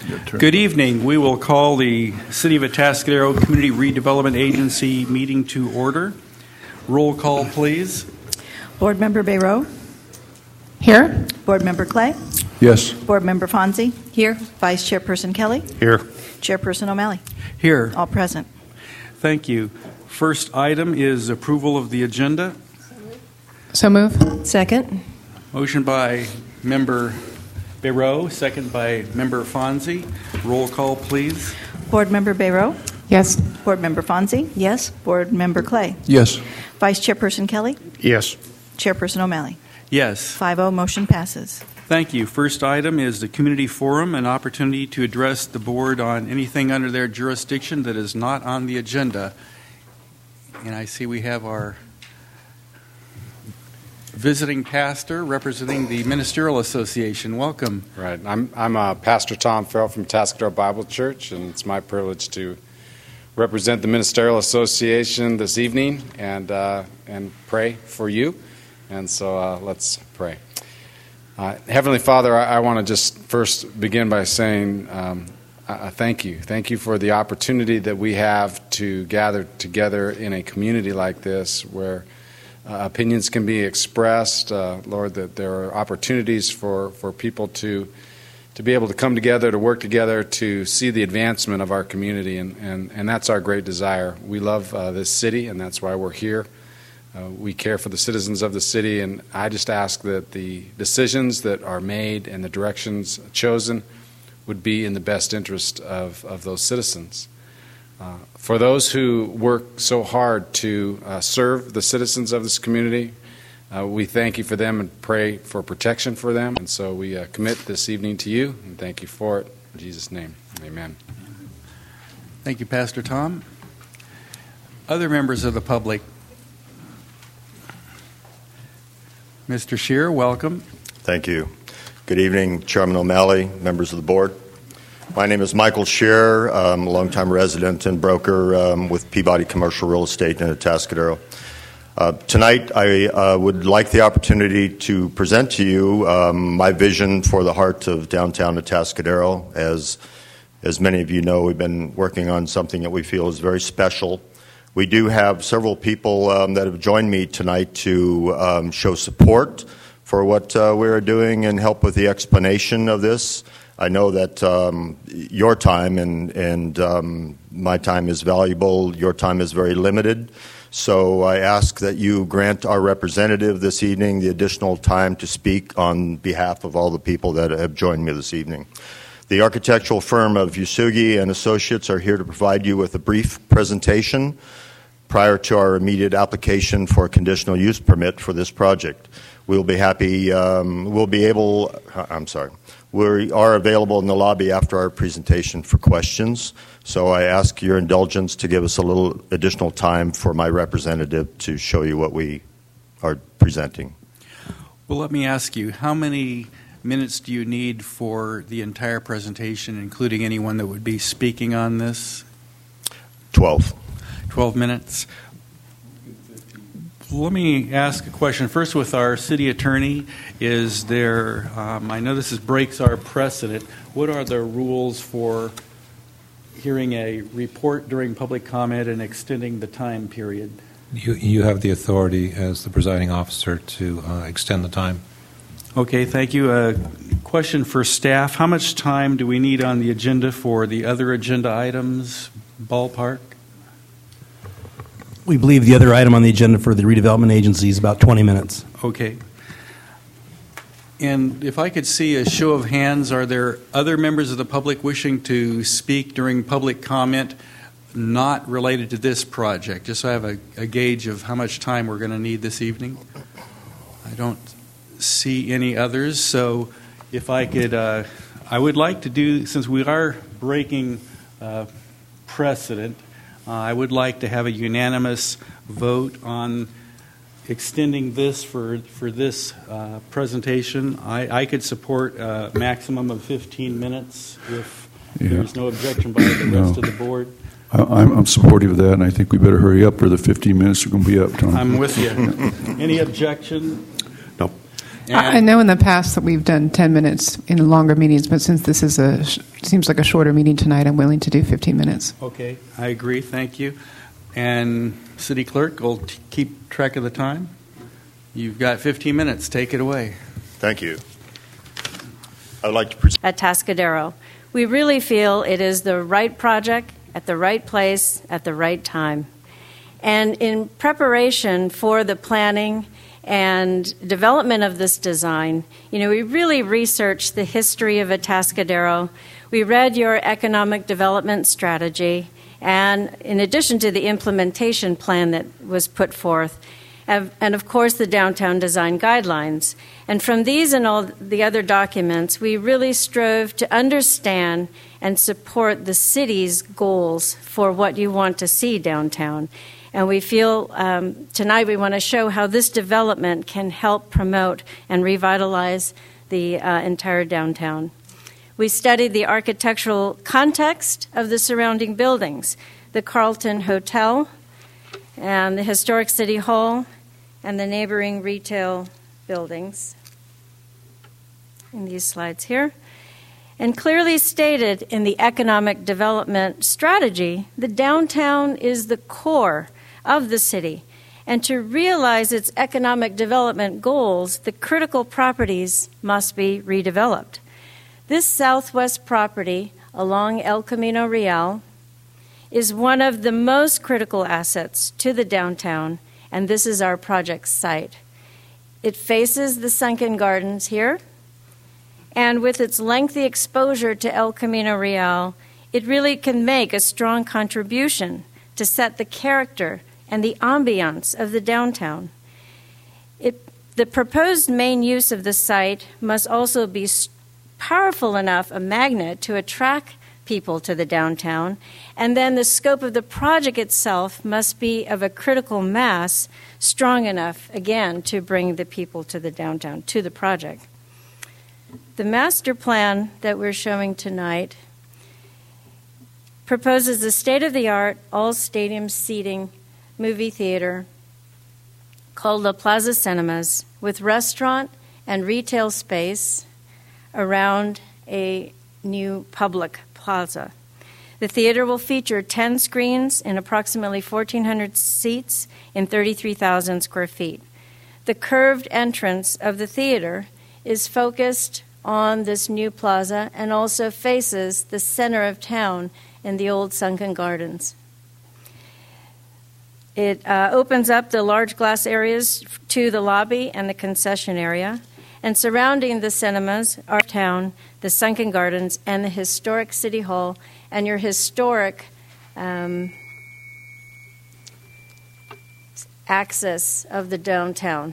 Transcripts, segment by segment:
Good evening. We will call the City of Atascadero Community Redevelopment Agency meeting to order. Roll call, please. Board Member Bayroe. Here. Board Member Clay. Yes. Board Member Fonzie. Here. Vice Chairperson Kelly. Here. Chairperson O'Malley. Here. All present. Thank you. First item is approval of the agenda. So move. Second. Motion by Member Bayroe, second by Member Fonzie. Roll call, please. Board Member Bayroe. Yes. Board Member Fonzie. Yes. Board Member Clay. Yes. Vice Chairperson Kelly. Yes. Chairperson O'Malley. Yes. 5-0, motion passes. Thank you. First item is the community forum, an opportunity to address the board on anything under their jurisdiction that is not on the agenda. And I see we have our visiting pastor representing the Ministerial Association. Welcome. Right. I'm Pastor Tom Farrell from Atascadero Bible Church, and it's my privilege to represent the Ministerial Association this evening and pray for you. And so let's pray. Heavenly Father, I want to just first begin by saying thank you. Thank you for the opportunity that we have to gather together in a community like this where opinions can be expressed, Lord, that there are opportunities for people to be able to come together, to work together, to see the advancement of our community, and that's our great desire. We love this city, and that's why we're here. We care for the citizens of the city, and I just ask that the decisions that are made and the directions chosen would be in the best interest of those citizens. For those who work so hard to serve the citizens of this community, we thank you for them and pray for protection for them. And so we commit this evening to you and thank you for it. In Jesus' name, amen. Thank you, Pastor Tom. Other members of the public. Mr. Scheer, welcome. Thank you. Good evening, Chairman O'Malley, members of the board. My name is Michael Scheer. I'm a longtime resident and broker with Peabody Commercial Real Estate in Atascadero. Tonight, I would like the opportunity to present to you my vision for the heart of downtown Atascadero. As many of you know, we've been working on something that we feel is very special. We do have several people that have joined me tonight to show support for what we're doing and help with the explanation of this. I know that your time and my time is valuable. Your time is very limited. So I ask that you grant our representative this evening the additional time to speak on behalf of all the people that have joined me this evening. The architectural firm of Usugi and Associates are here to provide you with a brief presentation prior to our immediate application for a conditional use permit for this project. We'll be happy, we are available in the lobby after our presentation for questions. So I ask your indulgence to give us a little additional time for my representative to show you what we are presenting. Well, let me ask you, how many minutes do you need for the entire presentation, including anyone that would be speaking on this? 12. 12 minutes. Let me ask a question. First, with our city attorney, is there, I know this breaks our precedent, what are the rules for hearing a report during public comment and extending the time period? You have the authority as the presiding officer to extend the time. Okay, thank you. A question for staff. How much time do we need on the agenda for the other agenda items, ballpark? We believe the other item on the agenda for the redevelopment agency is about 20 minutes. Okay. And if I could see a show of hands, are there other members of the public wishing to speak during public comment not related to this project? Just so I have a gauge of how much time we're going to need this evening. I don't see any others. So if I could, I would like to do, since we are breaking precedent, I would like to have a unanimous vote on extending this for this presentation. I could support a maximum of 15 minutes if there's no objection by the rest of the board. I'm supportive of that, and I think we better hurry up or the 15 minutes are going to be up, Tom. I'm with you. Any objection? No. I know in the past that we've done 10 minutes in longer meetings, but since this is seems like a shorter meeting tonight, I'm willing to do 15 minutes. Okay, I agree. Thank you. And City Clerk will keep track of the time. You've got 15 minutes. Take it away. Thank you. I would like to present. At Tascadero, we really feel it is the right project at the right place at the right time. And in preparation for the planning and development of this design, we really researched the history of Atascadero. We read your economic development strategy, and in addition to the implementation plan that was put forth, and of course the downtown design guidelines. And from these and all the other documents, we really strove to understand and support the city's goals for what you want to see downtown. And we feel tonight we want to show how this development can help promote and revitalize the entire downtown. We studied the architectural context of the surrounding buildings, the Carlton Hotel and the Historic City Hall and the neighboring retail buildings in these slides here. And clearly stated in the economic development strategy, the downtown is the core of the city. And to realize its economic development goals, the critical properties must be redeveloped. This southwest property along El Camino Real is one of the most critical assets to the downtown, and this is our project site. It faces the Sunken Gardens here, and with its lengthy exposure to El Camino Real, it really can make a strong contribution to set the character and the ambiance of the downtown. The proposed main use of the site must also be powerful enough a magnet to attract people to the downtown, and then the scope of the project itself must be of a critical mass strong enough, again, to bring the people to the downtown, to the project. The master plan that we're showing tonight proposes a state-of-the-art, all-stadium seating movie theater called La Plaza Cinemas with restaurant and retail space around a new public plaza. The theater will feature 10 screens and approximately 1,400 seats in 33,000 square feet. The curved entrance of the theater is focused on this new plaza and also faces the center of town in the old Sunken Gardens. It opens up the large glass areas to the lobby and the concession area. And surrounding the cinemas are town, the Sunken Gardens, and the historic City Hall, and your historic axis of the downtown.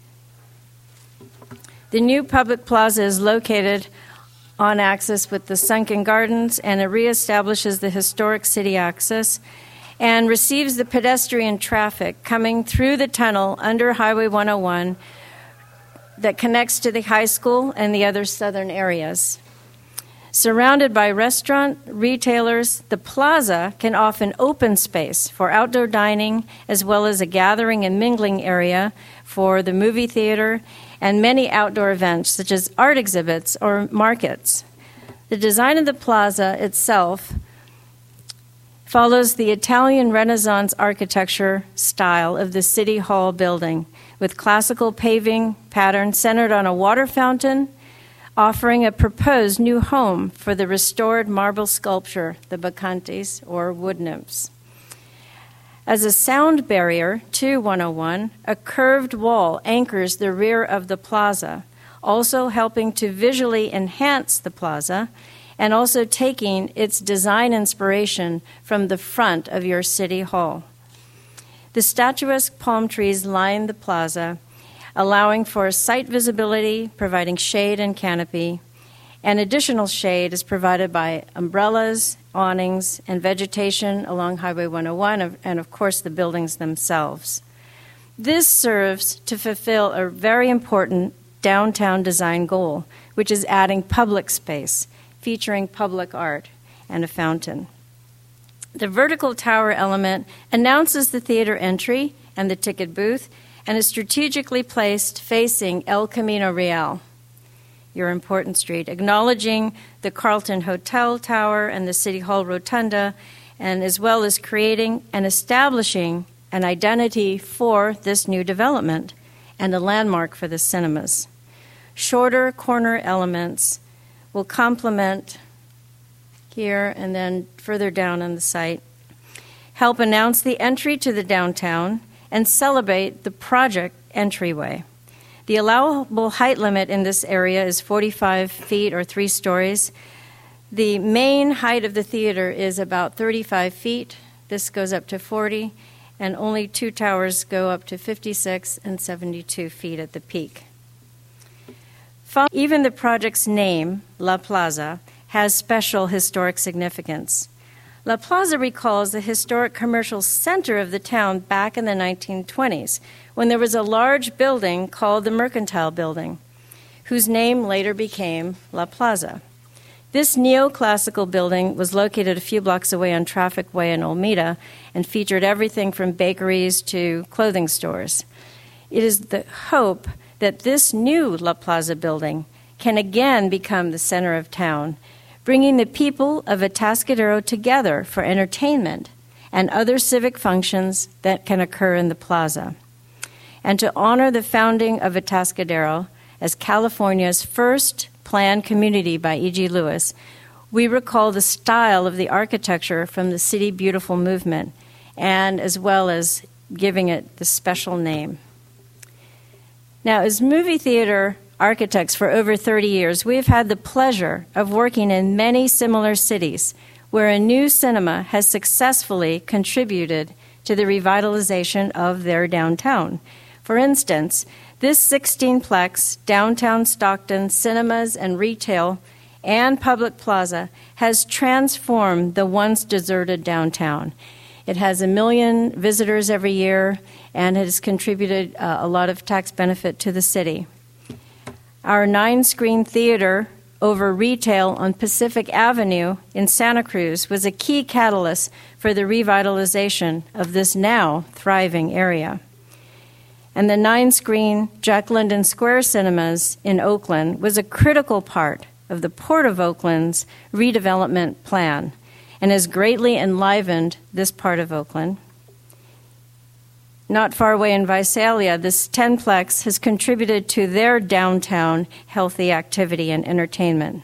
The new public plaza is located on axis with the Sunken Gardens, and it reestablishes the historic city axis and receives the pedestrian traffic coming through the tunnel under Highway 101 that connects to the high school and the other southern areas. Surrounded by restaurant, retailers, the plaza can offer open space for outdoor dining as well as a gathering and mingling area for the movie theater and many outdoor events such as art exhibits or markets. The design of the plaza itself follows the Italian Renaissance architecture style of the City Hall building, with classical paving pattern centered on a water fountain, offering a proposed new home for the restored marble sculpture, the Bacchantes, or wood nymphs. As a sound barrier to 101, a curved wall anchors the rear of the plaza, also helping to visually enhance the plaza and also taking its design inspiration from the front of your City Hall. The statuesque palm trees line the plaza, allowing for site visibility, providing shade and canopy, and additional shade is provided by umbrellas, awnings, and vegetation along Highway 101, and of course the buildings themselves. This serves to fulfill a very important downtown design goal, which is adding public space, featuring public art and a fountain. The vertical tower element announces the theater entry and the ticket booth, and is strategically placed facing El Camino Real, your important street, acknowledging the Carlton Hotel Tower and the City Hall Rotunda, and as well as creating and establishing an identity for this new development and a landmark for the cinemas. Shorter corner elements will complement here and then further down on the site, help announce the entry to the downtown, and celebrate the project entryway. The allowable height limit in this area is 45 feet or 3 stories. The main height of the theater is about 35 feet. This goes up to 40, and only 2 towers go up to 56 and 72 feet at the peak. Even the project's name, La Plaza, has special historic significance. La Plaza recalls the historic commercial center of the town back in the 1920s, when there was a large building called the Mercantile Building, whose name later became La Plaza. This neoclassical building was located a few blocks away on Traffic Way in Olmeda and featured everything from bakeries to clothing stores. It is the hope that this new La Plaza building can again become the center of town, bringing the people of Atascadero together for entertainment and other civic functions that can occur in the plaza. And to honor the founding of Atascadero as California's first planned community by E.G. Lewis, we recall the style of the architecture from the City Beautiful movement, and as well as giving it the special name. Now, as movie theater architects for over 30 years, we have had the pleasure of working in many similar cities where a new cinema has successfully contributed to the revitalization of their downtown. For instance, this 16-plex downtown Stockton cinemas and retail and public plaza has transformed the once deserted downtown. It has 1 million visitors every year and has contributed a lot of tax benefit to the city. Our 9-screen theater over retail on Pacific Avenue in Santa Cruz was a key catalyst for the revitalization of this now thriving area. And the 9-screen Jack London Square Cinemas in Oakland was a critical part of the Port of Oakland's redevelopment plan and has greatly enlivened this part of Oakland. Not far away in Visalia, this 10-plex has contributed to their downtown healthy activity and entertainment.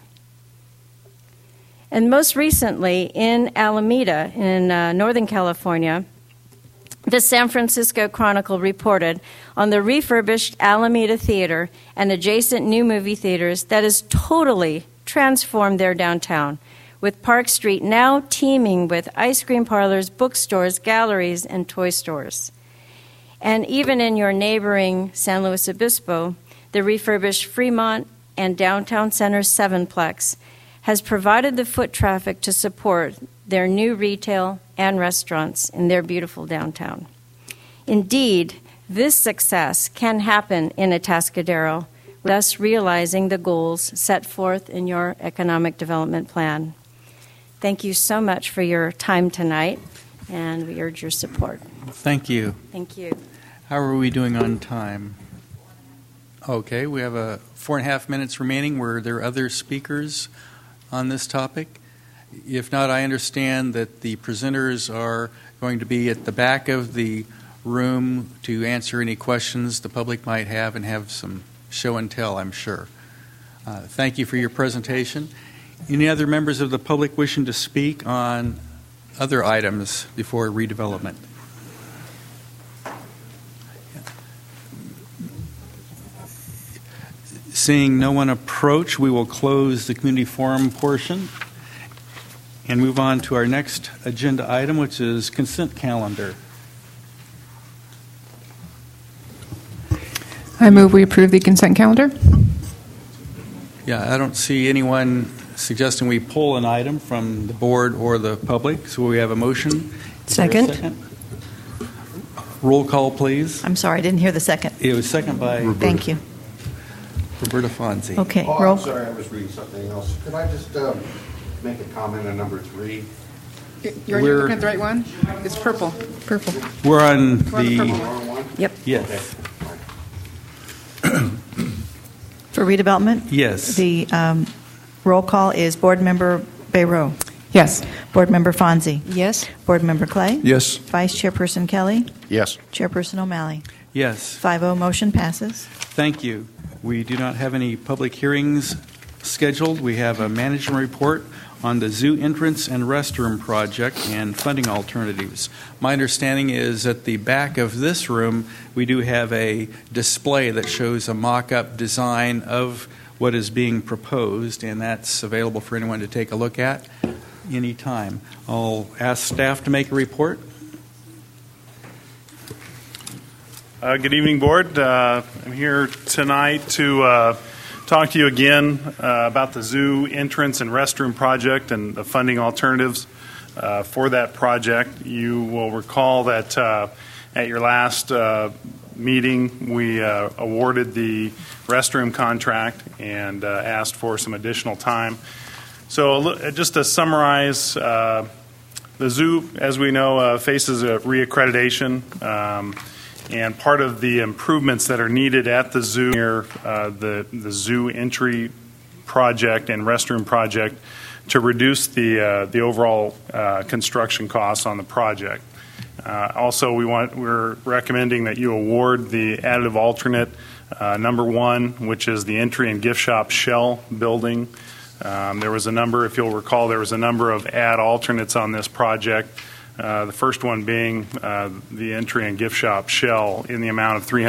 And most recently, in Alameda, in Northern California, the San Francisco Chronicle reported on the refurbished Alameda Theater and adjacent new movie theaters that has totally transformed their downtown, with Park Street now teeming with ice cream parlors, bookstores, galleries, and toy stores. And even in your neighboring San Luis Obispo, the refurbished Fremont and Downtown Center 7-plex has provided the foot traffic to support their new retail and restaurants in their beautiful downtown. Indeed, this success can happen in Atascadero, thus realizing the goals set forth in your economic development plan. Thank you so much for your time tonight, and we urge your support. Thank you. Thank you. How are we doing on time? Okay, we have 4.5 minutes remaining. Were there other speakers on this topic? If not, I understand that the presenters are going to be at the back of the room to answer any questions the public might have and have some show and tell, I'm sure. Thank you for your presentation. Any other members of the public wishing to speak on other items before redevelopment? Seeing no one approach, we will close the community forum portion and move on to our next agenda item, which is consent calendar. I move we approve the consent calendar. Yeah, I don't see anyone suggesting we pull an item from the board or the public, so we have a motion. Is there a second? Roll call, please. I'm sorry, I didn't hear the second. It was second by Roberta. Thank you. Roberta Fonzie. Okay, Oh, roll. I'm sorry, I was reading something else. Could I just make a comment on number 3? You're looking at the right one? It's purple. Purple. We're on We're on the the purple Wrong one? Yep. yes. Okay. For redevelopment? Yes. The roll call is Board Member Bayroux. Yes. Board Member Fonzie. Yes. Board Member Clay. Yes. Vice Chairperson Kelly. Yes. Chairperson O'Malley. Yes. 5-0 motion passes. Thank you. We do not have any public hearings scheduled. We have a management report on the zoo entrance and restroom project and funding alternatives. My understanding is at the back of this room, we do have a display that shows a mock-up design of what is being proposed, and that's available for anyone to take a look at anytime. I'll ask staff to make a report. Good evening, Board. I'm here tonight to talk to you again about the zoo entrance and restroom project and the funding alternatives for that project. You will recall that at your last meeting, we awarded the restroom contract and asked for some additional time. So just to summarize, the zoo, as we know, faces a reaccreditation. And part of the improvements that are needed at the zoo, the zoo entry project and restroom project, to reduce the overall construction costs on the project. Also, we're recommending that you award the additive alternate number 1, which is the entry and gift shop shell building. There was a number, if you'll recall, there was a number of add alternates on this project. The first one being the entry and gift shop shell in the amount of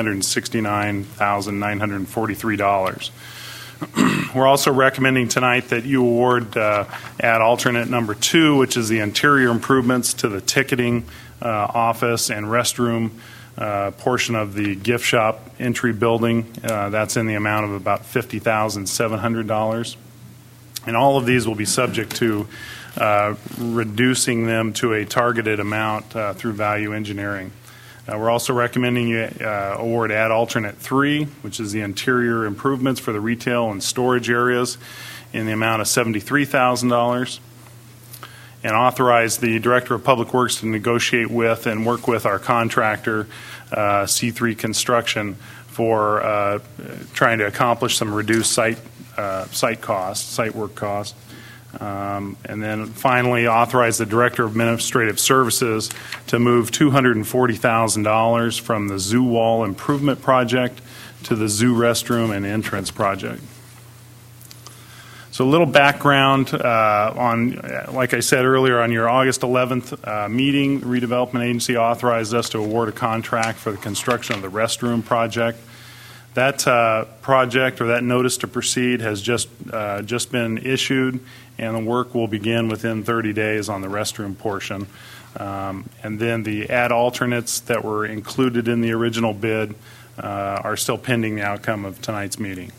$369,943. We're also recommending tonight that you award add alternate number 2, which is the interior improvements to the ticketing office and restroom portion of the gift shop entry building. That's in the amount of about $50,700. And all of these will be subject to reducing them to a targeted amount through value engineering. We're also recommending you award add alternate 3, which is the interior improvements for the retail and storage areas, in the amount of $73,000, and authorize the Director of Public Works to negotiate with and work with our contractor, C3 Construction, for trying to accomplish some reduced site work costs. And then finally, authorize the Director of Administrative Services to move $240,000 from the zoo wall improvement project to the zoo restroom and entrance project. So a little background on, like I said earlier, on your August 11th meeting, the Redevelopment Agency authorized us to award a contract for the construction of the restroom project. That project, or that notice to proceed, has just been issued, and the work will begin within 30 days on the restroom portion. And then the add alternates that were included in the original bid are still pending the outcome of tonight's meeting.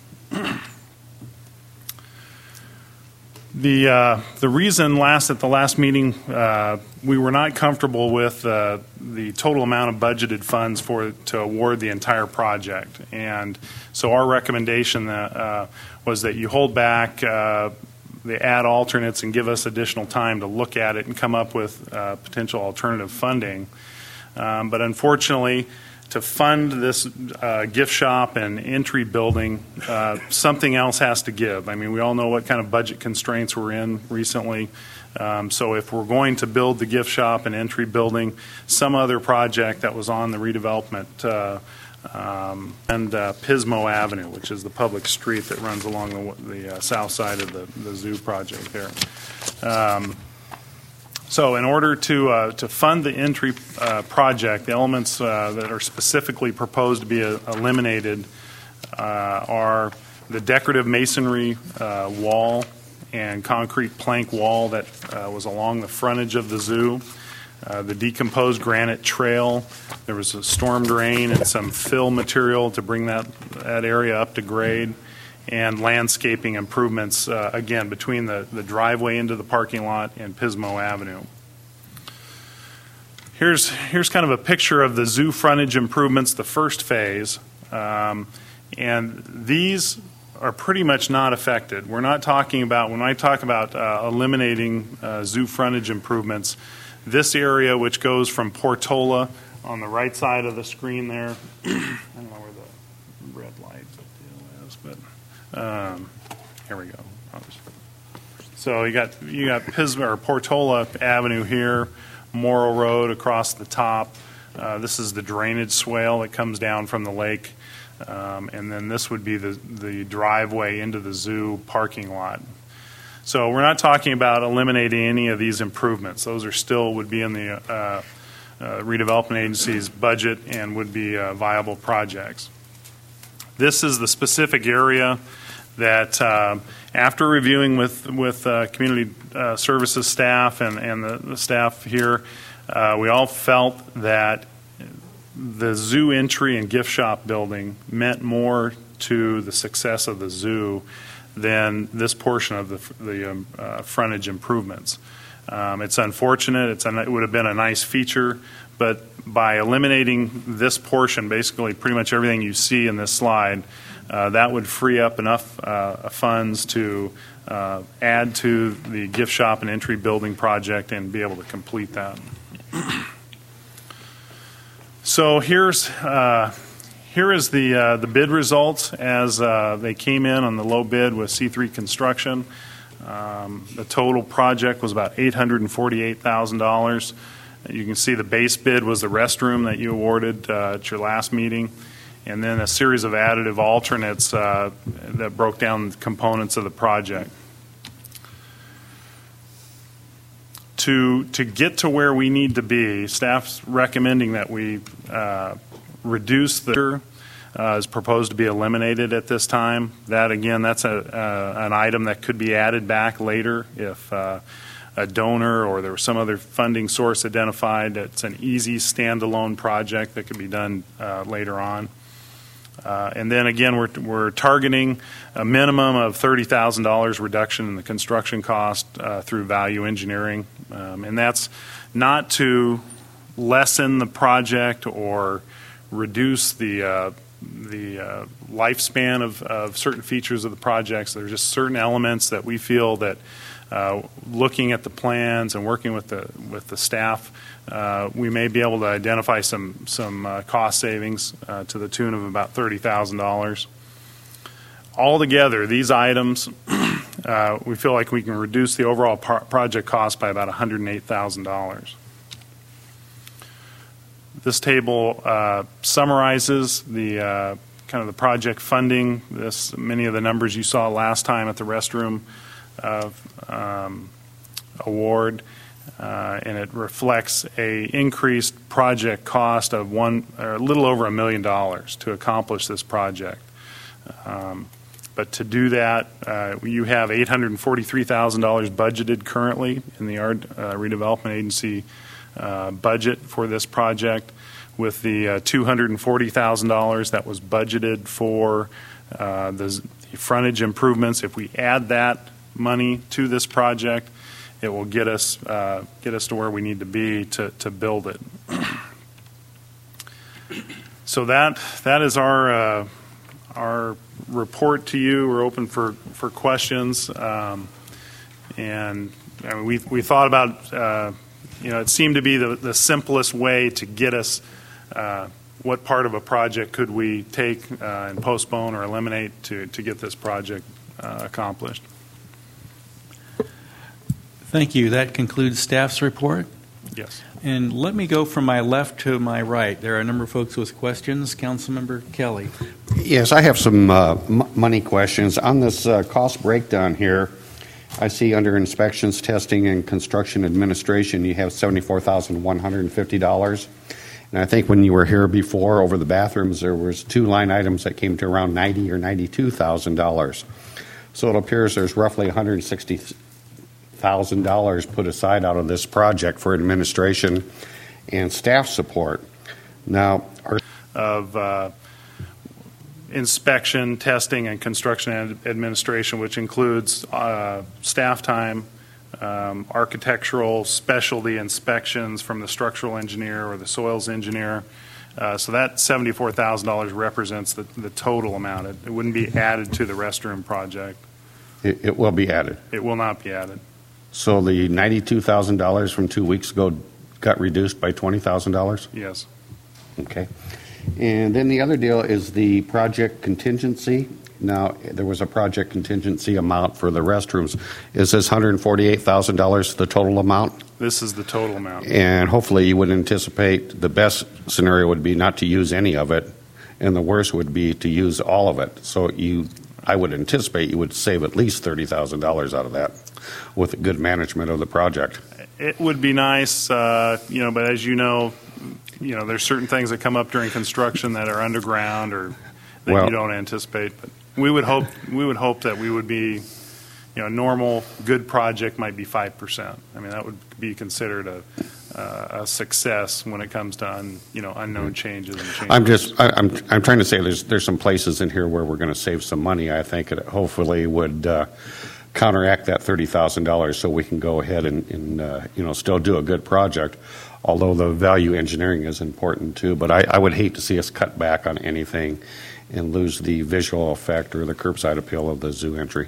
The reason at the last meeting we were not comfortable with the total amount of budgeted funds to award the entire project, and so our recommendation was that you hold back the add alternates and give us additional time to look at it and come up with potential alternative funding. But unfortunately, to fund this gift shop and entry building, something else has to give. I mean, we all know what kind of budget constraints we're in recently. So if we're going to build the gift shop and entry building, some other project that was on the redevelopment and Pismo Avenue, which is the public street that runs along the south side of the zoo project there. So in order to fund the entry project, the elements that are specifically proposed to be eliminated are the decorative masonry wall and concrete plank wall that was along the frontage of the zoo, the decomposed granite trail. There was a storm drain and some fill material to bring that area up to grade, and landscaping improvements, again, between the driveway into the parking lot and Pismo Avenue. Here's kind of a picture of the zoo frontage improvements, the first phase, and these are pretty much not affected. We're not talking about, when I talk about eliminating zoo frontage improvements, this area which goes from Portola on the right side of the screen there, I don't know where the red light deal is, but Here we go. So you got Pismo or Portola Avenue here, Morrill Road across the top. This is the drainage swale that comes down from the lake, and then this would be the driveway into the zoo parking lot. So we're not talking about eliminating any of these improvements. Those are still would be in the redevelopment agency's budget and would be viable projects. This is the specific area that, after reviewing with community services staff and the staff here, we all felt that the zoo entry and gift shop building meant more to the success of the zoo than this portion of the frontage improvements. It's unfortunate. It would have been a nice feature, but by eliminating this portion, basically pretty much everything you see in this slide, that would free up enough funds to add to the gift shop and entry building project and be able to complete that. So here is the bid results as they came in on the low bid with C3 Construction. The total project was about $848,000. You can see the base bid was the restroom that you awarded at your last meeting, and then a series of additive alternates that broke down the components of the project. To get to where we need to be, staff's recommending that we reduce the is proposed to be eliminated at this time. That, again, that's an item that could be added back later if a donor or there was some other funding source identified. It's an easy standalone project that could be done later on. And then again, we're targeting a minimum of $30,000 reduction in the construction cost through value engineering, and that's not to lessen the project or reduce the lifespan of certain features of the projects. There are just certain elements that we feel that looking at the plans and working with the staff, we may be able to identify some cost savings to the tune of about $30,000. Altogether, these items, we feel like we can reduce the overall project cost by about $108,000. This table summarizes the kind of the project funding. Many of the numbers you saw last time at the restroom award, and it reflects a increased project cost of a little over $1 million to accomplish this project. But to do that, you have $843,000 budgeted currently in the redevelopment agency budget for this project, with the $240,000 that was budgeted for the frontage improvements. If we add that money to this project, it will get us to where we need to be to build it. So that is our report to you. We're open for questions, and I mean, we thought about it seemed to be the simplest way to get us what part of a project could we take and postpone or eliminate to get this project accomplished. Thank you. That concludes staff's report. Yes. And let me go from my left to my right. There are a number of folks with questions. Councilmember Kelly. Yes, I have some money questions. On this cost breakdown here, I see under inspections, testing, and construction administration, you have $74,150. And I think when you were here before over the bathrooms, there was two line items that came to around $90,000 or $92,000. So it appears there's roughly $160,000 put aside out of this project for administration and staff support. Now, of inspection, testing, and construction administration, which includes staff time, architectural specialty inspections from the structural engineer or the soils engineer. So that $74,000 represents the total amount. It wouldn't be added to the restroom project. It will be added. It will not be added. So the $92,000 from 2 weeks ago got reduced by $20,000? Yes. Okay. And then the other deal is the project contingency. Now, there was a project contingency amount for the restrooms. Is this $148,000 the total amount? This is the total amount. And hopefully you would anticipate the best scenario would be not to use any of it, and the worst would be to use all of it. So I would anticipate you would save at least $30,000 out of that with good management of the project. It would be nice, but as you know, there's certain things that come up during construction that are underground or that you don't anticipate. But we would hope that we would be, a normal good project might be 5%. I mean, that would be considered a success when it comes to unknown changes and changes. I'm trying to say there's some places in here where we're going to save some money. I think it hopefully would counteract that $30,000 so we can go ahead and still do a good project. Although the value engineering is important too, but I would hate to see us cut back on anything and lose the visual effect or the curbside appeal of the zoo entry.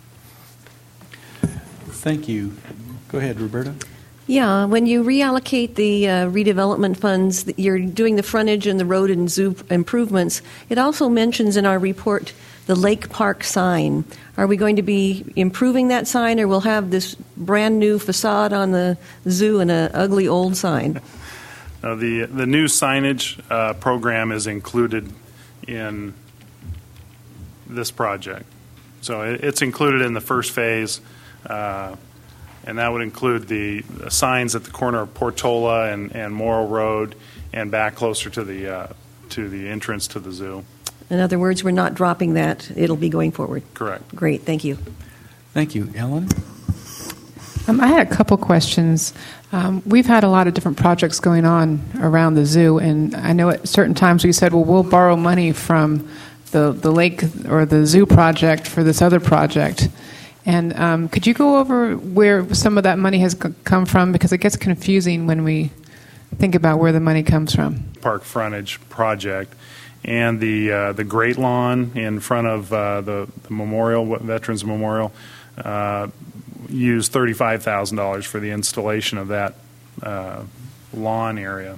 Thank you. Go ahead, Roberta. Yeah, when you reallocate the redevelopment funds, you're doing the frontage and the road and zoo improvements. It also mentions in our report the Lake Park sign. Are we going to be improving that sign, or we'll have this brand new facade on the zoo and an ugly old sign? The new signage program is included in this project. So it's included in the first phase, and that would include the signs at the corner of Portola and Morrow Road and back closer to the entrance to the zoo. In other words, we're not dropping that. It'll be going forward. Correct. Great. Thank you. Thank you. Ellen? I had a couple questions. We've had a lot of different projects going on around the zoo, and I know at certain times we said, well, we'll borrow money from the lake or the zoo project for this other project. And could you go over where some of that money has come from? Because it gets confusing when we think about where the money comes from. Park frontage project. And the Great Lawn in front of the memorial, Veterans Memorial, used $35,000 for the installation of that lawn area.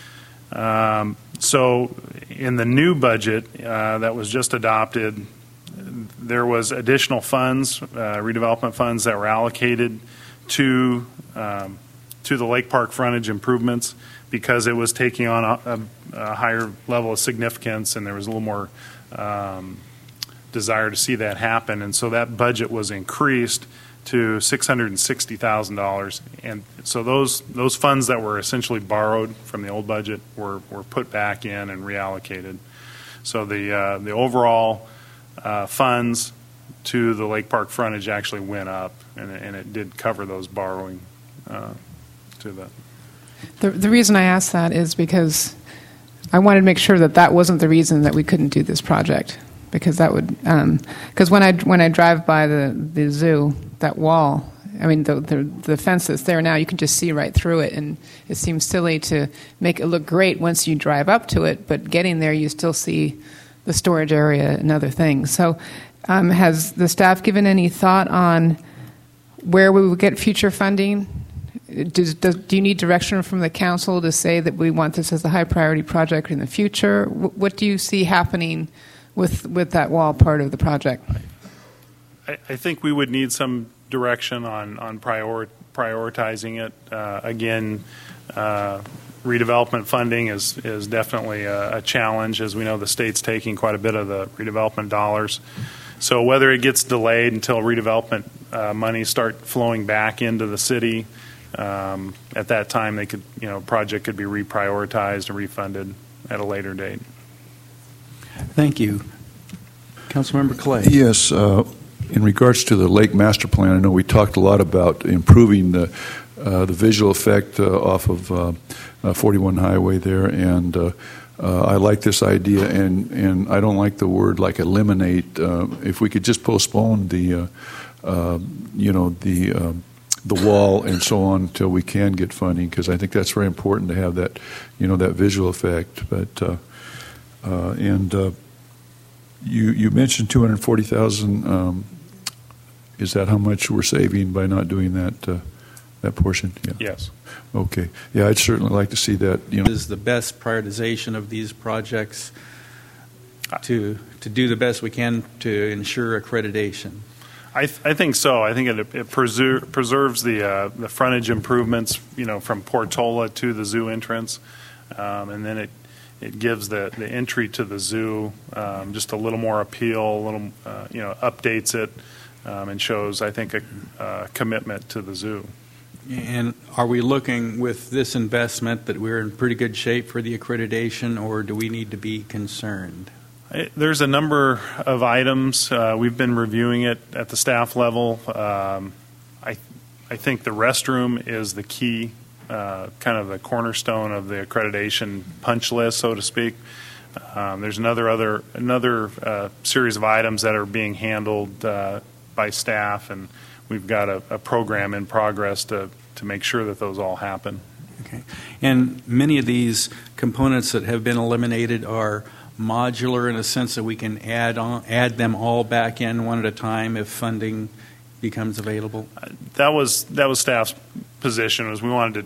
So in the new budget that was just adopted, there was additional funds, redevelopment funds that were allocated to the Lake Park frontage improvements because it was taking on a higher level of significance, and there was a little more desire to see that happen. And so that budget was increased to $660,000. And so those funds that were essentially borrowed from the old budget were put back in and reallocated. So the overall funds to the Lake Park frontage actually went up, and it did cover those borrowing to the. The reason I asked that is because I wanted to make sure that wasn't the reason that we couldn't do this project, because that would because when I drive by the zoo, that wall, I mean the fence that's there now, you can just see right through it, and it seems silly to make it look great once you drive up to it, but getting there you still see the storage area and other things. So has the staff given any thought on where we would get future funding? Do you need direction from the council to say that we want this as a high priority project in the future? What do you see happening with that wall part of the project? I think we would need some direction on prioritizing it. Again, redevelopment funding is definitely a challenge. As we know, the state's taking quite a bit of the redevelopment dollars. So whether it gets delayed until redevelopment money start flowing back into the city, at that time they could, project could be reprioritized and refunded at a later date. Thank you. Councilmember Clay. Yes. In regards to the Lake Master Plan, I know we talked a lot about improving the visual effect off of 41 Highway there, and I like this idea, and I don't like the word like eliminate. If we could just postpone the wall and so on until we can get funding, because I think that's very important to have that, that visual effect. But you mentioned $240,000. Is that how much we're saving by not doing that portion? Yeah. Yes. Okay. Yeah, I'd certainly like to see that. Is the best prioritization of these projects to do the best we can to ensure accreditation. I think so. I think it preserves the frontage improvements, from Portola to the zoo entrance, and then it gives the entry to the zoo just a little more appeal, updates it, and shows, I think, a commitment to the zoo. And are we looking with this investment that we're in pretty good shape for the accreditation, or do we need to be concerned? There's a number of items. We've been reviewing it at the staff level. I think the restroom is the key, kind of the cornerstone of the accreditation punch list, so to speak. There's another series of items that are being handled by staff, and we've got a program in progress to make sure that those all happen. Okay. And many of these components that have been eliminated are modular in a sense that we can add them all back in one at a time if funding becomes available. That was staff's position, was we wanted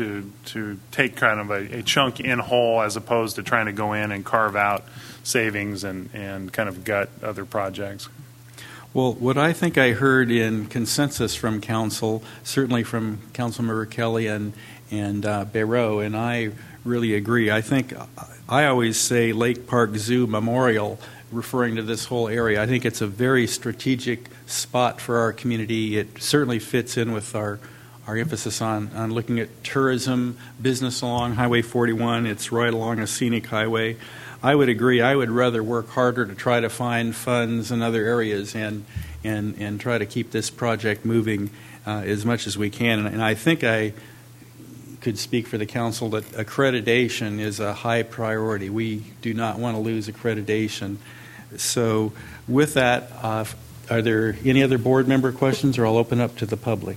to take kind of a chunk in whole as opposed to trying to go in and carve out savings and kind of gut other projects. Well, what I think I heard in consensus from council, certainly from Councilmember Kelly and Barrow, and I really agree. I think I always say Lake Park Zoo Memorial, referring to this whole area. I think it's a very strategic spot for our community. It certainly fits in with our emphasis on looking at tourism, business along Highway 41. It's right along a scenic highway. I would agree. I would rather work harder to try to find funds in other areas and try to keep this project moving as much as we can. And I think I could speak for the council that accreditation is a high priority. We do not want to lose accreditation. So with that, are there any other board member questions, or I'll open up to the public?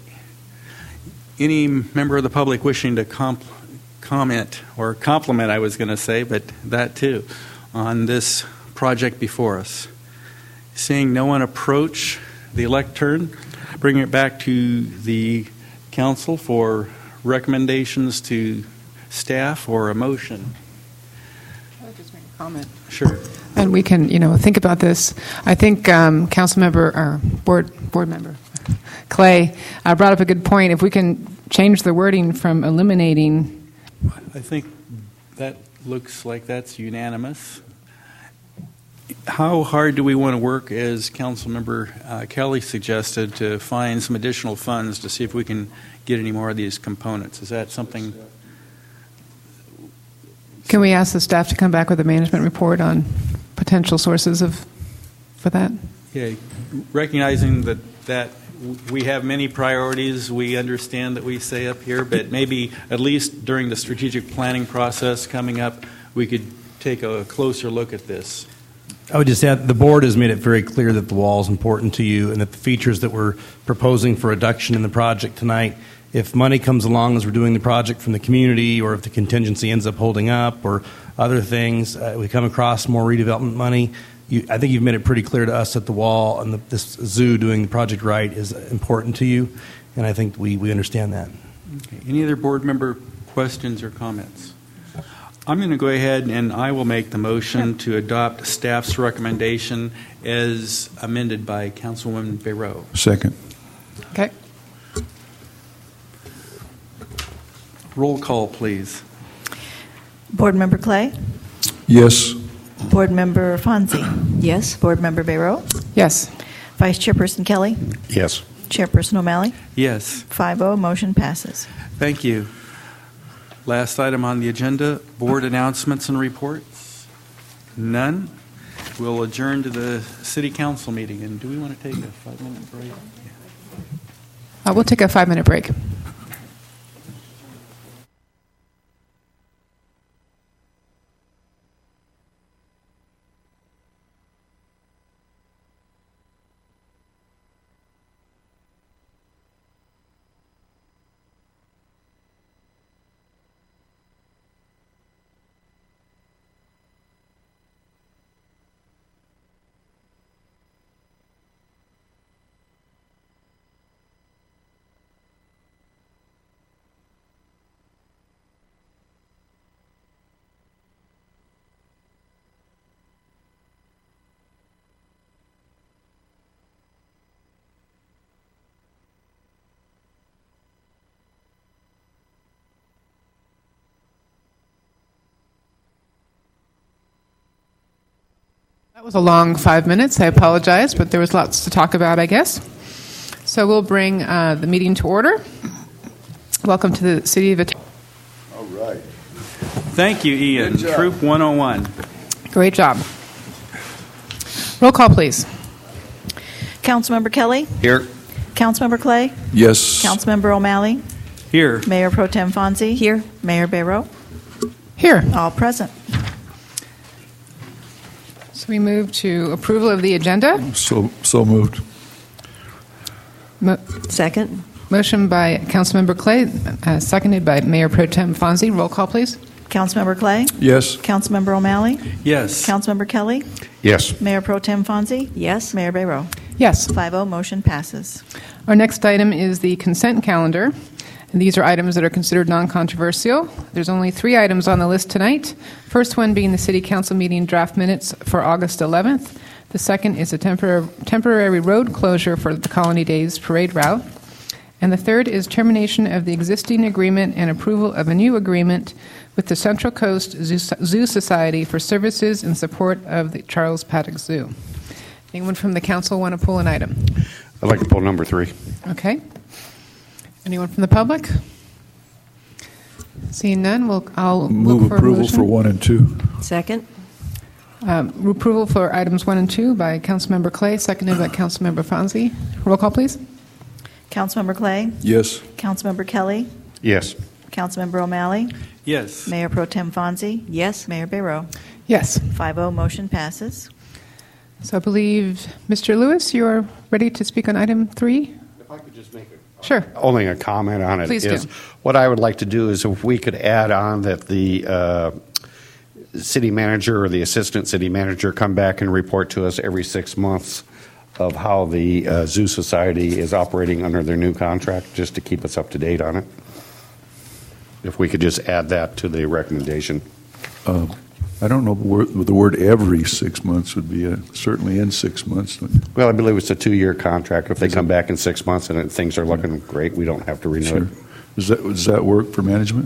Any member of the public wishing to comment or compliment, I was going to say, but that too, on this project before us? Seeing no one approach the lectern, bring it back to the council for recommendations to staff or a motion. I would just make a comment. Sure. And we can, think about this. I think council member or board member Clay brought up a good point. If we can change the wording from eliminating, I think that looks like that's unanimous. How hard do we want to work, as Councilmember Kelly suggested, to find some additional funds to see if we can get any more of these components? Is that something? Can we ask the staff to come back with a management report on potential sources for that? Yeah, recognizing that we have many priorities, we understand that we say up here, but maybe at least during the strategic planning process coming up, we could take a closer look at this. I would just add, the board has made it very clear that the wall is important to you and that the features that we're proposing for reduction in the project tonight, if money comes along as we're doing the project from the community, or if the contingency ends up holding up or other things, we come across more redevelopment money, I think you've made it pretty clear to us that the wall and this zoo doing the project right is important to you, and I think we understand that. Okay. Any other board member questions or comments? I'm going to go ahead and I will make the motion to adopt staff's recommendation as amended by Councilwoman Barrow. Second. Okay. Roll call, please. Board Member Clay? Yes. Board Member Fonzie? Yes. Board Member Barrow? Yes. Vice Chairperson Kelly? Yes. Chairperson O'Malley? Yes. 5-0, motion passes. Thank you. Last item on the agenda, board announcements and reports. None. We'll adjourn to the city council meeting. And do we want to take a 5-minute break? We'll take a 5-minute break. That was a long 5 minutes. I apologize, but there was lots to talk about, I guess. So we'll bring the meeting to order. Welcome to the City of Etoka. All right. Thank you, Ian. Troop 101. Great job. Roll call, please. Councilmember Kelly? Here. Councilmember Clay? Yes. Councilmember O'Malley? Here. Mayor Pro Tem Fonzie? Here. Mayor Bayrow? Here. All present. So we move to approval of the agenda. So moved. Second. Motion by Councilmember Clay, seconded by Mayor Pro Tem Fonzie. Roll call, please. Councilmember Clay? Yes. Councilmember O'Malley? Yes. Councilmember Kelly? Yes. Mayor Pro Tem Fonzie? Yes. Mayor Bayrow? Yes. 5-0, motion passes. Our next item is the consent calendar. And these are items that are considered non-controversial. There's only 3 items on the list tonight. First one being the City Council meeting draft minutes for August 11th. The second is a temporary road closure for the Colony Days parade route. And the third is termination of the existing agreement and approval of a new agreement with the Central Coast Zoo Society for services in support of the Charles Paddock Zoo. Anyone from the council want to pull an item? I'd like to pull number 3. Okay. Anyone from the public? Seeing none, I'll Move look for approval a motion. for 1 and 2. Second. Approval for items 1 and 2 by Councilmember Clay, seconded by Councilmember Fonzie. Roll call, please. Councilmember Clay? Yes. Councilmember Kelly? Yes. Councilmember O'Malley? Yes. Mayor Pro Tem Fonzie? Yes. Mayor Bayrow? Yes. 5-0, motion passes. So I believe, Mr. Lewis, you are ready to speak on item 3? If I could just make Sure. only a comment on it. Please is do. What I would like to do is if we could add on that the city manager or the assistant city manager come back and report to us every 6 months of how the Zoo Society is operating under their new contract, just to keep us up to date on it. If we could just add that to the recommendation. I don't know the word every 6 months would be certainly in 6 months. Well, I believe it's a 2-year contract. If they come back in 6 months and things are looking great, we don't have to renew Sure. it. Does that work for management?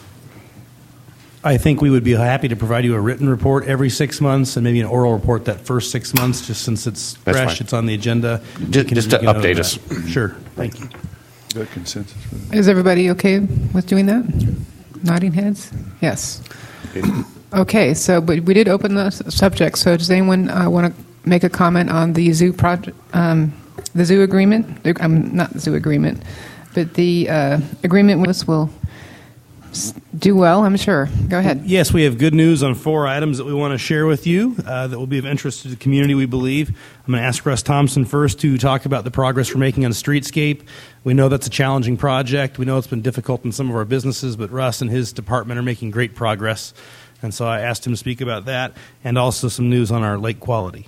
I think we would be happy to provide you a written report every 6 months and maybe an oral report that first 6 months, just since it's That's fresh, fine. it's on the agenda. Just to update us. Sure. Thank you. Got consensus for that? Is everybody okay with doing that? Nodding heads? Yes. Okay, so but we did open the subject. So does anyone want to make a comment on the zoo project, the zoo agreement? Not the zoo agreement, but the agreement with us will do well, I'm sure. Go ahead. Yes, we have good news on 4 items that we want to share with you that will be of interest to the community, we believe. I'm going to ask Russ Thompson first to talk about the progress we're making on Streetscape. We know that's a challenging project. We know it's been difficult in some of our businesses, but Russ and his department are making great progress. And so I asked him to speak about that and also some news on our lake quality.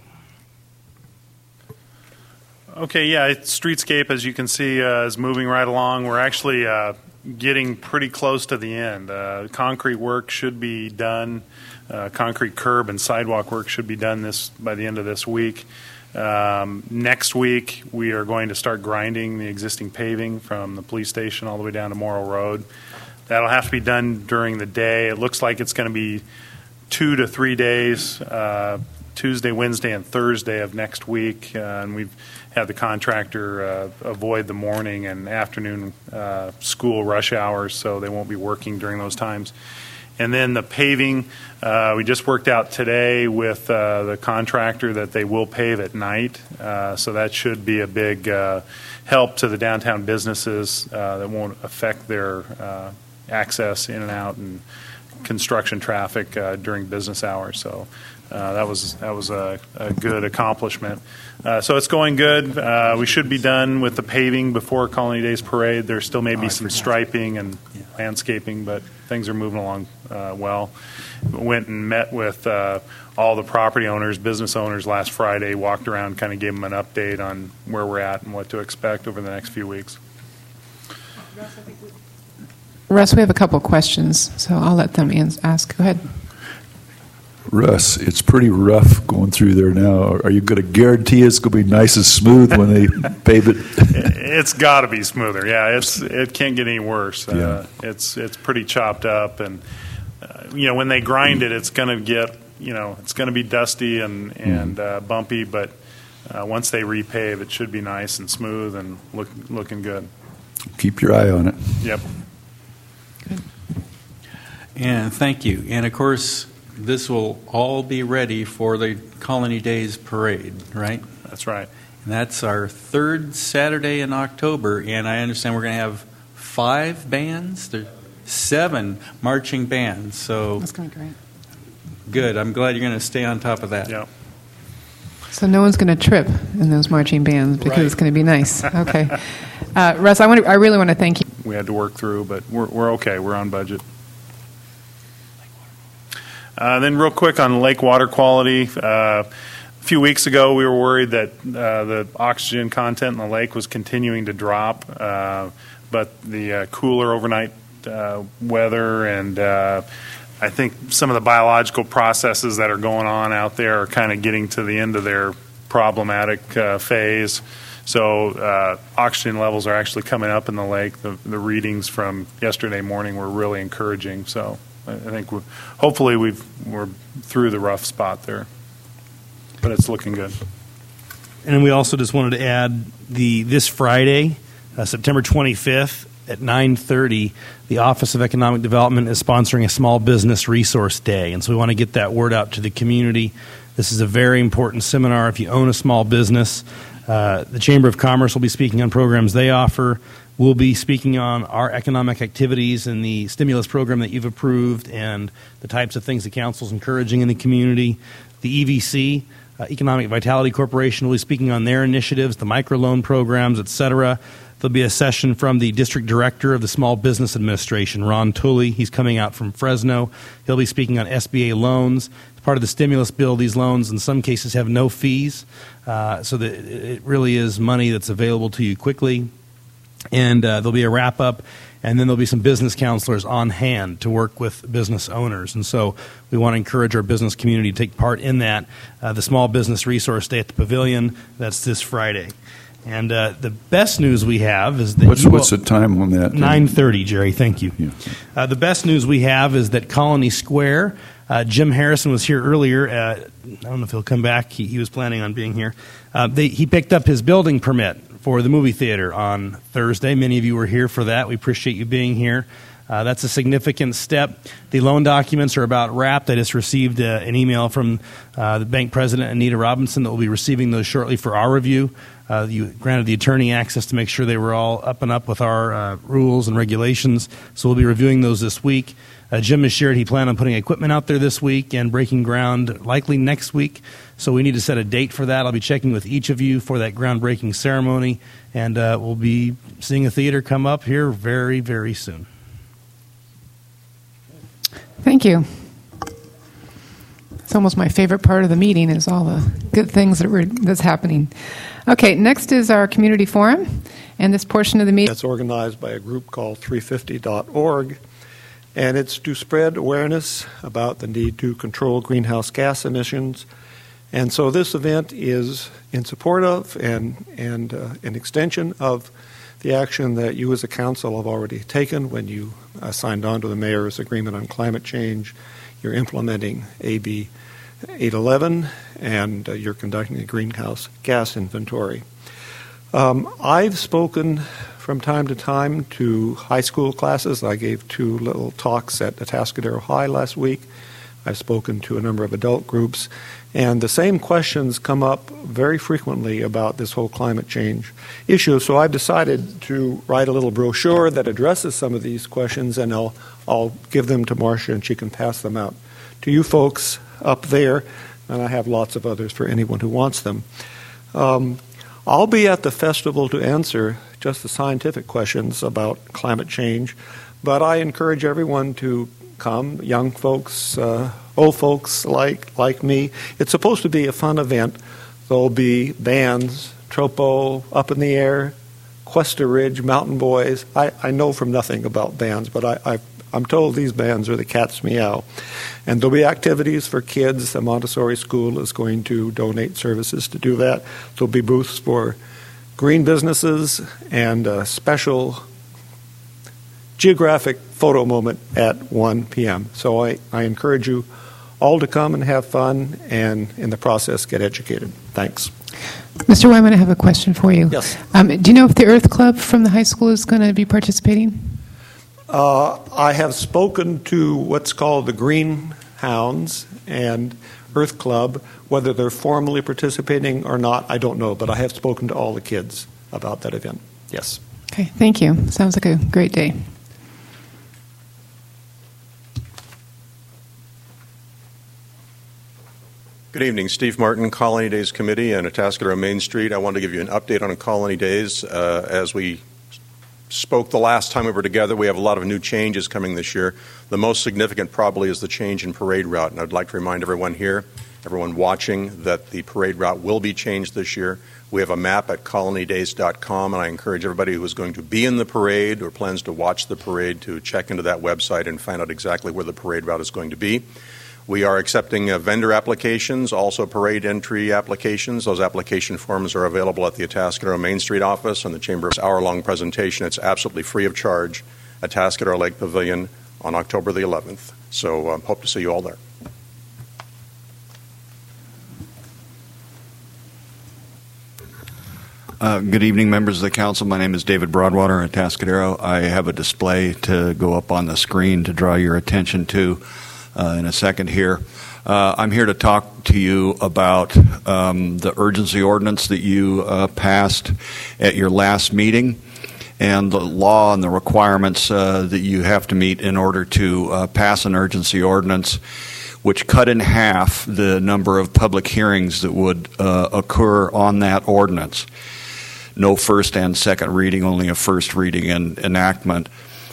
Okay, yeah, Streetscape, as you can see, is moving right along. We're actually getting pretty close to the end. Concrete work should be done. Concrete curb and sidewalk work should be done by the end of this week. Next week, we are going to start grinding the existing paving from the police station all the way down to Morrill Road. That'll have to be done during the day. It looks like it's going to be 2 to 3 days, Tuesday, Wednesday, and Thursday of next week. And we've had the contractor avoid the morning and afternoon school rush hours, so they won't be working during those times. And then the paving, we just worked out today with the contractor that they will pave at night. So that should be a big help to the downtown businesses that won't affect their access in and out and construction traffic during business hours. So that was a good accomplishment. So it's going good. We should be done with the paving before Colony Days Parade. There still may be some striping and landscaping, but things are moving along well. Went and met with all the property owners, business owners last Friday, walked around, kind of gave them an update on where we're at and what to expect over the next few weeks. Russ, we have a couple of questions, so I'll let them ask. Go ahead. Russ, it's pretty rough going through there now. Are you going to guarantee it's going to be nice and smooth when they pave it? It's got to be smoother. Yeah, it can't get any worse. Yeah. It's pretty chopped up, and when they grind it, it's going to get, it's going to be dusty and bumpy, but once they repave, it should be nice and smooth and looking good. Keep your eye on it. Yep. And thank you. And of course, this will all be ready for the Colony Days parade, right? That's right. And that's our third Saturday in October, and I understand we're going to have 5 bands. There's 7 marching bands. So That's going to be great. Good. I'm glad you're going to stay on top of that. Yeah. So no one's going to trip in those marching bands because Right. it's going to be nice. Okay. Russ, I really want to thank you. We had to work through, but we're okay. We're on budget. Then real quick on lake water quality. A few weeks ago, we were worried that the oxygen content in the lake was continuing to drop, but the cooler overnight weather and I think some of the biological processes that are going on out there are kind of getting to the end of their problematic phase. So oxygen levels are actually coming up in the lake. The readings from yesterday morning were really encouraging. So I think hopefully we're through the rough spot there, but it's looking good. And then we also just wanted to add this Friday, September 25th at 9:30, the Office of Economic Development is sponsoring a Small Business Resource Day. And so we want to get that word out to the community. This is a very important seminar if you own a small business. The Chamber of Commerce will be speaking on programs they offer. We'll be speaking on our economic activities and the stimulus program that you've approved and the types of things the council is encouraging in the community. The EVC, Economic Vitality Corporation, will be speaking on their initiatives, the microloan programs, et cetera. There'll be a session from the District Director of the Small Business Administration, Ron Tully. He's coming out from Fresno. He'll be speaking on SBA loans. As part of the stimulus bill, these loans in some cases have no fees, so that it really is money that's available to you quickly. And there'll be a wrap-up, and then there'll be some business counselors on hand to work with business owners. And so we want to encourage our business community to take part in that. The Small Business Resource Day at the Pavilion, that's this Friday. And the best news we have is that What's the time on that? 9:30, Jerry. Thank you. Yeah. The best news we have is that Colony Square. Jim Harrison was here earlier. I don't know if he'll come back. He was planning on being here. He picked up his building permit for the movie theater on Thursday. Many of you were here for that. We appreciate you being here. That's a significant step. The loan documents are about wrapped. I just received an email from the bank president, Anita Robinson, that will be receiving those shortly for our review. You granted the attorney access to make sure they were all up and up with our rules and regulations, so we'll be reviewing those this week. Jim has shared he planned on putting equipment out there this week and breaking ground likely next week, so we need to set a date for that. I'll be checking with each of you for that groundbreaking ceremony, and we'll be seeing a theater come up here very, very soon. Thank you. It's almost my favorite part of the meeting is all the good things that's happening. Okay, next is our community forum, and this portion of the meeting. That's organized by a group called 350.org, and it's to spread awareness about the need to control greenhouse gas emissions. And so this event is in support of and an extension of the action that you as a council have already taken when you signed on to the mayor's agreement on climate change. You're implementing AB 811, and you're conducting a greenhouse gas inventory. I've spoken from time to time to high school classes. I gave 2 little talks at Atascadero High last week. I've spoken to a number of adult groups, and the same questions come up very frequently about this whole climate change issue. So I've decided to write a little brochure that addresses some of these questions, and I'll give them to Marcia, and she can pass them out to you folks up there, and I have lots of others for anyone who wants them. I'll be at the festival to answer just the scientific questions about climate change, but I encourage everyone to come, young folks, old folks like me. It's supposed to be a fun event. There'll be bands, Tropo, Up in the Air, Cuesta Ridge, Mountain Boys. I know from nothing about bands, but I'm told these bands are the cat's meow. And there'll be activities for kids. The Montessori School is going to donate services to do that. There'll be booths for green businesses and special geographic photo moment at 1 p.m. So I encourage you all to come and have fun and, in the process, get educated. Thanks. Mr. Wyman, I have a question for you. Yes. Do you know if the Earth Club from the high school is going to be participating? I have spoken to what's called the Greenhounds and Earth Club. Whether they're formally participating or not, I don't know, but I have spoken to all the kids about that event. Yes. Okay, thank you. Sounds like a great day. Good evening. Steve Martin, Colony Days Committee and Atascadero Main Street. I wanted to give you an update on Colony Days. As we spoke the last time we were together, we have a lot of new changes coming this year. The most significant probably is the change in parade route, and I'd like to remind everyone here, everyone watching, that the parade route will be changed this year. We have a map at colonydays.com, and I encourage everybody who is going to be in the parade or plans to watch the parade to check into that website and find out exactly where the parade route is going to be. We are accepting vendor applications, also parade entry applications. Those application forms are available at the Atascadero Main Street office and the Chamber's hour-long presentation. It's absolutely free of charge at Atascadero Lake Pavilion on October the 11th. So hope to see you all there. Good evening, members of the council. My name is David Broadwater at Atascadero. I have a display to go up on the screen to draw your attention to in a second here. I'm here to talk to you about the urgency ordinance that you passed at your last meeting and the law and the requirements that you have to meet in order to pass an urgency ordinance, which cut in half the number of public hearings that would occur on that ordinance. No first and second reading, only a first reading and enactment.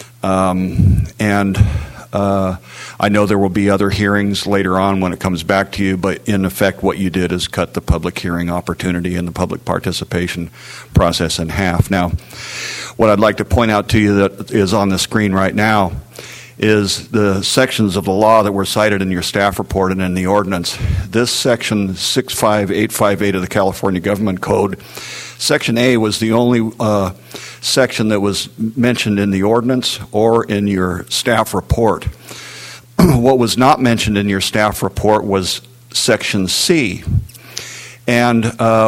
I know there will be other hearings later on when it comes back to you, but in effect what you did is cut the public hearing opportunity and the public participation process in half. Now, what I'd like to point out to you that is on the screen right now is the sections of the law that were cited in your staff report and in the ordinance. This section 65858 of the California Government Code, Section A was the only section that was mentioned in the ordinance or in your staff report. What was not mentioned in your staff report was Section C. And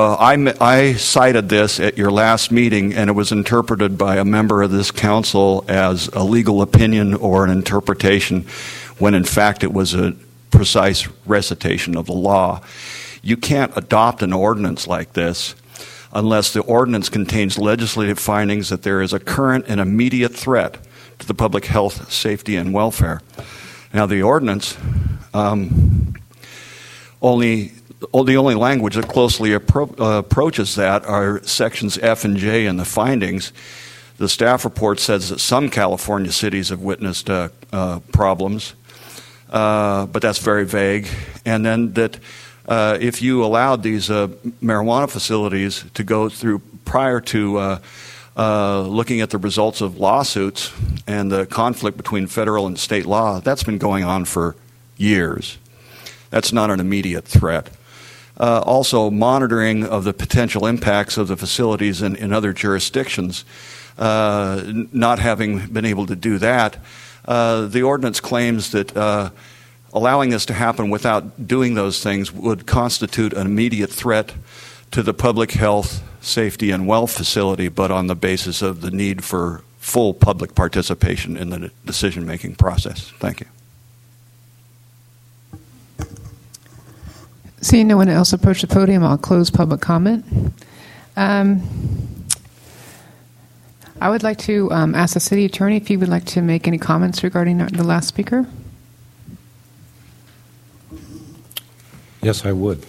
I cited this at your last meeting, and it was interpreted by a member of this council as a legal opinion or an interpretation, when in fact it was a precise recitation of the law. You can't adopt an ordinance like this unless the ordinance contains legislative findings that there is a current and immediate threat to the public health, safety, and welfare. Now, the ordinance, the only language that closely approaches that are sections F and J in the findings. The staff report says that some California cities have witnessed problems, but that's very vague. And then that if you allowed these marijuana facilities to go through prior to looking at the results of lawsuits and the conflict between federal and state law, that's been going on for years. That's not an immediate threat. Also, monitoring of the potential impacts of the facilities in other jurisdictions, not having been able to do that, the ordinance claims that allowing this to happen without doing those things would constitute an immediate threat to the public health, safety, and wealth facility, but on the basis of the need for full public participation in the decision-making process. Thank you. Seeing no one else approach the podium, I'll close public comment. I would like to ask the city attorney if he would like to make any comments regarding the last speaker. Yes, I would.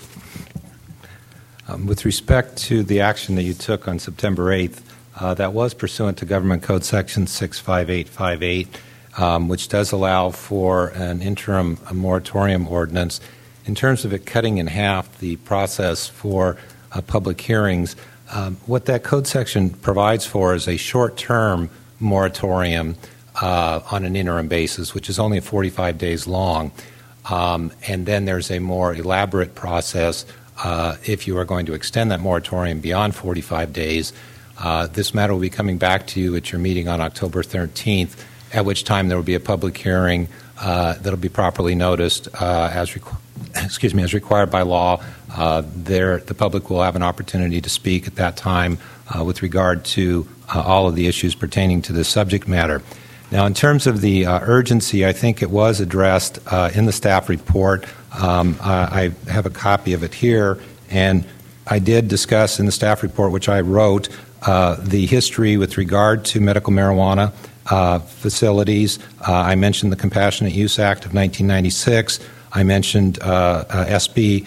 With respect to the action that you took on September 8th, that was pursuant to Government Code Section 65858, which does allow for an interim moratorium ordinance. In terms of it cutting in half the process for public hearings, what that code section provides for is a short-term moratorium on an interim basis, which is only 45 days long. And then there's a more elaborate process if you are going to extend that moratorium beyond 45 days. This matter will be coming back to you at your meeting on October 13th at which time there will be a public hearing that'll be properly noticed as required by law. The public will have an opportunity to speak at that time with regard to all of the issues pertaining to this subject matter. Now, in terms of the urgency, I think it was addressed in the staff report. I have a copy of it here, and I did discuss in the staff report, which I wrote, the history with regard to medical marijuana facilities. I mentioned the Compassionate Use Act of 1996. I mentioned SB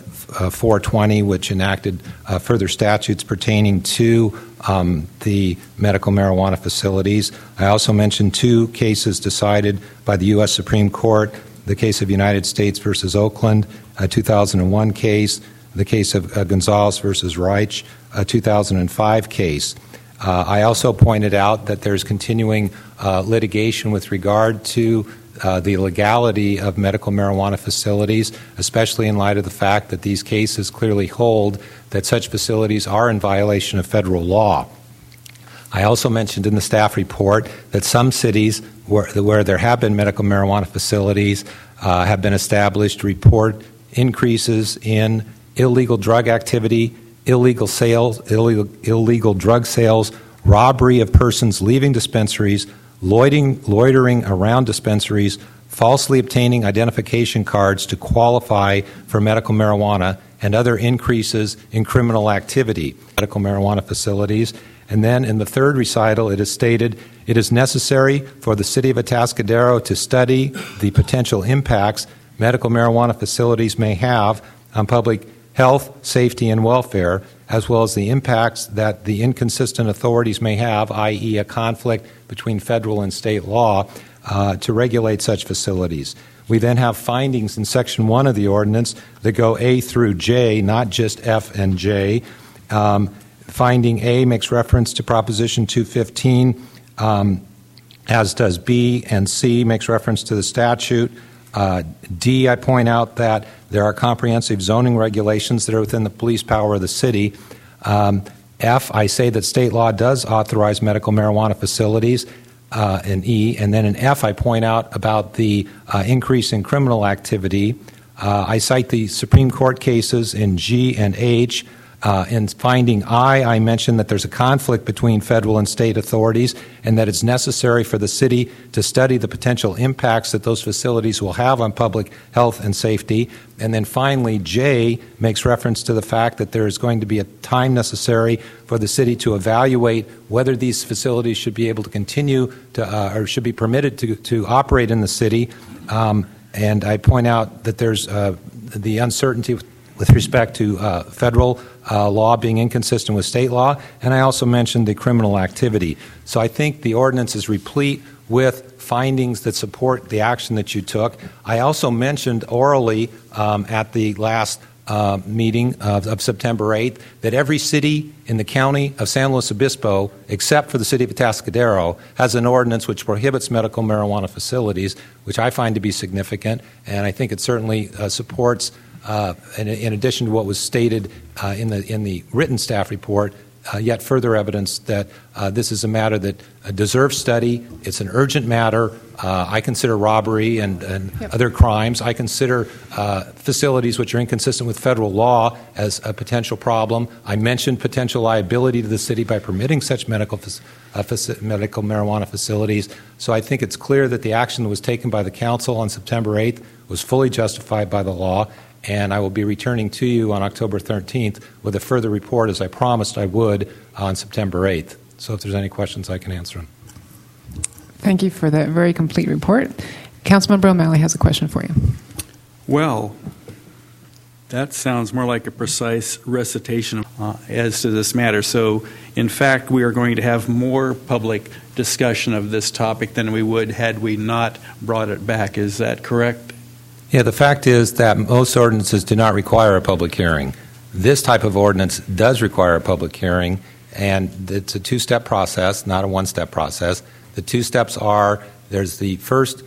420, which enacted further statutes pertaining to the medical marijuana facilities. I also mentioned 2 cases decided by the U.S. Supreme Court, the case of United States versus Oakland, a 2001 case, the case of Gonzalez versus Reich, a 2005 case. I also pointed out that there's continuing litigation with regard to the legality of medical marijuana facilities, especially in light of the fact that these cases clearly hold that such facilities are in violation of federal law. I also mentioned in the staff report that some cities where there have been medical marijuana facilities have been established to report increases in illegal drug activity, illegal sales, illegal drug sales, robbery of persons leaving dispensaries, loitering around dispensaries, falsely obtaining identification cards to qualify for medical marijuana, and other increases in criminal activity at medical marijuana facilities. And then in the third recital, it is stated, it is necessary for the City of Atascadero to study the potential impacts medical marijuana facilities may have on public health, safety, and welfare, as well as the impacts that the inconsistent authorities may have, i.e. a conflict between federal and state law, to regulate such facilities. We then have findings in Section 1 of the ordinance that go A through J, not just F and J. Finding A makes reference to Proposition 215, as does B, and C makes reference to the statute. D, I point out that there are comprehensive zoning regulations that are within the police power of the city. F, I say that state law does authorize medical marijuana facilities, in E. And then in F, I point out about the increase in criminal activity. I cite the Supreme Court cases in G and H. In finding I mentioned that there's a conflict between federal and state authorities and that it's necessary for the city to study the potential impacts that those facilities will have on public health and safety. And then finally, J makes reference to the fact that there is going to be a time necessary for the city to evaluate whether these facilities should be able to continue to or should be permitted to operate in the city. And I point out that there's the uncertainty with respect to federal law being inconsistent with state law, and I also mentioned the criminal activity. So I think the ordinance is replete with findings that support the action that you took. I also mentioned orally at the last meeting of September 8th that every city in the county of San Luis Obispo, except for the city of Atascadero, has an ordinance which prohibits medical marijuana facilities, which I find to be significant, and I think it certainly supports in addition to what was stated in the written staff report, yet further evidence that this is a matter that deserves study. It's an urgent matter. I consider robbery and other crimes. I consider facilities which are inconsistent with federal law as a potential problem. I mentioned potential liability to the city by permitting such medical marijuana facilities. So I think it's clear that the action that was taken by the council on September 8th was fully justified by the law. And I will be returning to you on October 13th with a further report, as I promised I would, on September 8th. So if there's any questions, I can answer them. Thank you for that very complete report. Councilmember O'Malley has a question for you. Well, that sounds more like a precise recitation as to this matter. So, in fact, we are going to have more public discussion of this topic than we would had we not brought it back. Is that correct? Yeah, the fact is that most ordinances do not require a public hearing. This type of ordinance does require a public hearing, and it's a two-step process, not a one-step process. The two steps are there's the first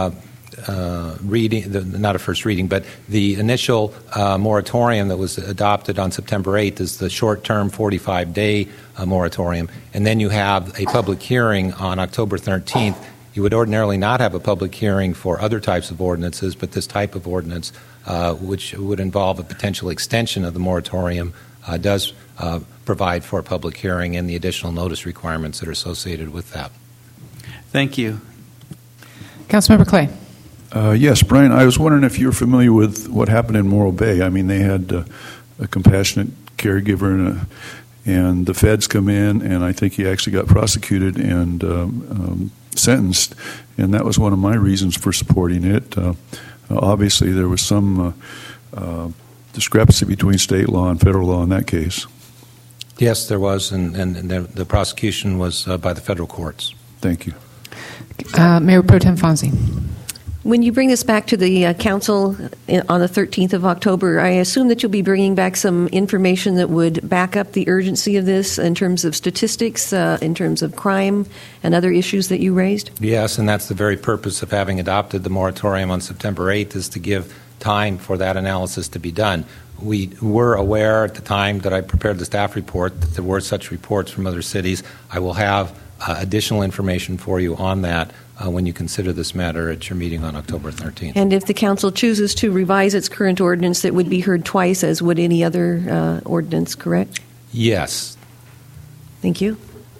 reading, not a first reading, but the initial moratorium that was adopted on September 8th is the short-term 45-day moratorium, and then you have a public hearing on October 13th You would ordinarily not have a public hearing for other types of ordinances, but this type of ordinance, which would involve a potential extension of the moratorium, does provide for a public hearing and the additional notice requirements that are associated with that. Thank you. Councilmember Clay. Yes, Brian, I was wondering if you're familiar with what happened in Morro Bay. I mean, they had a compassionate caregiver and the feds come in, and I think he actually got prosecuted and sentenced, and that was one of my reasons for supporting it. Obviously, there was some discrepancy between state law and federal law in that case. Yes, there was, and the prosecution was by the federal courts. Thank you. Mayor Pro Tem Fonzie. When you bring this back to the council on the 13th of October, I assume that you'll be bringing back some information that would back up the urgency of this in terms of statistics, in terms of crime and other issues that you raised? Yes, and that's the very purpose of having adopted the moratorium on September 8th, is to give time for that analysis to be done. We were aware at the time that I prepared the staff report that there were such reports from other cities. I will have additional information for you on that when you consider this matter at your meeting on October 13th. And if the council chooses to revise its current ordinance, it would be heard twice as would any other ordinance, correct? Yes. Thank you.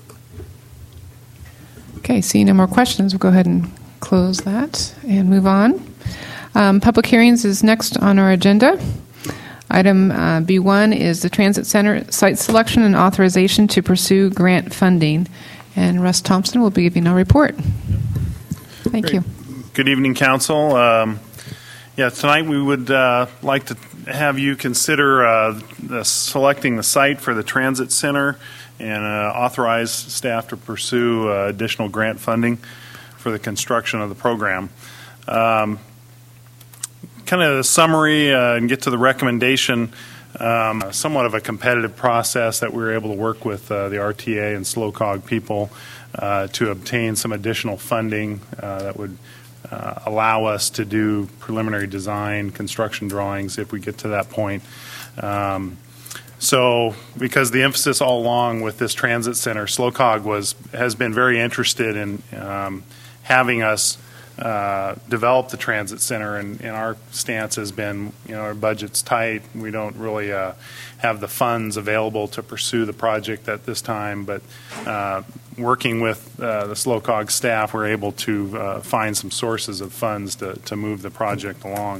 Okay, seeing no more questions, we'll go ahead and close that and move on. Public hearings is next on our agenda. Item B1 is the Transit Center site selection and authorization to pursue grant funding. And Russ Thompson will be giving a report. Thank you. Good evening, Council. Tonight we would like to have you consider selecting the site for the Transit Center and authorize staff to pursue additional grant funding for the construction of the program. Kind of the summary and get to the recommendation. Somewhat of a competitive process that we were able to work with the RTA and SLOCOG people to obtain some additional funding that would allow us to do preliminary design, construction drawings if we get to that point. So because the emphasis all along with this transit center, SLOCOG has been very interested in having us develop the transit center, and our stance has been, our budget's tight. We don't really have the funds available to pursue the project at this time, but working with the SLOCOG staff, we're able to find some sources of funds to move the project along.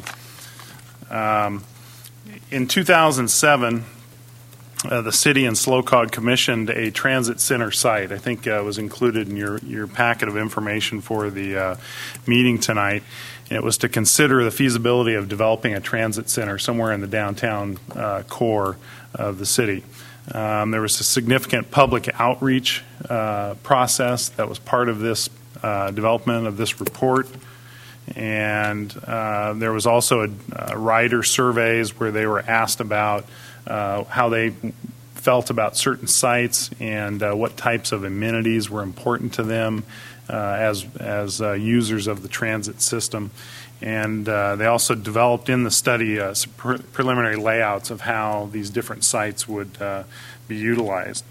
In 2007, the city and SLOCOG commissioned a transit center site. I think it was included in your packet of information for the meeting tonight. And it was to consider the feasibility of developing a transit center somewhere in the downtown core of the city. There was a significant public outreach process that was part of this development of this report. And there was also a rider surveys where they were asked about how they felt about certain sites and what types of amenities were important to them as users of the transit system. And they also developed in the study some preliminary layouts of how these different sites would be utilized.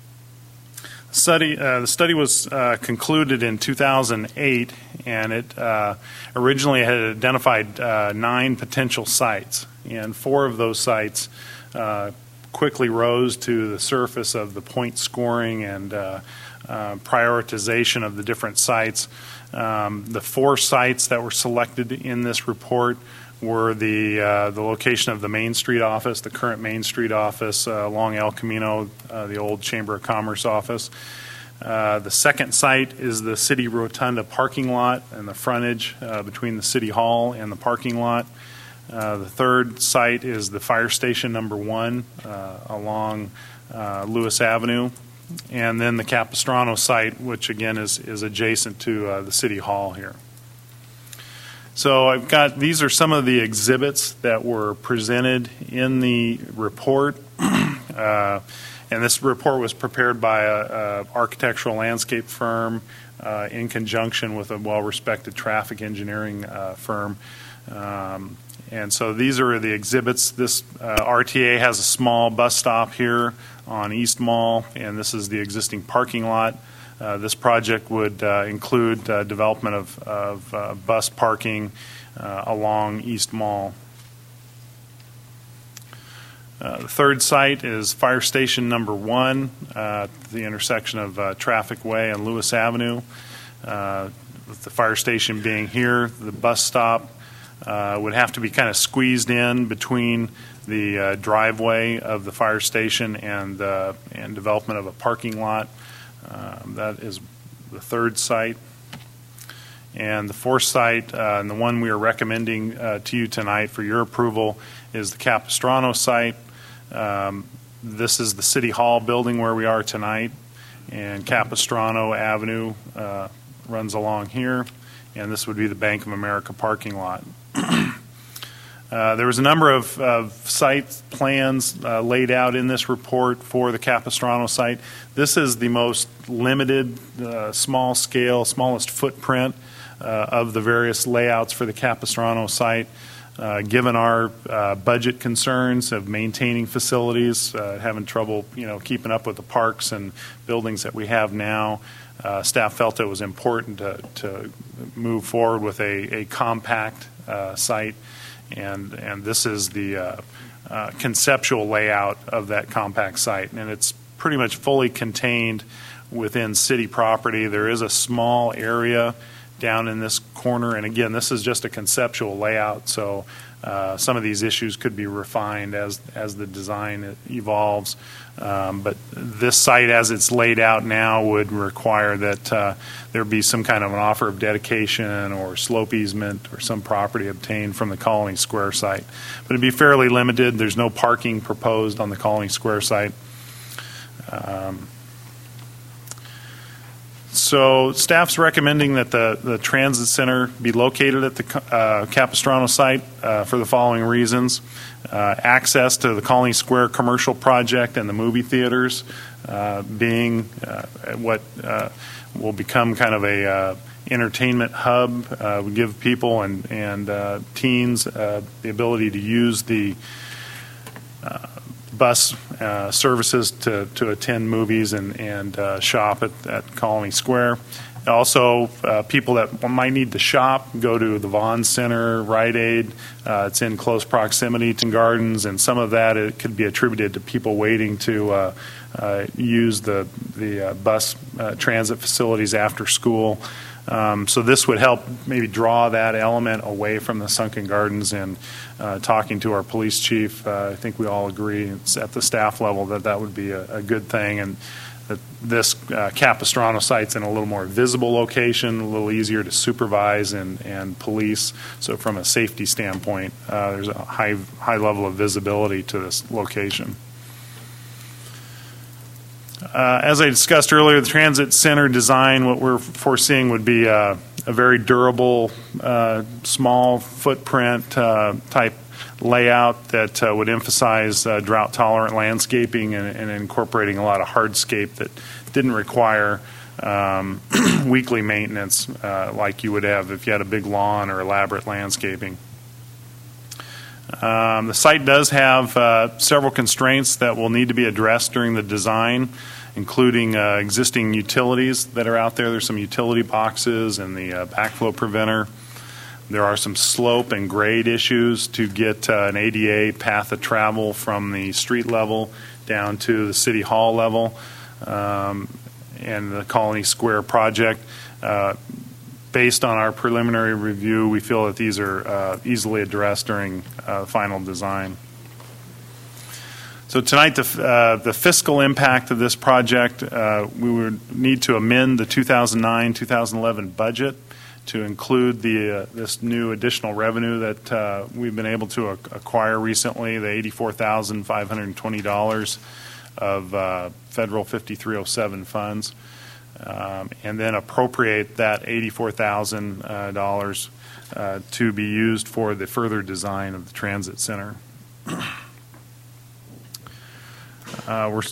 The study was concluded in 2008, and it originally had identified 9 potential sites, and 4 of those sites quickly rose to the surface of the point scoring and prioritization of the different sites. The 4 sites that were selected in this report were the location of the Main Street office, the current Main Street office along El Camino, the old Chamber of Commerce office. The second site is the City Rotunda parking lot and the frontage between the City Hall and the parking lot. The third site is the Fire Station number 1 along Lewis Avenue. And then the Capistrano site, which again is adjacent to the City Hall here. So these are some of the exhibits that were presented in the report. And this report was prepared by an architectural landscape firm in conjunction with a well-respected traffic engineering firm. And so these are the exhibits. This RTA has a small bus stop here on East Mall, and this is the existing parking lot This project would include development of bus parking along East Mall. The third site is Fire Station Number 1 at the intersection of Traffic Way and Lewis Avenue. With the fire station being here, the bus stop would have to be kind of squeezed in between the driveway of the fire station and development of a parking lot. That is the third site. And the fourth site, and the one we are recommending to you tonight for your approval, is the Capistrano site. This is the City Hall building where we are tonight, and Capistrano Avenue runs along here, and this would be the Bank of America parking lot. There was a number of site plans laid out in this report for the Capistrano site. This is the most limited, small scale, smallest footprint of the various layouts for the Capistrano site. Given our budget concerns of maintaining facilities, having trouble, keeping up with the parks and buildings that we have now, staff felt it was important to move forward with a compact site, and this is the conceptual layout of that compact site, and it's pretty much fully contained within city property. There is a small area down in this corner, and again, this is just a conceptual layout, so some of these issues could be refined as the design evolves. But this site, as it's laid out now, would require that there be some kind of an offer of dedication or slope easement or some property obtained from the Colony Square site. But it'd be fairly limited. There's no parking proposed on the Colony Square site. So staff's recommending that the transit center be located at the Capistrano site for the following reasons. Access to the Colony Square commercial project and the movie theaters being what will become kind of a entertainment hub. We give people and teens the ability to use the bus services to attend movies and shop at Colony Square. Also, people that might need to shop go to the Vaughn Center, Rite Aid. It's in close proximity to Gardens, and some of that it could be attributed to people waiting to use the bus transit facilities after school. So this would help maybe draw that element away from the Sunken Gardens. And talking to our police chief, I think we all agree at the staff level that would be a good thing, and that this Capistrano site's in a little more visible location, a little easier to supervise and police. So from a safety standpoint, there's a high level of visibility to this location. As I discussed earlier, the transit center design, what we're foreseeing would be a very durable, small footprint type layout that would emphasize drought-tolerant landscaping and incorporating a lot of hardscape that didn't require weekly maintenance like you would have if you had a big lawn or elaborate landscaping. The site does have several constraints that will need to be addressed during the design, including existing utilities that are out there. There's some utility boxes and the backflow preventer. There are some slope and grade issues to get an ADA path of travel from the street level down to the City Hall level and the Colony Square project. Based on our preliminary review, we feel that these are easily addressed during final design. So tonight, the fiscal impact of this project, we would need to amend the 2009-2011 budget to include this new additional revenue that we've been able to acquire recently, the $84,520 of federal 5307 funds. And then appropriate that $84,000 to be used for the further design of the transit center.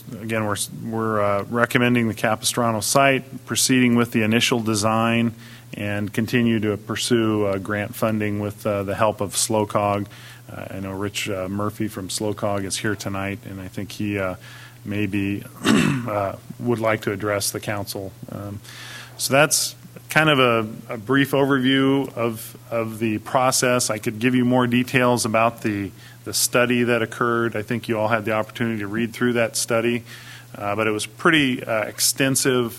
We're recommending the Capistrano site, proceeding with the initial design and continue to pursue grant funding with the help of SLOCOG. I know Rich Murphy from SLOCOG is here tonight, and I think he maybe would like to address the council. So that's kind of a brief overview of the process. I could give you more details about the study that occurred. I think you all had the opportunity to read through that study, but it was pretty extensive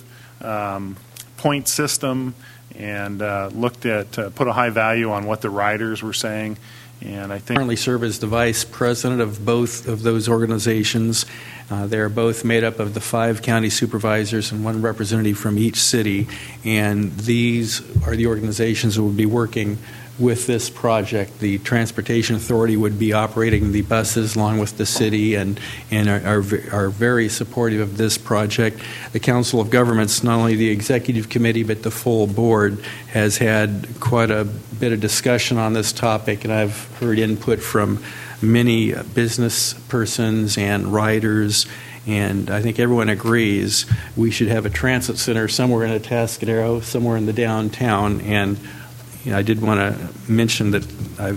point system, and looked at put a high value on what the riders were saying. And I think currently serve as the vice president of both of those organizations. They're both made up of the 5 county supervisors and 1 representative from each city, and these are the organizations that would be working with this project. The Transportation Authority would be operating the buses along with the city, and are very supportive of this project. The Council of Governments, not only the executive committee but the full board, has had quite a bit of discussion on this topic, and I've heard input from many business persons and riders, and I think everyone agrees we should have a transit center somewhere in Atascadero, somewhere in the downtown. And I did want to mention that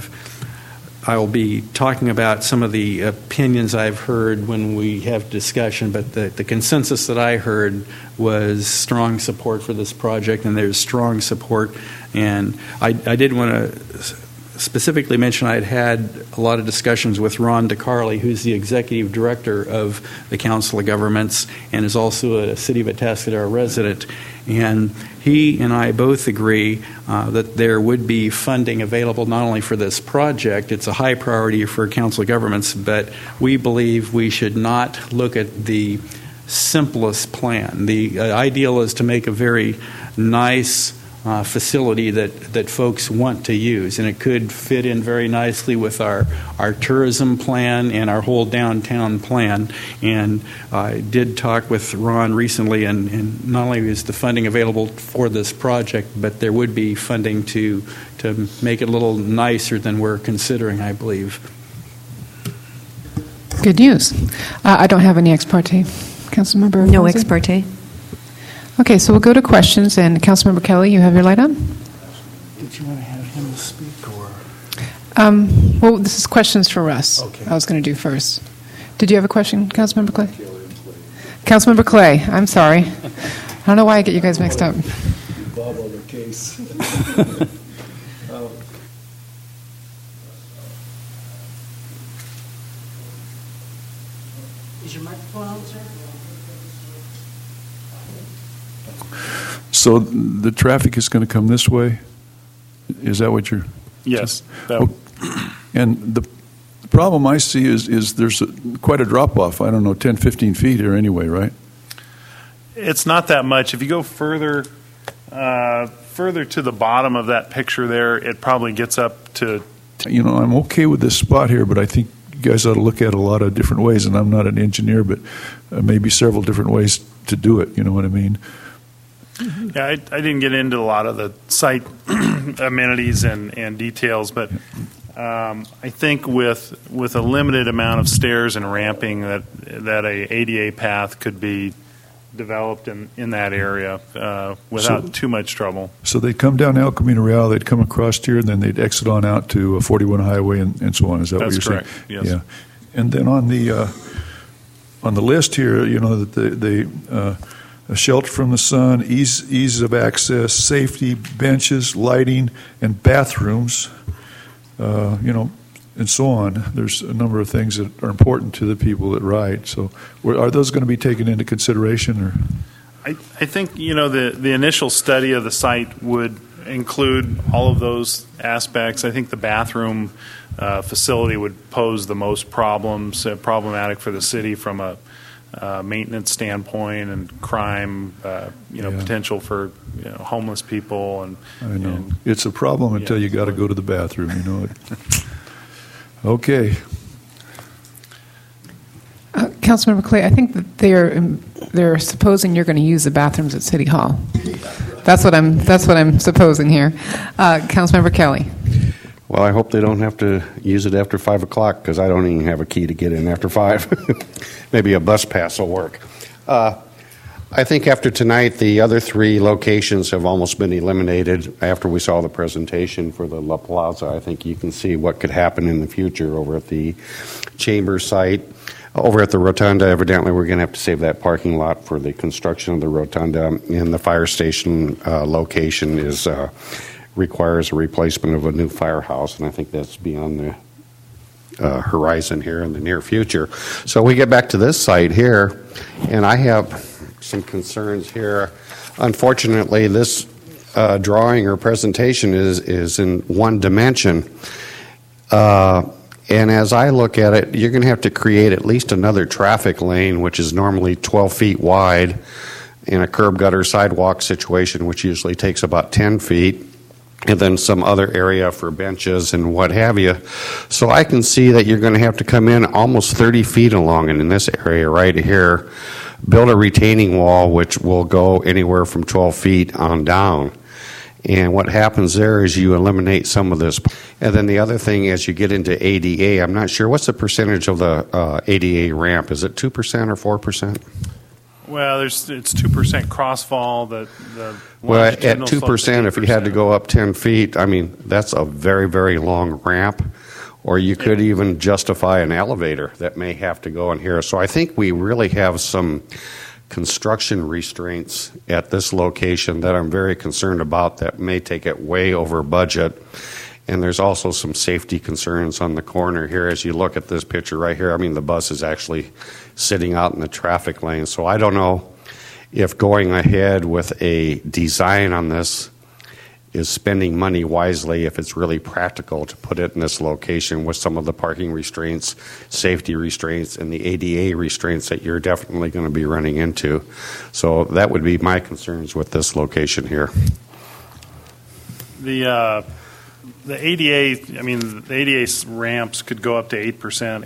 I will be talking about some of the opinions I've heard when we have discussion, but the consensus that I heard was strong support for this project, and there's strong support. And I did want to specifically mention I had a lot of discussions with Ron DeCarli, who's the executive director of the Council of Governments and is also a City of Atascadero resident. And he and I both agree that there would be funding available not only for this project, it's a high priority for Council of Governments, but we believe we should not look at the simplest plan. The ideal is to make a very nice facility that folks want to use, and it could fit in very nicely with our tourism plan and our whole downtown plan. And I did talk with Ron recently, and not only is the funding available for this project, but there would be funding to make it a little nicer than we're considering, I believe. Good news. I don't have any ex parte. Councilmember No Fonzie? ex parte. Okay, so we'll go to questions, and Councilmember Kelly, you have your light on? Did you want to have him speak, or? Well, this is questions for Russ. Okay. I was going to do first. Did you have a question, Councilmember Clay? Councilmember Clay, I'm sorry. I don't know why I get you guys mixed up. Bob on the case. Is your microphone on, sir? So the traffic is going to come this way? Is that what you're... yes. And the problem I see is there's quite a drop-off. I don't know, 10, 15 feet here anyway, right? It's not that much. If you go further to the bottom of that picture there, it probably gets up to... You know, I'm okay with this spot here, but I think you guys ought to look at it a lot of different ways, and I'm not an engineer, but maybe several different ways to do it, you know what I mean? Yeah, I didn't get into a lot of the site amenities and details, but I think with a limited amount of stairs and ramping, that a ADA path could be developed in that area without too much trouble. So they'd come down El Camino Real, they'd come across here, and then they'd exit on out to 41 Highway and so on. Is that what you're saying? That's correct, yes. Yeah. And then on the list here, you know, that they shelter from the sun, ease of access, safety, benches, lighting, and bathrooms, you know, and so on. There's a number of things that are important to the people that ride. So are those going to be taken into consideration? Or? I think, you know, the initial study of the site would include all of those aspects. I think the bathroom facility would pose the most problematic for the city from a maintenance standpoint and crime, potential for homeless people. And I know it's a problem until you got to go to the bathroom. You know it. Okay. Councilmember Clay, I think that they're supposing you're going to use the bathrooms at City Hall. That's what I'm supposing here. Councilmember Kelly. Well, I hope they don't have to use it after 5 o'clock, because I don't even have a key to get in after 5. Maybe a bus pass will work. I think after tonight, the other three locations have almost been eliminated. After we saw the presentation for the La Plaza, I think you can see what could happen in the future over at the Chamber site. Over at the Rotunda, evidently, we're going to have to save that parking lot for the construction of the Rotunda, and the fire station location requires a replacement of a new firehouse, and I think that's beyond the horizon here in the near future. So we get back to this site here, and I have some concerns here. Unfortunately, this drawing or presentation is in one dimension. And as I look at it, you're going to have to create at least another traffic lane, which is normally 12 feet wide, in a curb gutter sidewalk situation, which usually takes about 10 feet, and then some other area for benches and what have you. So I can see that you're going to have to come in almost 30 feet along, and in this area right here, build a retaining wall which will go anywhere from 12 feet on down. And what happens there is you eliminate some of this. And then the other thing, as you get into ADA, I'm not sure, what's the percentage of the ADA ramp? Is it 2% or 4%? Well, it's 2% crossfall. Well, at 2%, if you had to go up 10 feet, I mean, that's a very, very long ramp. Or you could even justify an elevator that may have to go in here. So I think we really have some construction restraints at this location that I'm very concerned about that may take it way over budget. And there's also some safety concerns on the corner here as you look at this picture right here. I mean, the bus is actually sitting out in the traffic lane. So I don't know if going ahead with a design on this is spending money wisely, if it's really practical to put it in this location with some of the parking restraints, safety restraints, and the ADA restraints that you're definitely going to be running into. So that would be my concerns with this location here. The ADA, I mean, the ADA ramps could go up to 8%,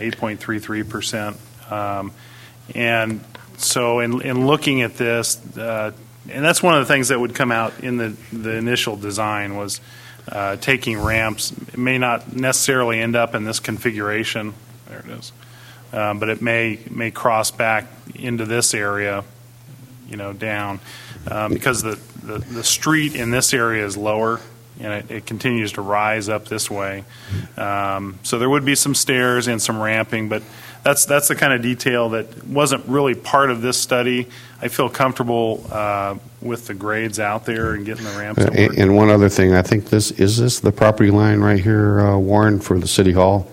8.33%. And so in looking at this, and that's one of the things that would come out in the initial design was taking ramps. It may not necessarily end up in this configuration. There it is. But it may cross back into this area, down, because the street in this area is lower, and it continues to rise up this way. So there would be some stairs and some ramping, but that's the kind of detail that wasn't really part of this study. I feel comfortable with the grades out there and getting the ramps. And one other thing, I think is this the property line right here, Warren, for the City Hall?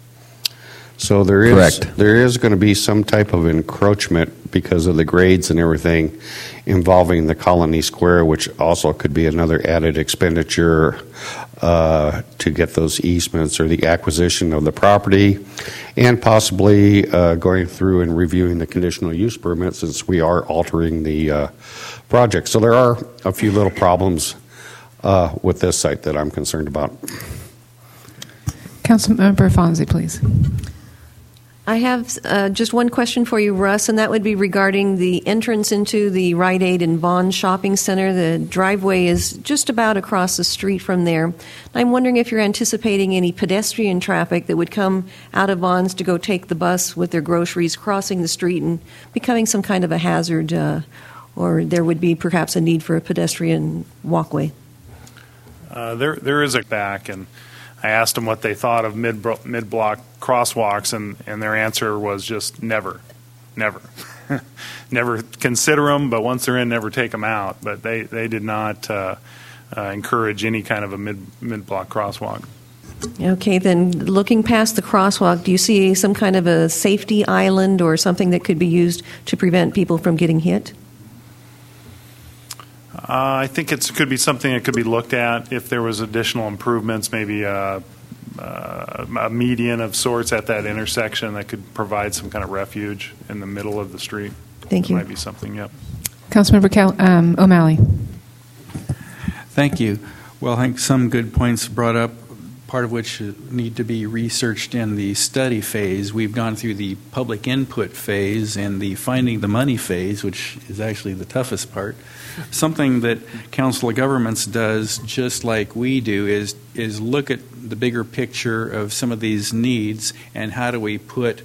So there is going to be some type of encroachment because of the grades and everything involving the Colony Square, which also could be another added expenditure to get those easements or the acquisition of the property, and possibly going through and reviewing the conditional use permit since we are altering the project. So there are a few little problems with this site that I'm concerned about. Councilmember Fonzie, please. I have just one question for you, Russ, and that would be regarding the entrance into the Rite Aid and Vaughn Shopping Center. The driveway is just about across the street from there. I'm wondering if you're anticipating any pedestrian traffic that would come out of Vaughn's to go take the bus with their groceries, crossing the street and becoming some kind of a hazard, or there would be perhaps a need for a pedestrian walkway. There is a back, and I asked them what they thought of mid-block crosswalks, and their answer was just never. Never consider them, but once they're in, never take them out. But they did not encourage any kind of a mid-block crosswalk. Okay, then looking past the crosswalk, do you see some kind of a safety island or something that could be used to prevent people from getting hit? I think it could be something that could be looked at if there was additional improvements, maybe a median of sorts at that intersection that could provide some kind of refuge in the middle of the street. Thank you. Might be something, yep. Councilmember O'Malley. Thank you. Well, I think some good points brought up, part of which need to be researched in the study phase. We've gone through the public input phase and the finding the money phase, which is actually the toughest part. Something that Council of Governments does, just like we do, is look at the bigger picture of some of these needs and how do we put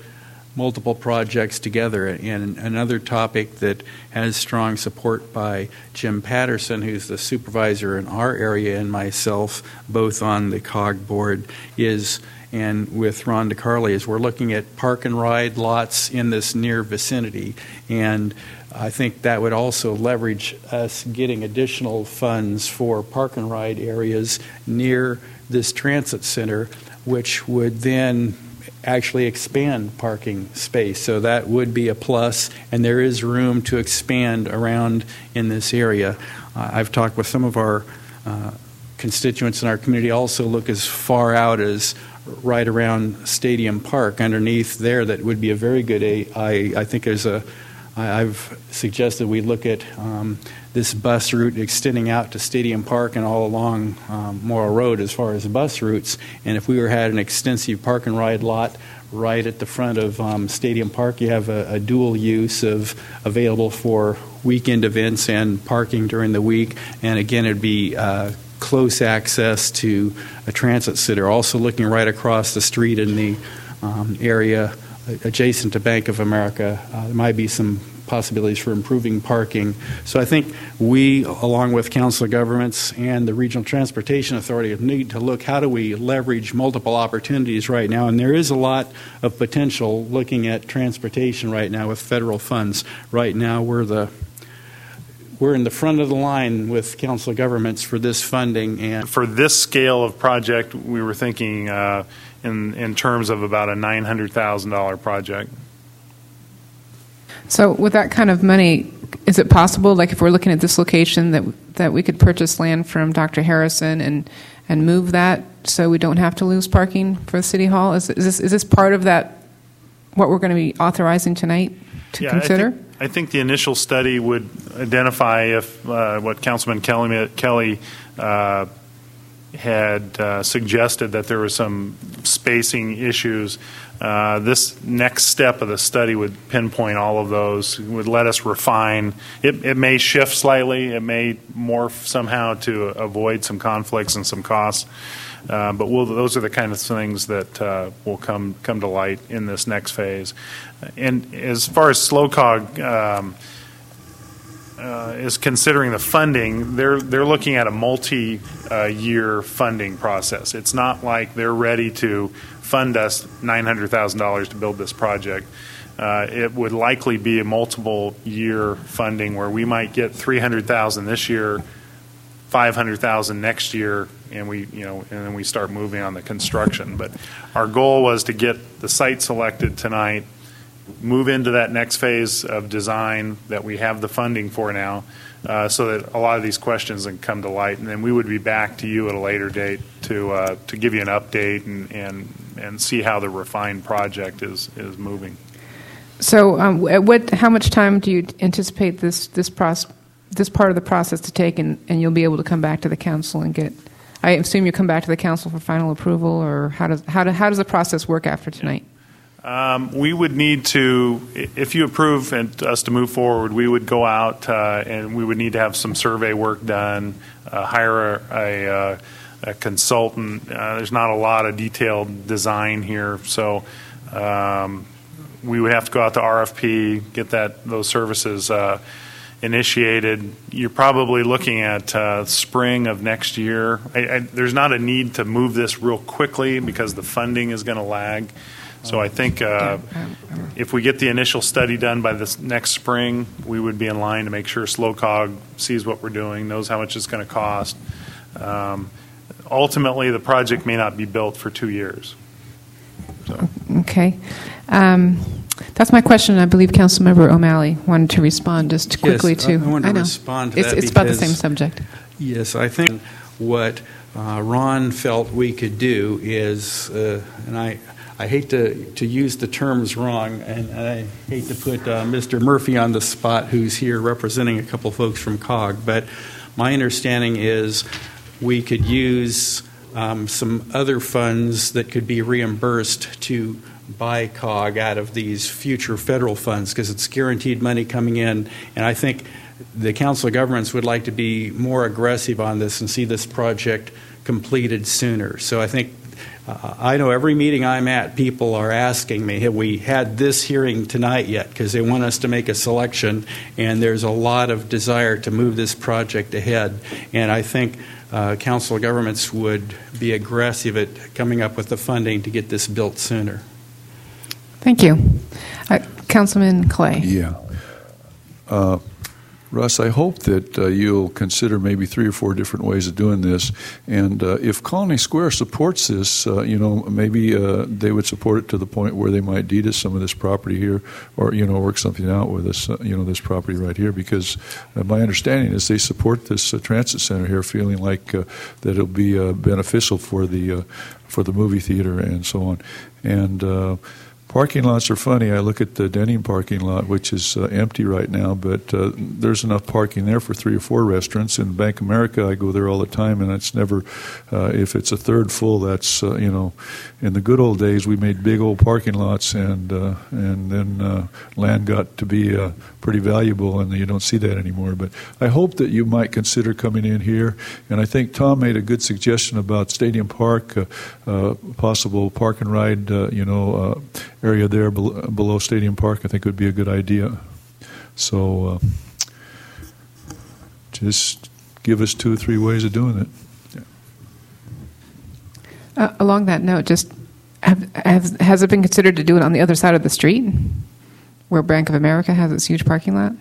multiple projects together. And another topic that has strong support by Jim Patterson, who's the supervisor in our area, and myself, both on the COG board, and with Ron DeCarli, is we're looking at park and ride lots in this near vicinity. And I think that would also leverage us getting additional funds for park and ride areas near this transit center, which would then actually expand parking space. So that would be a plus, and there is room to expand around in this area. I've talked with some of our constituents in our community, also look as far out as right around Stadium Park underneath there. That would be a very good, I think I've suggested we look at this bus route extending out to Stadium Park and all along Morrow Road as far as bus routes. And if we had an extensive park and ride lot right at the front of Stadium Park, you have a dual use of available for weekend events and parking during the week. And again, it'd be close access to a transit center. Also looking right across the street in the area adjacent to Bank of America, there might be some possibilities for improving parking. So I think we, along with Council of Governments and the Regional Transportation Authority, need to look how do we leverage multiple opportunities right now. And there is a lot of potential looking at transportation right now with federal funds. Right now we're in the front of the line with Council of Governments for this funding. And for this scale of project, we were thinking in terms of about a $900,000 project. So with that kind of money, is it possible, like if we're looking at this location, that we could purchase land from Dr. Harrison and move that so we don't have to lose parking for City Hall? Is this part of that, what we're going to be authorizing tonight to consider? I think the initial study would identify if what Councilman Kelly had suggested, that there were some spacing issues. This next step of the study would pinpoint all of those, would let us refine. It may shift slightly, it may morph somehow to avoid some conflicts and some costs, but those are the kind of things that will come to light in this next phase. And as far as SLOCOG is considering the funding, they're looking at a multi-year funding process. It's not like they're ready to fund us $900,000 to build this project. It would likely be a multiple-year funding where we might get $300,000 this year, $500,000 next year, and then we start moving on the construction. But our goal was to get the site selected tonight, move into that next phase of design that we have the funding for now, so that a lot of these questions can come to light, and then we would be back to you at a later date to give you an update and see how the refined project is moving. So, how much time do you anticipate this part of the process to take, and you'll be able to come back to the council and get? I assume you come back to the council for final approval, or how does the process work after tonight? We would need to, if you approve us to move forward, we would go out and we would need to have some survey work done, hire a consultant. There's not a lot of detailed design here, so we would have to go out to RFP, get those services initiated. You're probably looking at spring of next year. There's not a need to move this real quickly because the funding is going to lag. So I think if we get the initial study done by this next spring, we would be in line to make sure SLOCOG sees what we're doing, knows how much it's going to cost. Ultimately, the project may not be built for 2 years. So. Okay. That's my question. I believe Councilmember O'Malley wanted to respond just quickly yes, to. I want to respond to that. It's about the same subject. Yes, I think what Ron felt we could do is, and I hate to use the terms wrong, and I hate to put Mr. Murphy on the spot, who's here representing a couple folks from COG, but my understanding is we could use some other funds that could be reimbursed to buy COG out of these future federal funds, because it's guaranteed money coming in, and I think the Council of Governments would like to be more aggressive on this and see this project completed sooner. So I think I know every meeting I'm at, people are asking me, have we had this hearing tonight yet? Because they want us to make a selection, and there's a lot of desire to move this project ahead. And I think Council of Governments would be aggressive at coming up with the funding to get this built sooner. Thank you. Councilman Clay. Yeah. Russ, I hope that you'll consider maybe 3 or 4 different ways of doing this. And if Colony Square supports this, maybe they would support it to the point where they might deed us some of this property here, or work something out with this, this property right here. Because my understanding is they support this transit center here, feeling like that it'll be beneficial for the movie theater and so on. And parking lots are funny. I look at the Denning parking lot, which is empty right now, but there's enough parking there for 3 or 4 restaurants. In Bank of America, I go there all the time, and it's never, if it's a third full, that's, in the good old days, we made big old parking lots, and then land got to be pretty valuable, and you don't see that anymore. But I hope that you might consider coming in here, and I think Tom made a good suggestion about Stadium Park, possible park and ride, area there below Stadium Park. I think would be a good idea. So just give us 2 or 3 ways of doing it. Yeah. Along that note, just has it been considered to do it on the other side of the street, where Bank of America has its huge parking lot?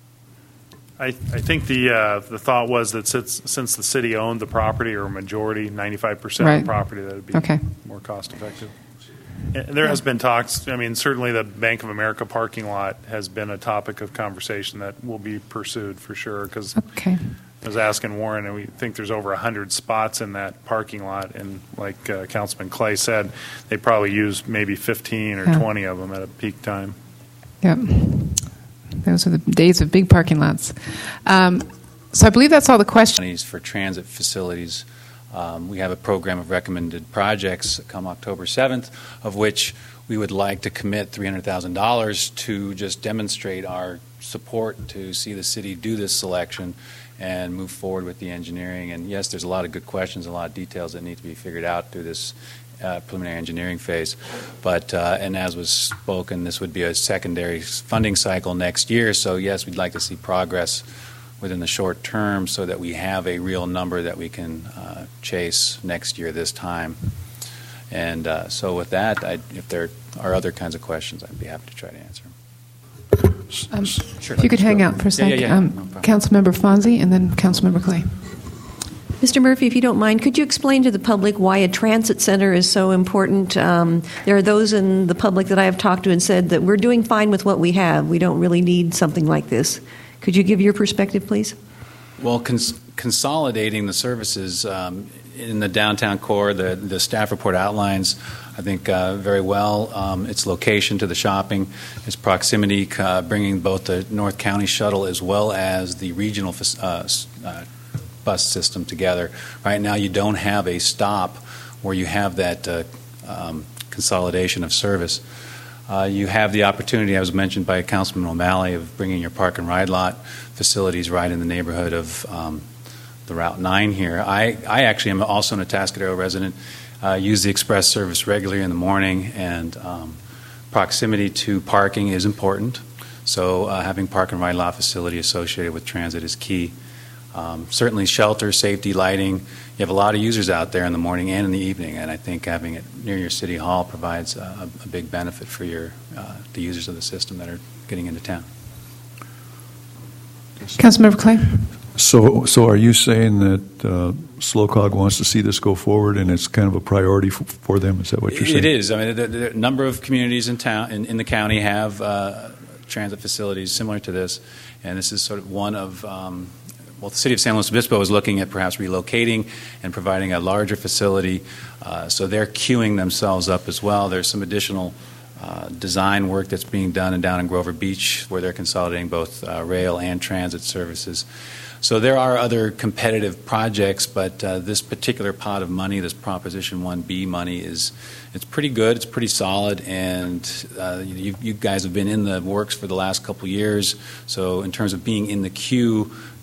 I think the thought was that since the city owned the property, or a majority, 95% right. of the property, that would be more cost effective. There has been talks. I mean, certainly the Bank of America parking lot has been a topic of conversation that will be pursued for sure. Because I was asking Warren, and we think there's over 100 spots in that parking lot, and like Councilman Clay said, they probably use maybe 15 or 20 of them at a peak time. Yep, those are the days of big parking lots. So I believe that's all the questions for transit facilities. We have a program of recommended projects come October 7th, of which we would like to commit $300,000 to just demonstrate our support to see the city do this selection and move forward with the engineering. And yes, there's a lot of good questions, a lot of details that need to be figured out through this preliminary engineering phase. But, and as was spoken, this would be a secondary funding cycle next year. So yes, we'd like to see progress within the short term so that we have a real number that we can chase next year this time. And so with that, if there are other kinds of questions, I'd be happy to try to answer them. Sure. If you could hang out for a sec. No Councilmember Fonzie and then Councilmember Clay. Mr. Murphy, if you don't mind, could you explain to the public why a transit center is so important? There are those in the public that I have talked to and said that we're doing fine with what we have. We don't really need something like this. Could you give your perspective, please? Well, consolidating the services in the downtown core, the staff report outlines, I think, very well its location to the shopping, its proximity, bringing both the North County shuttle as well as the regional bus system together. Right now, you don't have a stop where you have that consolidation of service. You have the opportunity, as mentioned by Councilman O'Malley, of bringing your park and ride lot facilities right in the neighborhood of the Route 9 here. I actually am also an Atascadero resident, use the express service regularly in the morning, and proximity to parking is important. So having park and ride lot facility associated with transit is key. Certainly shelter, safety, lighting. You have a lot of users out there in the morning and in the evening, and I think having it near your city hall provides a big benefit for the users of the system that are getting into town. Councilmember Clay. So are you saying that SLOCOG wants to see this go forward, and it's kind of a priority for them? Is that what you're saying? It is. I mean, the number of communities in town, in the county, have transit facilities similar to this, and this is sort of one of. Well, the city of San Luis Obispo is looking at perhaps relocating and providing a larger facility, so they're queuing themselves up as well. There's some additional design work that's being done down in Grover Beach, where they're consolidating both rail and transit services. So there are other competitive projects, but this particular pot of money, this Proposition 1B money, it's pretty good, it's pretty solid, and you guys have been in the works for the last couple years. So in terms of being in the queue,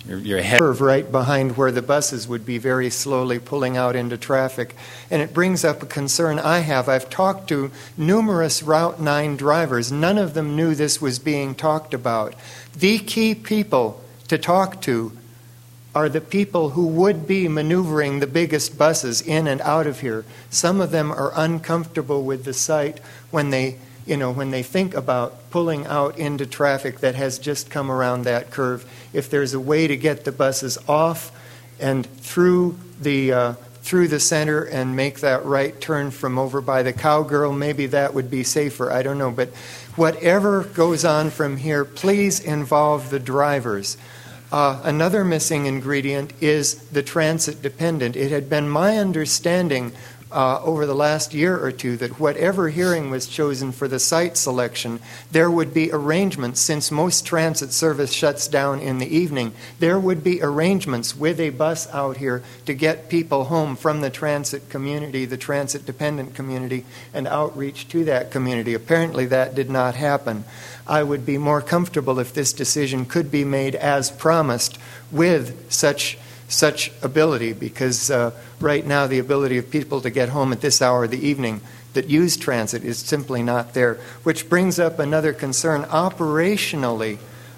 your head. Curve right behind where the buses would be very slowly pulling out into traffic. And it brings up a concern I have. I've talked to numerous Route 9 drivers. None of them knew this was being talked about. The key people to talk to are the people who would be maneuvering the biggest buses in and out of here. Some of them are uncomfortable with the sight when they think about pulling out into traffic that has just come around that curve. If there's a way to get the buses off and through the center and make that right turn from over by the Cowgirl, maybe that would be safer. I don't know. But whatever goes on from here, please involve the drivers. Another missing ingredient is the transit dependent. It had been my understanding over the last year or two that whatever hearing was chosen for the site selection, there would be arrangements, since most transit service shuts down in the evening, there would be arrangements with a bus out here to get people home from the transit community, the transit dependent community, and outreach to that community. Apparently that did not happen. I would be more comfortable if this decision could be made as promised with such ability, because right now the ability of people to get home at this hour of the evening that use transit is simply not there. Which brings up another concern. Operationally,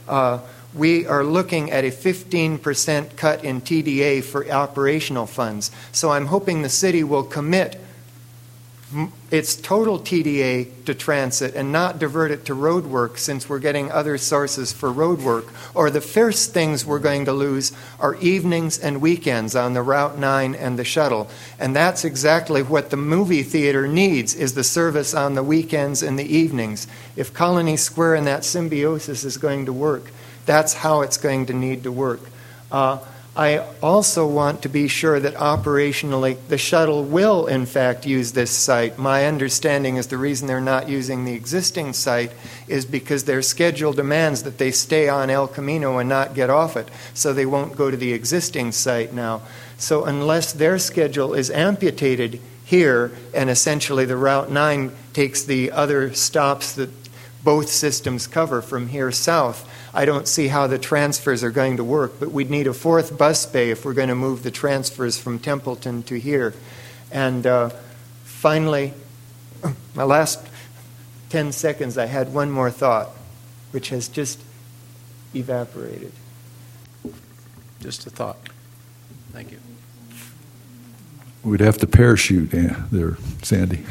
we are looking at a 15% cut in TDA for operational funds. So I'm hoping the city will commit its total TDA to transit and not divert it to road work, since we're getting other sources for road work. Or the first things we're going to lose are evenings and weekends on the Route 9 and the shuttle. And that's exactly what the movie theater needs, is the service on the weekends and the evenings. If Colony Square and that symbiosis is going to work, that's how it's going to need to work. I also want to be sure that operationally the shuttle will in fact use this site. My understanding is the reason they're not using the existing site is because their schedule demands that they stay on El Camino and not get off it, so they won't go to the existing site now. So unless their schedule is amputated here and essentially the Route 9 takes the other stops that both systems cover from here south, I don't see how the transfers are going to work, but we'd need a fourth bus bay if we're going to move the transfers from Templeton to here. And finally, my last 10 seconds, I had one more thought, which has just evaporated. Just a thought. Thank you. We'd have to parachute there, Sandy.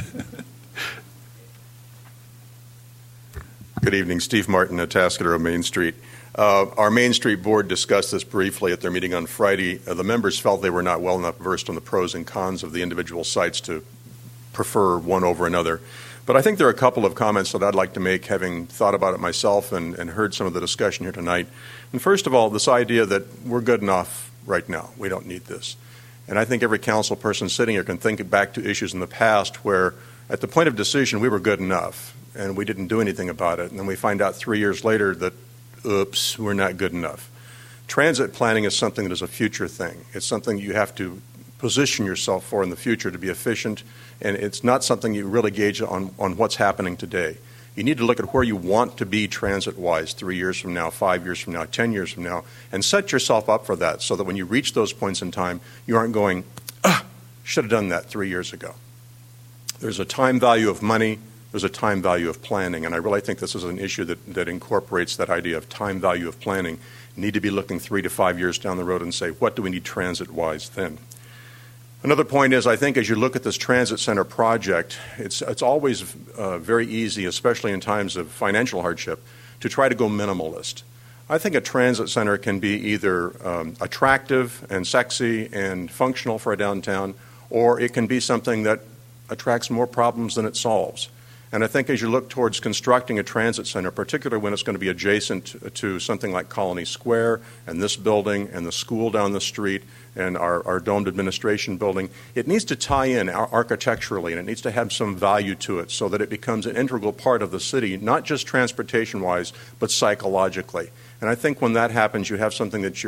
Good evening. Steve Martin, Atascadero Main Street. Our Main Street board discussed this briefly at their meeting on Friday. The members felt they were not well enough versed on the pros and cons of the individual sites to prefer one over another. But I think there are a couple of comments that I'd like to make, having thought about it myself and heard some of the discussion here tonight. And first of all, this idea that we're good enough right now. We don't need this. And I think every council person sitting here can think back to issues in the past where at the point of decision we were good enough and we didn't do anything about it. And then we find out 3 years later that, oops, we're not good enough. Transit planning is something that is a future thing. It's something you have to position yourself for in the future to be efficient, and it's not something you really gauge on what's happening today. You need to look at where you want to be transit-wise 3 years from now, 5 years from now, 10 years from now, and set yourself up for that so that when you reach those points in time, you aren't going, should have done that 3 years ago. There's a time value of money. There's a time value of planning, and I really think this is an issue that incorporates that idea of time value of planning. You need to be looking 3 to 5 years down the road and say, what do we need transit-wise then? Another point is, I think as you look at this transit center project, it's always very easy, especially in times of financial hardship, to try to go minimalist. I think a transit center can be either attractive and sexy and functional for a downtown, or it can be something that attracts more problems than it solves. And I think as you look towards constructing a transit center, particularly when it's going to be adjacent to something like Colony Square and this building and the school down the street and our domed administration building, it needs to tie in architecturally, and it needs to have some value to it so that it becomes an integral part of the city, not just transportation-wise, but psychologically. And I think when that happens, you have something that's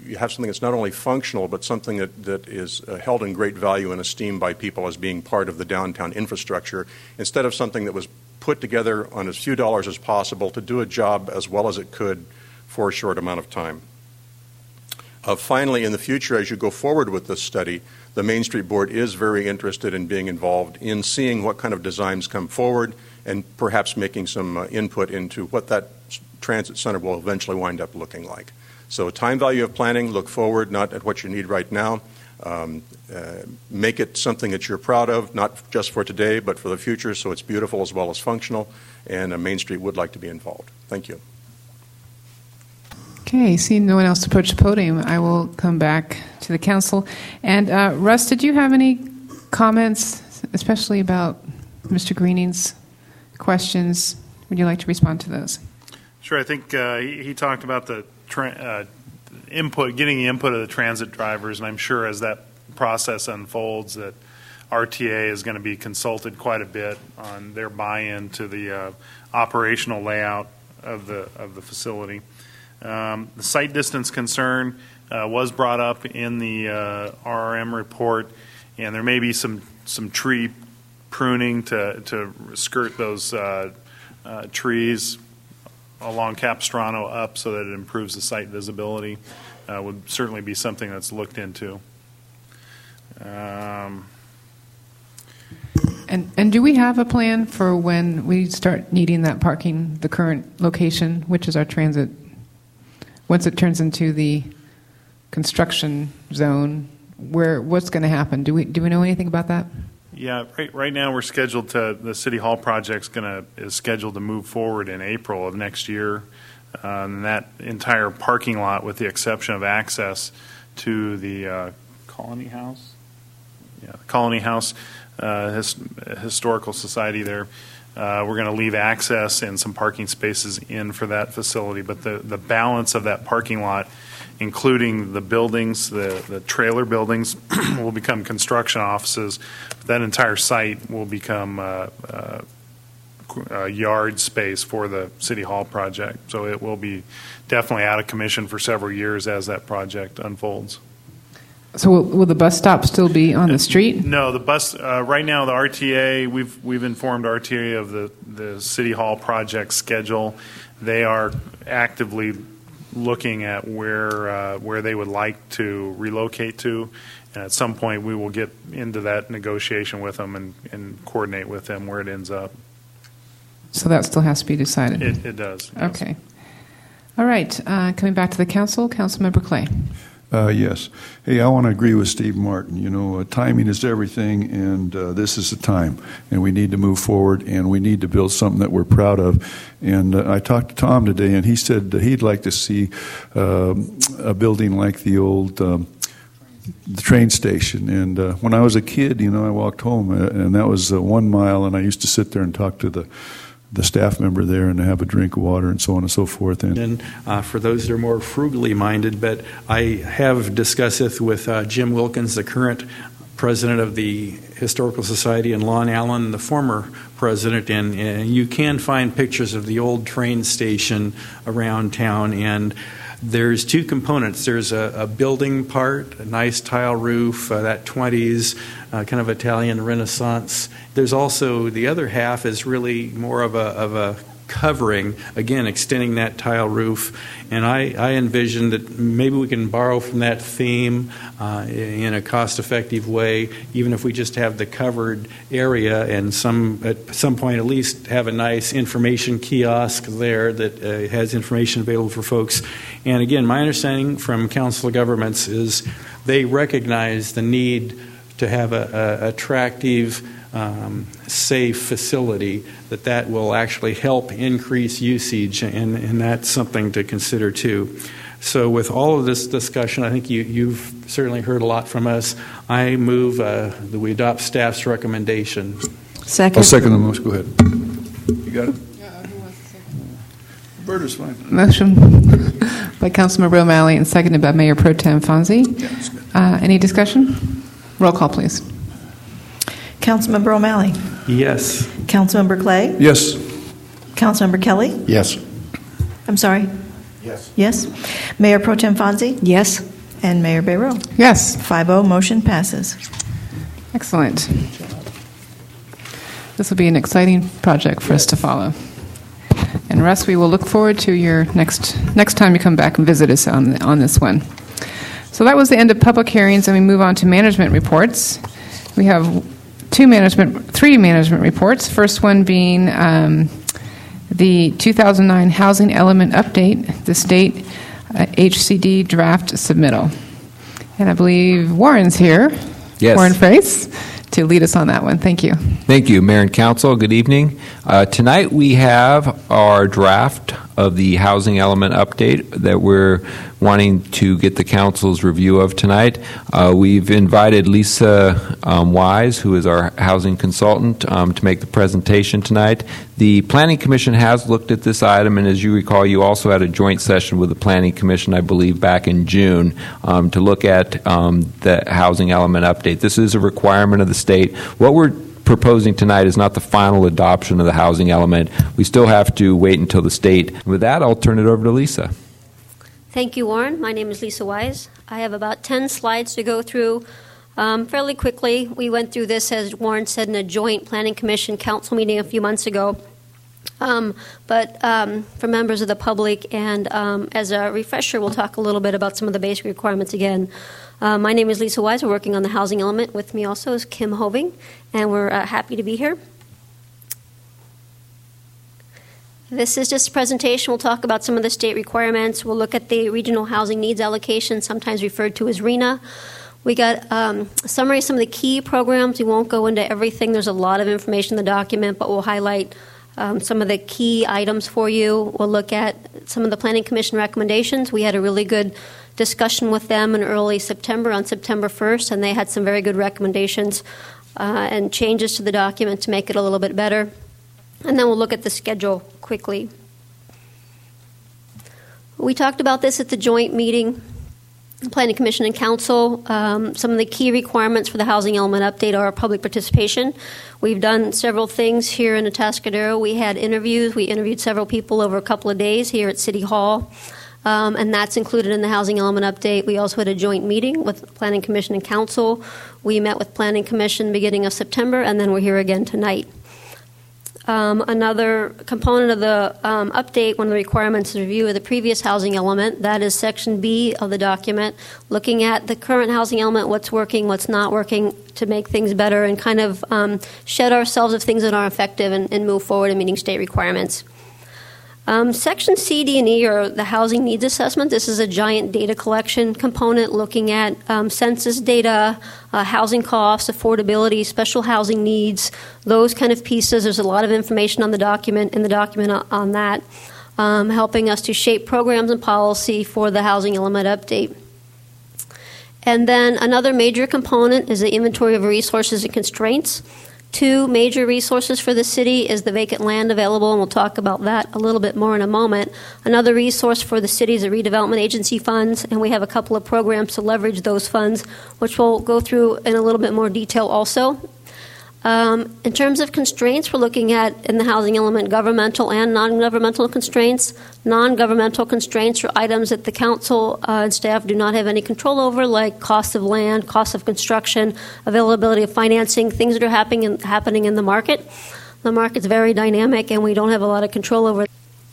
not only functional, but something that is held in great value and esteem by people as being part of the downtown infrastructure, instead of something that was put together on as few dollars as possible to do a job as well as it could for a short amount of time. Finally, in the future, as you go forward with this study, the Main Street Board is very interested in being involved in seeing what kind of designs come forward and perhaps making some input into what that transit center will eventually wind up looking like. So time value of planning, look forward, not at what you need right now. Make it something that you're proud of, not just for today, but for the future, so it's beautiful as well as functional, and Main Street would like to be involved. Thank you. Okay, seeing no one else approach the podium, I will come back to the council. And Russ, did you have any comments, especially about Mr. Greening's questions? Would you like to respond to those? Sure. I think he talked about the input, getting the input of the transit drivers, and I'm sure as that process unfolds that RTA is going to be consulted quite a bit on their buy-in to the operational layout of the facility. The site distance concern was brought up in the RRM report, and there may be some tree pruning to skirt those trees along Capistrano up so that it improves the site visibility. Would certainly be something that's looked into. And do we have a plan for when we start needing that parking, the current location, which is our transit, once it turns into the construction zone, what's going to happen? Do we know anything about that? Yeah, right now we're scheduled to, the City Hall project's is scheduled to move forward in April of next year. And that entire parking lot, with the exception of access to the Colony House, Colony House Historical Society there, we're going to leave access and some parking spaces in for that facility. But the balance of that parking lot, including the buildings, the trailer buildings, will become construction offices. That entire site will become yard space for the City Hall project. So it will be definitely out of commission for several years as that project unfolds. So will the bus stop still be on the street? No, the bus right now, the RTA, we've informed RTA of the City Hall project schedule. They are actively looking at where they would like to relocate to, and at some point we will get into that negotiation with them and coordinate with them where it ends up. So that still has to be decided? It does. Yes. Okay. All right. Coming back to the council, Councilmember Clay. Yes. Hey, I want to agree with Steve Martin. You know, timing is everything, and this is the time. And we need to move forward, and we need to build something that we're proud of. And I talked to Tom today, and he said that he'd like to see a building like the old the train station. And when I was a kid, you know, I walked home, and that was 1 mile, and I used to sit there and talk to the staff member there and have a drink of water and so on and so forth. And for those that are more frugally minded, but I have discussed it with Jim Wilkins, the current president of the Historical Society, and Lon Allen, the former president, and you can find pictures of the old train station around town. And there's two components. There's a building part, a nice tile roof, that 20s kind of Italian Renaissance. There's also the other half is really more of a covering, again, extending that tile roof. And I envision that maybe we can borrow from that theme in a cost-effective way, even if we just have the covered area and at some point at least have a nice information kiosk there that has information available for folks. And again, my understanding from Council of Governments is they recognize the need to have a attractive, safe facility that will actually help increase usage, and that's something to consider too. So with all of this discussion, I think you've certainly heard a lot from us. I move that we adopt staff's recommendation. Second. I'll second the motion. Go ahead. You got it? Berta's fine. Motion by Councilmember O'Malley and seconded by Mayor Pro Tem Fonzie. Yeah, any discussion? Roll call, please. Councilmember O'Malley. Yes. Councilmember Clay. Yes. Councilmember Kelly. Yes. I'm sorry. Yes. Yes. Mayor Pro Tem Fonzie. Yes. And Mayor Bayroux. Yes. 5-0, motion passes. Excellent. This will be an exciting project for us to follow. And Russ, we will look forward to your next time you come back and visit us on this one. So that was the end of public hearings, and we move on to management reports. We have three management reports. First one being the 2009 Housing Element Update, the state HCD draft submittal. And I believe Warren's here. Yes. Warren Frace, to lead us on that one. Thank you. Thank you, Mayor and Council. Good evening. Tonight we have our draft of the housing element update that we're wanting to get the council's review of tonight. We've invited Lisa Wise, who is our housing consultant, to make the presentation tonight. The Planning Commission has looked at this item, and as you recall, you also had a joint session with the Planning Commission, I believe, back in June to look at the housing element update. This is a requirement of the state. What we're proposing tonight is not the final adoption of the housing element. We still have to wait until the state. With that, I'll turn it over to Lisa. Thank you, Warren. My name is Lisa Wise. I have about 10 slides to go through fairly quickly. We went through this, as Warren said, in a joint Planning Commission council meeting a few months ago. But for members of the public and as a refresher, we'll talk a little bit about some of the basic requirements again. My name is Lisa Wise. We're working on the housing element. With me also is Kim Hoving, and we're happy to be here. This is just a presentation. We'll talk about some of the state requirements. We'll look at the regional housing needs allocation, sometimes referred to as RHNA. We got a summary of some of the key programs. We won't go into everything. There's a lot of information in the document, but we'll highlight some of the key items for you. We'll look at some of the Planning Commission recommendations. We had a really good discussion with them in early September, on September 1st, and they had some very good recommendations and changes to the document to make it a little bit better. And then we'll look at the schedule quickly. We talked about this at the joint meeting, Planning Commission and Council. Some of the key requirements for the housing element update are public participation. We've done several things here in Atascadero. We had interviews. We interviewed several people over a couple of days here at City Hall, and that's included in the housing element update. We also had a joint meeting with Planning Commission and Council. We met with Planning Commission beginning of September, and then we're here again tonight. Another component of the update, one of the requirements is review of the previous housing element. That is Section B of the document, looking at the current housing element, what's working, what's not working, to make things better and kind of shed ourselves of things that aren't effective and move forward in meeting state requirements. Section C, D, and E are the housing needs assessment. This is a giant data collection component looking at census data, housing costs, affordability, special housing needs, those kind of pieces. There's a lot of information on the document, on that, helping us to shape programs and policy for the housing element update. And then another major component is the inventory of resources and constraints. Two major resources for the city is the vacant land available, and we'll talk about that a little bit more in a moment. Another resource for the city is the redevelopment agency funds, and we have a couple of programs to leverage those funds, which we'll go through in a little bit more detail also. In terms of constraints, we're looking at, in the housing element, governmental and non-governmental constraints. Non-governmental constraints are items that the council and staff do not have any control over, like cost of land, cost of construction, availability of financing, things that are happening in the market. The market's very dynamic, and we don't have a lot of control over it.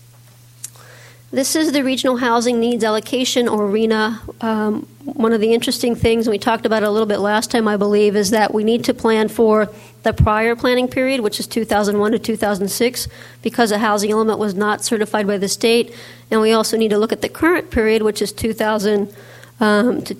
This is the regional housing needs allocation, or RHNA. One of the interesting things, and we talked about it a little bit last time, I believe, is that we need to plan for the prior planning period, which is 2001 to 2006, because a housing element was not certified by the state. And we also need to look at the current period, which is 2000 to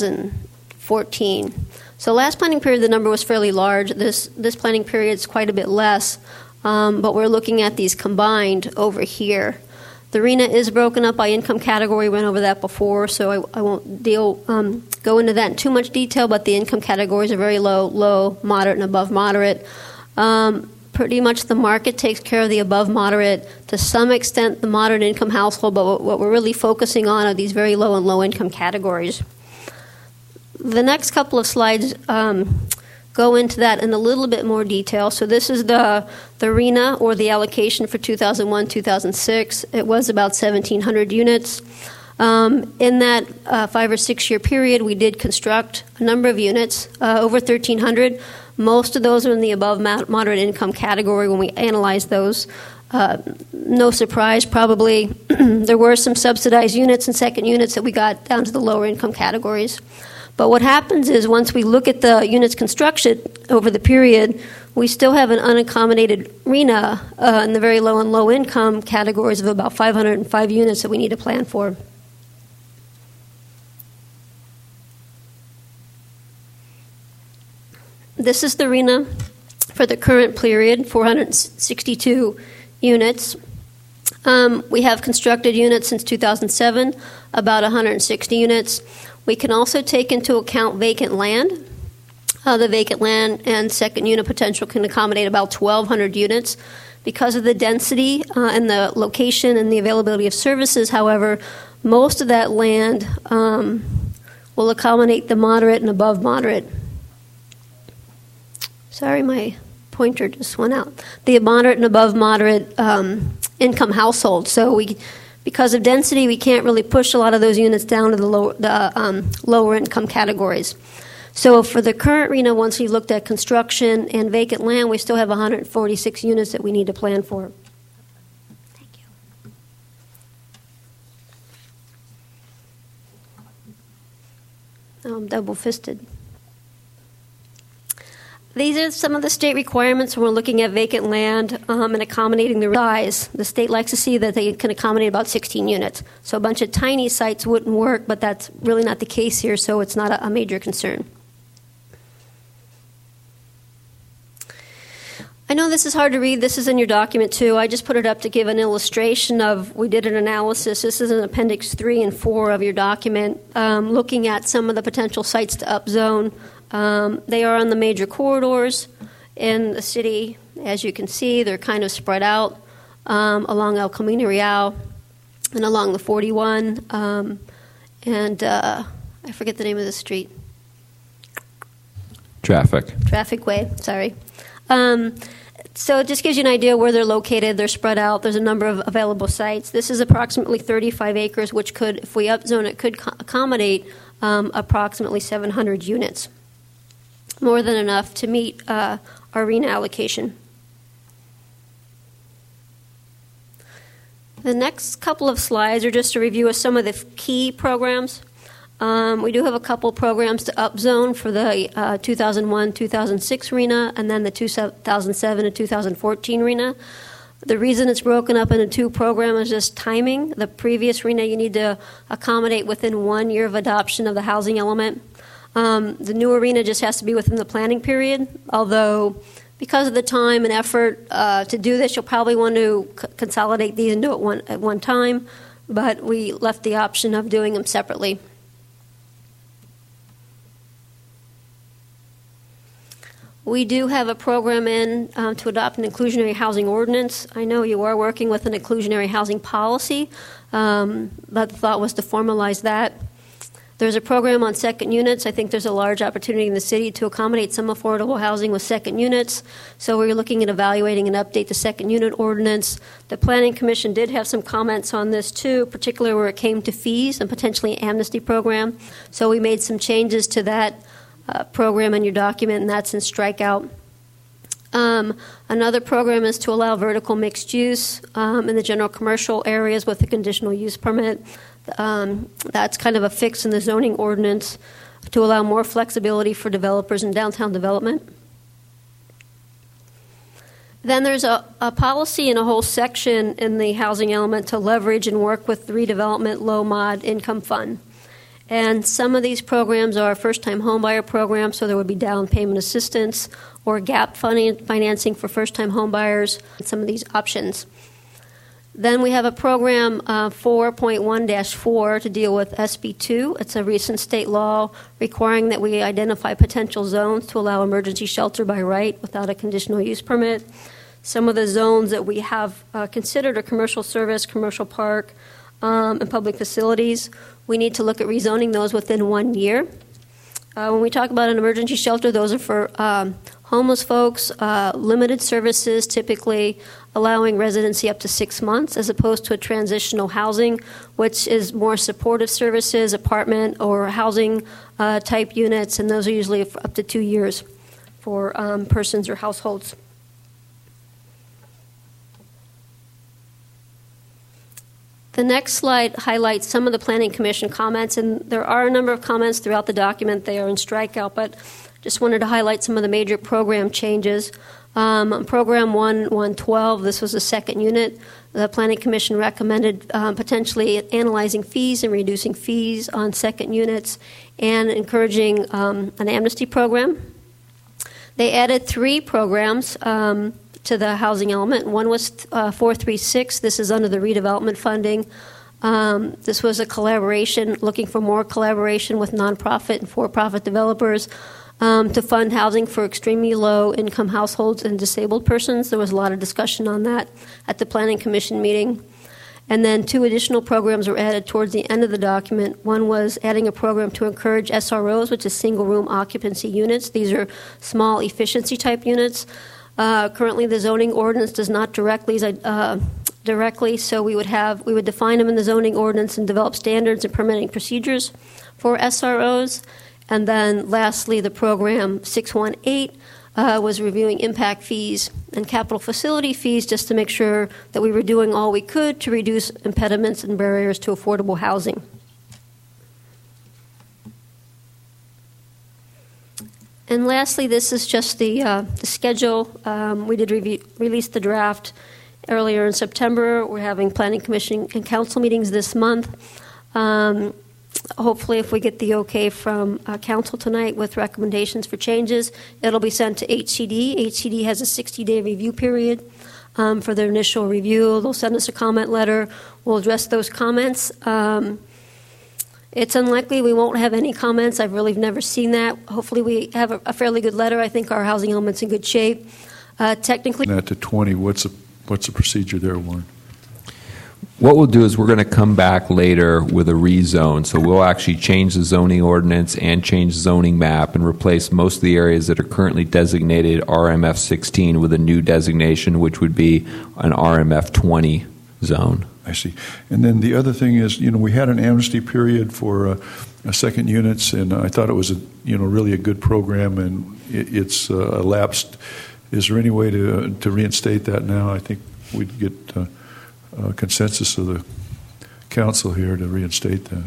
2014. So last planning period, the number was fairly large. This planning period is quite a bit less, but we're looking at these combined over here. The RHNA is broken up by income category. We went over that before, so I won't go into that in too much detail, but the income categories are very low, moderate, and above moderate. Pretty much the market takes care of the above moderate, to some extent the moderate income household, but what we're really focusing on are these very low and low income categories. The next couple of slides go into that in a little bit more detail. So this is the RHNA, or the allocation for 2001-2006. It was about 1,700 units. In that 5 or 6 year period, we did construct a number of units, over 1,300. Most of those are in the above moderate income category when we analyzed those. No surprise, probably there were some subsidized units and second units that we got down to the lower income categories. But what happens is once we look at the units construction over the period, we still have an unaccommodated RENA in the very low and low income categories of about 505 units that we need to plan for. This is the RENA for the current period, 462 units. We have constructed units since 2007, about 160 units. We can also take into account vacant land. The vacant land and second unit potential can accommodate about 1,200 units. Because of the density and the location and the availability of services, however, most of that land will accommodate the moderate and above moderate. Sorry, my pointer just went out. The moderate and above moderate income households. So because of density, we can't really push a lot of those units down to the lower income categories. So for the current RENA, once we looked at construction and vacant land, we still have 146 units that we need to plan for. Thank you. I'm double-fisted. These are some of the state requirements when we're looking at vacant land and accommodating the size. The state likes to see that they can accommodate about 16 units. So a bunch of tiny sites wouldn't work, but that's really not the case here, so it's not a major concern. I know this is hard to read. This is in your document, too. I just put it up to give an illustration of, we did an analysis. This is in Appendix 3 and 4 of your document, looking at some of the potential sites to upzone. They are on the major corridors in the city. As you can see, they're kind of spread out along El Camino Real and along the 41. And I forget the name of the street. Traffic Way, sorry. So it just gives you an idea where they're located. They're spread out. There's a number of available sites. This is approximately 35 acres, which could, if we upzone it, could accommodate approximately 700 units. More than enough to meet our RENA allocation. The next couple of slides are just a review of some of the key programs. We do have a couple programs to upzone for the 2001-2006 RENA and then the 2007 and 2014 RENA. The reason it's broken up into two programs is just timing. The previous RENA you need to accommodate within 1 year of adoption of the housing element. The new RENA just has to be within the planning period, although because of the time and effort to do this, you'll probably want to consolidate these and do it at one time, but we left the option of doing them separately. We do have a program to adopt an inclusionary housing ordinance. I know you are working with an inclusionary housing policy, but the thought was to formalize that. There's a program on second units. I think there's a large opportunity in the city to accommodate some affordable housing with second units. So we're looking at evaluating and update the second unit ordinance. The Planning Commission did have some comments on this too, particularly where it came to fees and potentially amnesty program. So we made some changes to that program in your document, and that's in strikeout. Another program is to allow vertical mixed use in the general commercial areas with a conditional use permit. That's kind of a fix in the zoning ordinance to allow more flexibility for developers in downtown development. Then there's a policy and a whole section in the housing element to leverage and work with the redevelopment low mod income fund. And some of these programs are first-time homebuyer programs, so there would be down payment assistance or gap financing for first-time homebuyers, and some of these options. Then we have a program 4.1-4 to deal with SB2. It's a recent state law requiring that we identify potential zones to allow emergency shelter by right without a conditional use permit. Some of the zones that we have considered are commercial service, commercial park, and public facilities. We need to look at rezoning those within 1 year. When we talk about an emergency shelter, those are for homeless folks, limited services, typically allowing residency up to 6 months, as opposed to a transitional housing, which is more supportive services, apartment or housing type units, and those are usually for up to 2 years for persons or households. . The next slide highlights some of the Planning Commission comments, and there are a number of comments throughout the document. They are in strikeout, but just wanted to highlight some of the major program changes. Program 112, this was the second unit. The Planning Commission recommended potentially analyzing fees and reducing fees on second units and encouraging an amnesty program. They added 3 programs to the housing element. One was 436. This is under the redevelopment funding. This was a collaboration, looking for more collaboration with nonprofit and for-profit developers to fund housing for extremely low-income households and disabled persons. There was a lot of discussion on that at the Planning Commission meeting. And then 2 additional programs were added towards the end of the document. One was adding a program to encourage SROs, which is single-room occupancy units. These are small efficiency-type units. Currently, the zoning ordinance does not directly, so we would define them in the zoning ordinance and develop standards and permitting procedures for SROs. And then, lastly, the program 618 was reviewing impact fees and capital facility fees just to make sure that we were doing all we could to reduce impediments and barriers to affordable housing. And lastly, this is just the schedule. We did release the draft earlier in September. We're having Planning Commission and Council meetings this month. Hopefully, if we get the okay from Council tonight with recommendations for changes, it'll be sent to HCD. HCD has a 60-day review period for their initial review. They'll send us a comment letter. We'll address those comments. It's unlikely we won't have any comments. I've really never seen that. Hopefully we have a fairly good letter. I think our housing element's in good shape. Technically... That to 20, what's the procedure there, Warren? What we'll do is we're going to come back later with a rezone. So we'll actually change the zoning ordinance and change the zoning map and replace most of the areas that are currently designated RMF 16 with a new designation, which would be an RMF 20 zone. I see. And then the other thing is, we had an amnesty period for second units, and I thought it was really a good program, and it's elapsed. Is there any way to reinstate that now? I think we'd get consensus of the council here to reinstate that.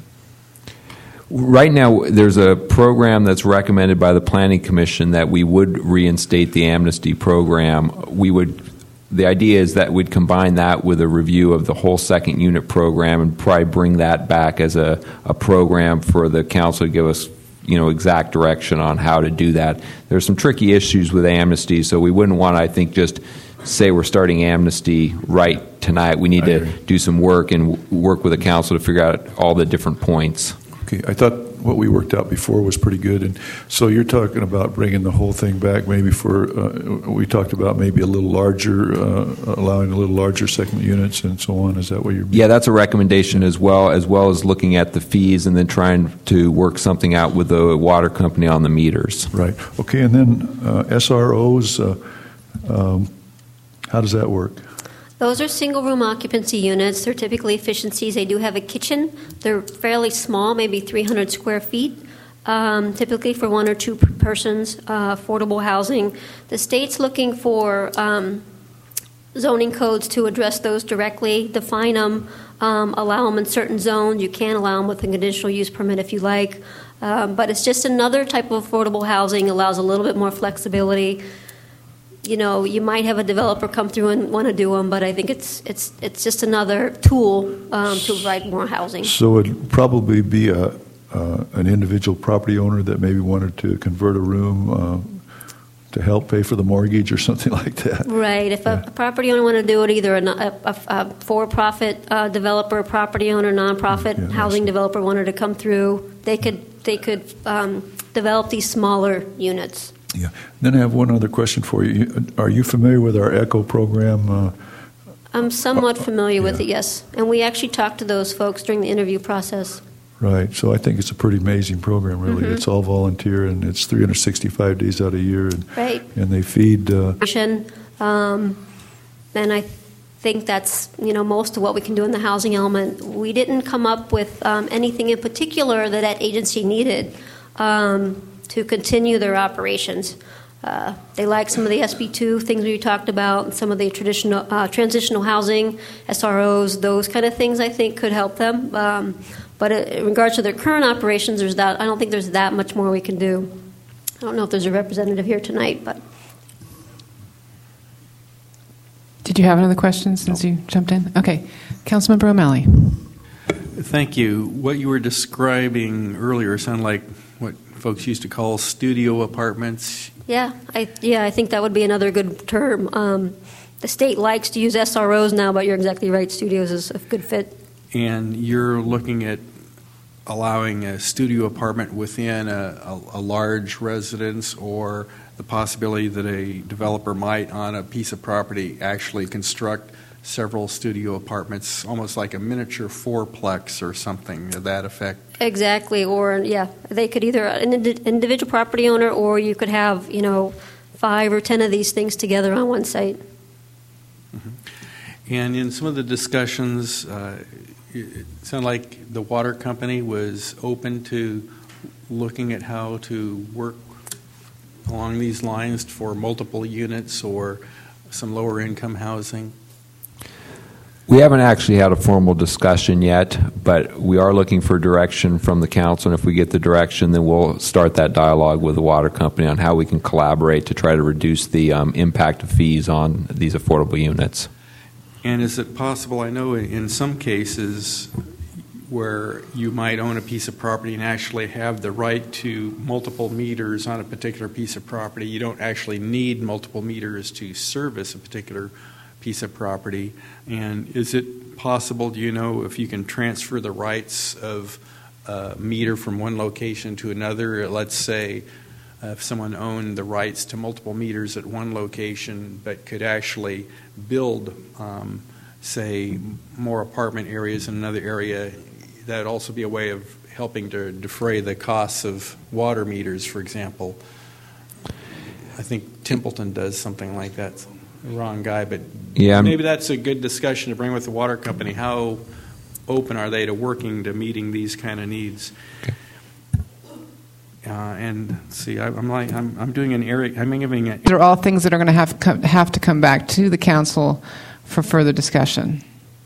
Right now, there's a program that's recommended by the Planning Commission that we would reinstate the amnesty program. The idea is that we'd combine that with a review of the whole second unit program and probably bring that back as a program for the council to give us exact direction on how to do that. There's some tricky issues with amnesty, so we wouldn't want to, I think, just say we're starting amnesty right tonight. We need to do some work and work with the council to figure out all the different points. Okay, I thought what we worked out before was pretty good, and so you're talking about bringing the whole thing back. Maybe we talked about maybe a little larger, allowing a little larger second units and so on. Is that what you're? Yeah, that's a recommendation as well as looking at the fees and then trying to work something out with the water company on the meters. Right. Okay, and then SROs. How does that work? Those are single-room occupancy units. They're typically efficiencies. They do have a kitchen. They're fairly small, maybe 300 square feet, typically for 1 or 2 persons, affordable housing. The state's looking for zoning codes to address those directly, define them, allow them in certain zones. You can allow them with a conditional use permit if you like. But it's just another type of affordable housing, allows a little bit more flexibility. You might have a developer come through and want to do them, but I think it's just another tool to provide more housing. So it'd probably be an individual property owner that maybe wanted to convert a room to help pay for the mortgage or something like that. Right. If a property owner wanted to do it, either a for-profit developer, property owner, nonprofit housing developer wanted to come through, they could develop these smaller units. Yeah. Then I have one other question for you. Are you familiar with our ECHO program? I'm somewhat familiar with it, yes. And we actually talked to those folks during the interview process. Right. So I think it's a pretty amazing program, really. Mm-hmm. It's all volunteer, and it's 365 days out of the year. Right. And they feed... And I think that's, most of what we can do in the housing element. We didn't come up with anything in particular that agency needed to continue their operations. They like some of the SB2 things we talked about, and some of the traditional transitional housing, SROs, those kind of things I think could help them. But in regards to their current operations, I don't think there's that much more we can do. I don't know if there's a representative here tonight, but. Did you have another question since you jumped in? Okay. Councilmember O'Malley. Thank you. What you were describing earlier sounded like what folks used to call studio apartments. Yeah, I think that would be another good term. The state likes to use SROs now, but you're exactly right. Studios is a good fit. And you're looking at allowing a studio apartment within a large residence, or the possibility that a developer might, on a piece of property, actually construct several studio apartments, almost like a miniature fourplex or something to that effect. Exactly, or they could either an individual property owner, or you could have 5 or 10 of these things together on one site. Mm-hmm. And in some of the discussions, it sounded like the water company was open to looking at how to work along these lines for multiple units or some lower income housing. We haven't actually had a formal discussion yet, but we are looking for direction from the council, and if we get the direction, then we'll start that dialogue with the water company on how we can collaborate to try to reduce the impact of fees on these affordable units. And is it possible, I know in some cases where you might own a piece of property and actually have the right to multiple meters on a particular piece of property, you don't actually need multiple meters to service a particular piece of property. And is it possible, do you know, if you can transfer the rights of a meter from one location to another? Let's say if someone owned the rights to multiple meters at one location but could actually build, say, more apartment areas in another area, that would also be a way of helping to defray the costs of water meters, for example. I think Templeton does something like that. The wrong guy, but maybe that's a good discussion to bring with the water company. How open are they to working to meeting these kind of needs? Okay. And see, I'm doing an area. I'm giving it. They're all things that are going to have to come back to the council for further discussion.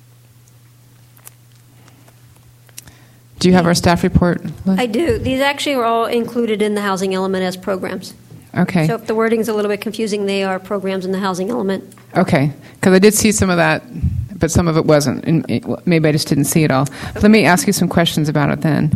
Do you have our staff report, Liz? I do. These actually are all included in the housing element as programs. Okay. So if the wording's a little bit confusing, they are programs in the housing element. Okay, because I did see some of that, but some of it wasn't. And maybe I just didn't see it all. But let me ask you some questions about it then.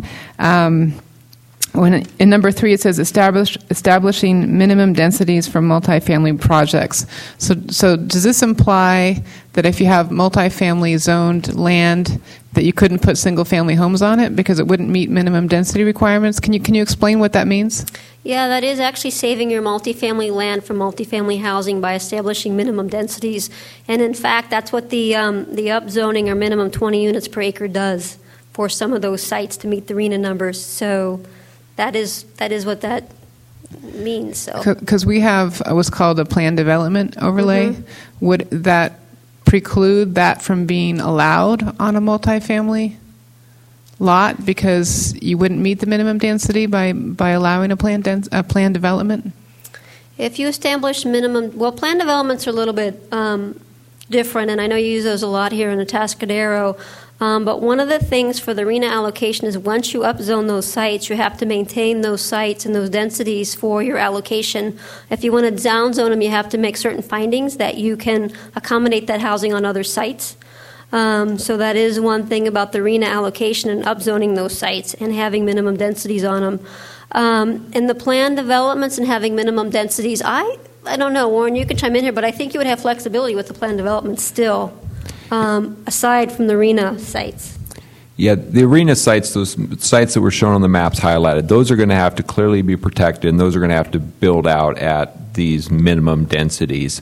When in number 3 it says establishing minimum densities for multifamily projects. So does this imply that if you have multifamily zoned land that you couldn't put single family homes on it because it wouldn't meet minimum density requirements? Can you explain what that means? Yeah, that is actually saving your multifamily land for multifamily housing by establishing minimum densities. And in fact, that's what the upzoning or minimum 20 units per acre does for some of those sites to meet the RHNA numbers. So that is what that means. Because we have what's called a planned development overlay. Mm-hmm. Would that preclude that from being allowed on a multifamily lot because you wouldn't meet the minimum density by allowing a planned development? If you establish planned developments are a little bit different, and I know you use those a lot here in Atascadero. But one of the things for the RHNA allocation is once you upzone those sites, you have to maintain those sites and those densities for your allocation. If you want to downzone them, you have to make certain findings that you can accommodate that housing on other sites. So that is one thing about the RHNA allocation and upzoning those sites and having minimum densities on them. And the planned developments and having minimum densities, I don't know, Warren, you can chime in here, but I think you would have flexibility with the planned development still. Aside from the RHNA sites. Yeah, the RHNA sites, those sites that were shown on the maps highlighted, those are going to have to clearly be protected, and those are going to have to build out at these minimum densities.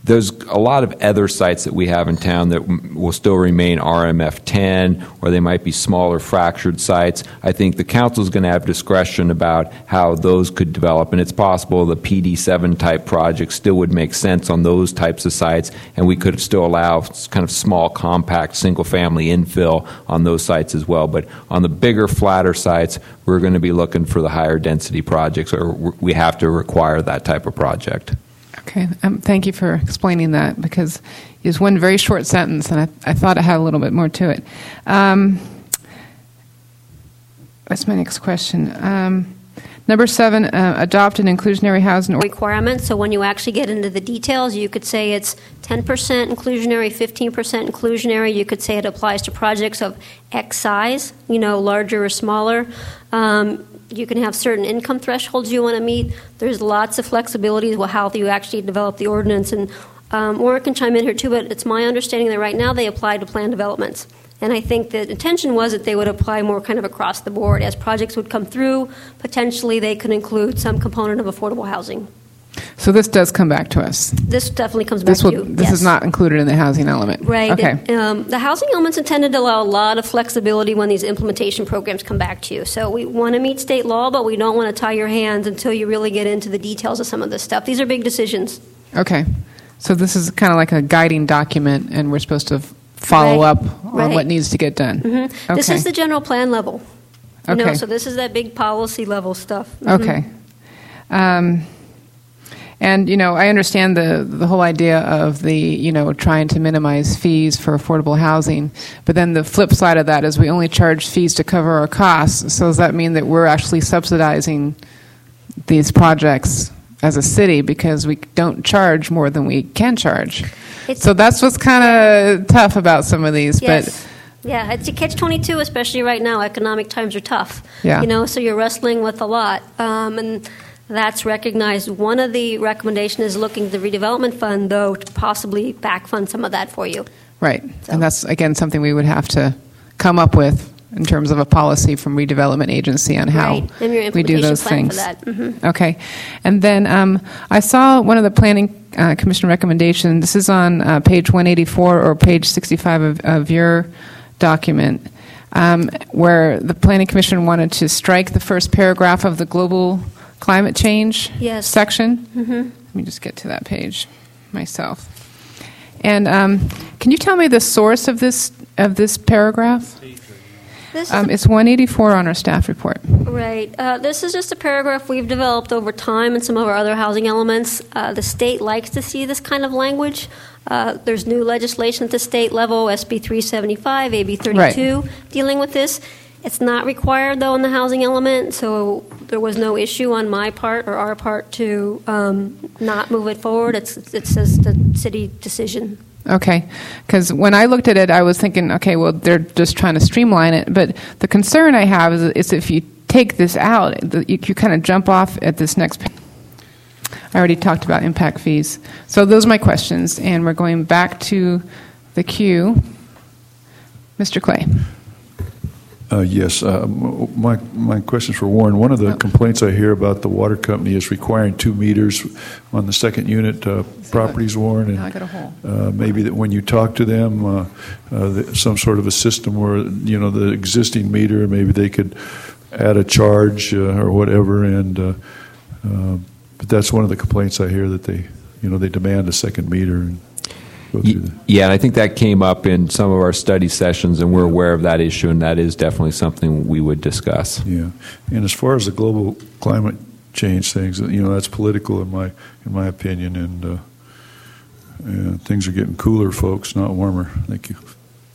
there's a lot of other sites that we have in town that will still remain RMF 10, or they might be smaller fractured sites. I think the council is going to have discretion about how those could develop, and it's possible the PD7 type project still would make sense on those types of sites, and we could still allow kind of small, compact, single-family infill on those sites as well. But on the bigger, flatter sites, we're going to be looking for the higher density projects, or we have to require that type of project. Okay, thank you for explaining that, because it was one very short sentence, and I thought it had a little bit more to it. What's my next question? Number 7, adopt an inclusionary housing requirement. So when you actually get into the details, you could say it's 10% inclusionary, 15% inclusionary. You could say it applies to projects of X size, larger or smaller. You can have certain income thresholds you want to meet. There's lots of flexibilities with how you actually develop the ordinance. And Warren can chime in here too, but it's my understanding that right now they apply to plan developments. And I think the intention was that they would apply more kind of across the board. As projects would come through, potentially they could include some component of affordable housing. So this does come back to us. This definitely comes back to you. This is not included in the housing element. Right. Okay. The housing element's intended to allow a lot of flexibility when these implementation programs come back to you. So we want to meet state law, but we don't want to tie your hands until you really get into the details of some of this stuff. These are big decisions. Okay. So this is kind of like a guiding document, and we're supposed to follow up on what needs to get done. Mm-hmm. Okay. This is the general plan level. Okay. So this is that big policy level stuff. Mm-hmm. Okay. And, I understand the whole idea of the, trying to minimize fees for affordable housing. But then the flip side of that is we only charge fees to cover our costs. So does that mean that we're actually subsidizing these projects as a city because we don't charge more than we can charge? So that's what's kind of tough about some of these. Yes. Yeah, it's a catch-22, especially right now. Economic times are tough. Yeah. So you're wrestling with a lot. And that's recognized. One of the recommendations is looking at the redevelopment fund, though, to possibly back fund some of that for you. Right. So. And that's, again, something we would have to come up with in terms of a policy from redevelopment agency on how we do those things. For that. Mm-hmm. Okay. And then I saw one of the Planning Commission recommendations. This is on page 184 or page 65 of your document, where the Planning Commission wanted to strike the first paragraph of the global climate change section. Mm-hmm. Let me just get to that page myself. And can you tell me the source of this paragraph? It's 184 on our staff report. Right. This is just a paragraph we've developed over time in some of our other housing elements. The state likes to see this kind of language. There's new legislation at the state level, SB 375, AB 32, dealing with this. It's not required, though, in the housing element, so there was no issue on my part or our part to not move it forward. It's just a city decision. Okay, because when I looked at it, I was thinking, okay, well, they're just trying to streamline it. But the concern I have is if you take this out, you kind of jump off at this next page. I already talked about impact fees. So those are my questions, and we're going back to the queue. Mr. Clay. Yes. My question is for Warren. One of the complaints I hear about the water company is requiring 2 meters on the second unit properties, Warren. And maybe that when you talk to them, some sort of a system where, the existing meter, maybe they could add a charge or whatever. And but that's one of the complaints I hear, that they demand a second meter. And yeah, and I think that came up in some of our study sessions, and we're aware of that issue, and that is definitely something we would discuss. Yeah, and as far as the global climate change things, that's political in my opinion, and things are getting cooler, folks, not warmer. Thank you.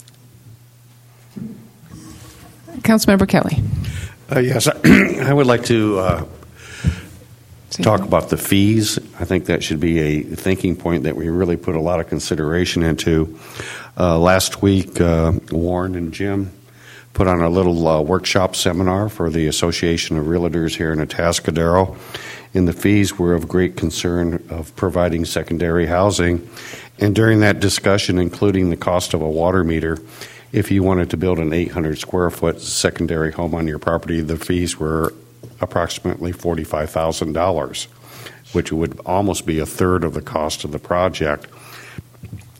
Councilmember Kelly. Yes, I would like to talk about the fees. I think that should be a thinking point that we really put a lot of consideration into. Last week, Warren and Jim put on a little workshop seminar for the Association of Realtors here in Atascadero, and the fees were of great concern of providing secondary housing. And during that discussion, including the cost of a water meter, if you wanted to build an 800 square foot secondary home on your property, the fees were approximately $45,000, which would almost be a third of the cost of the project.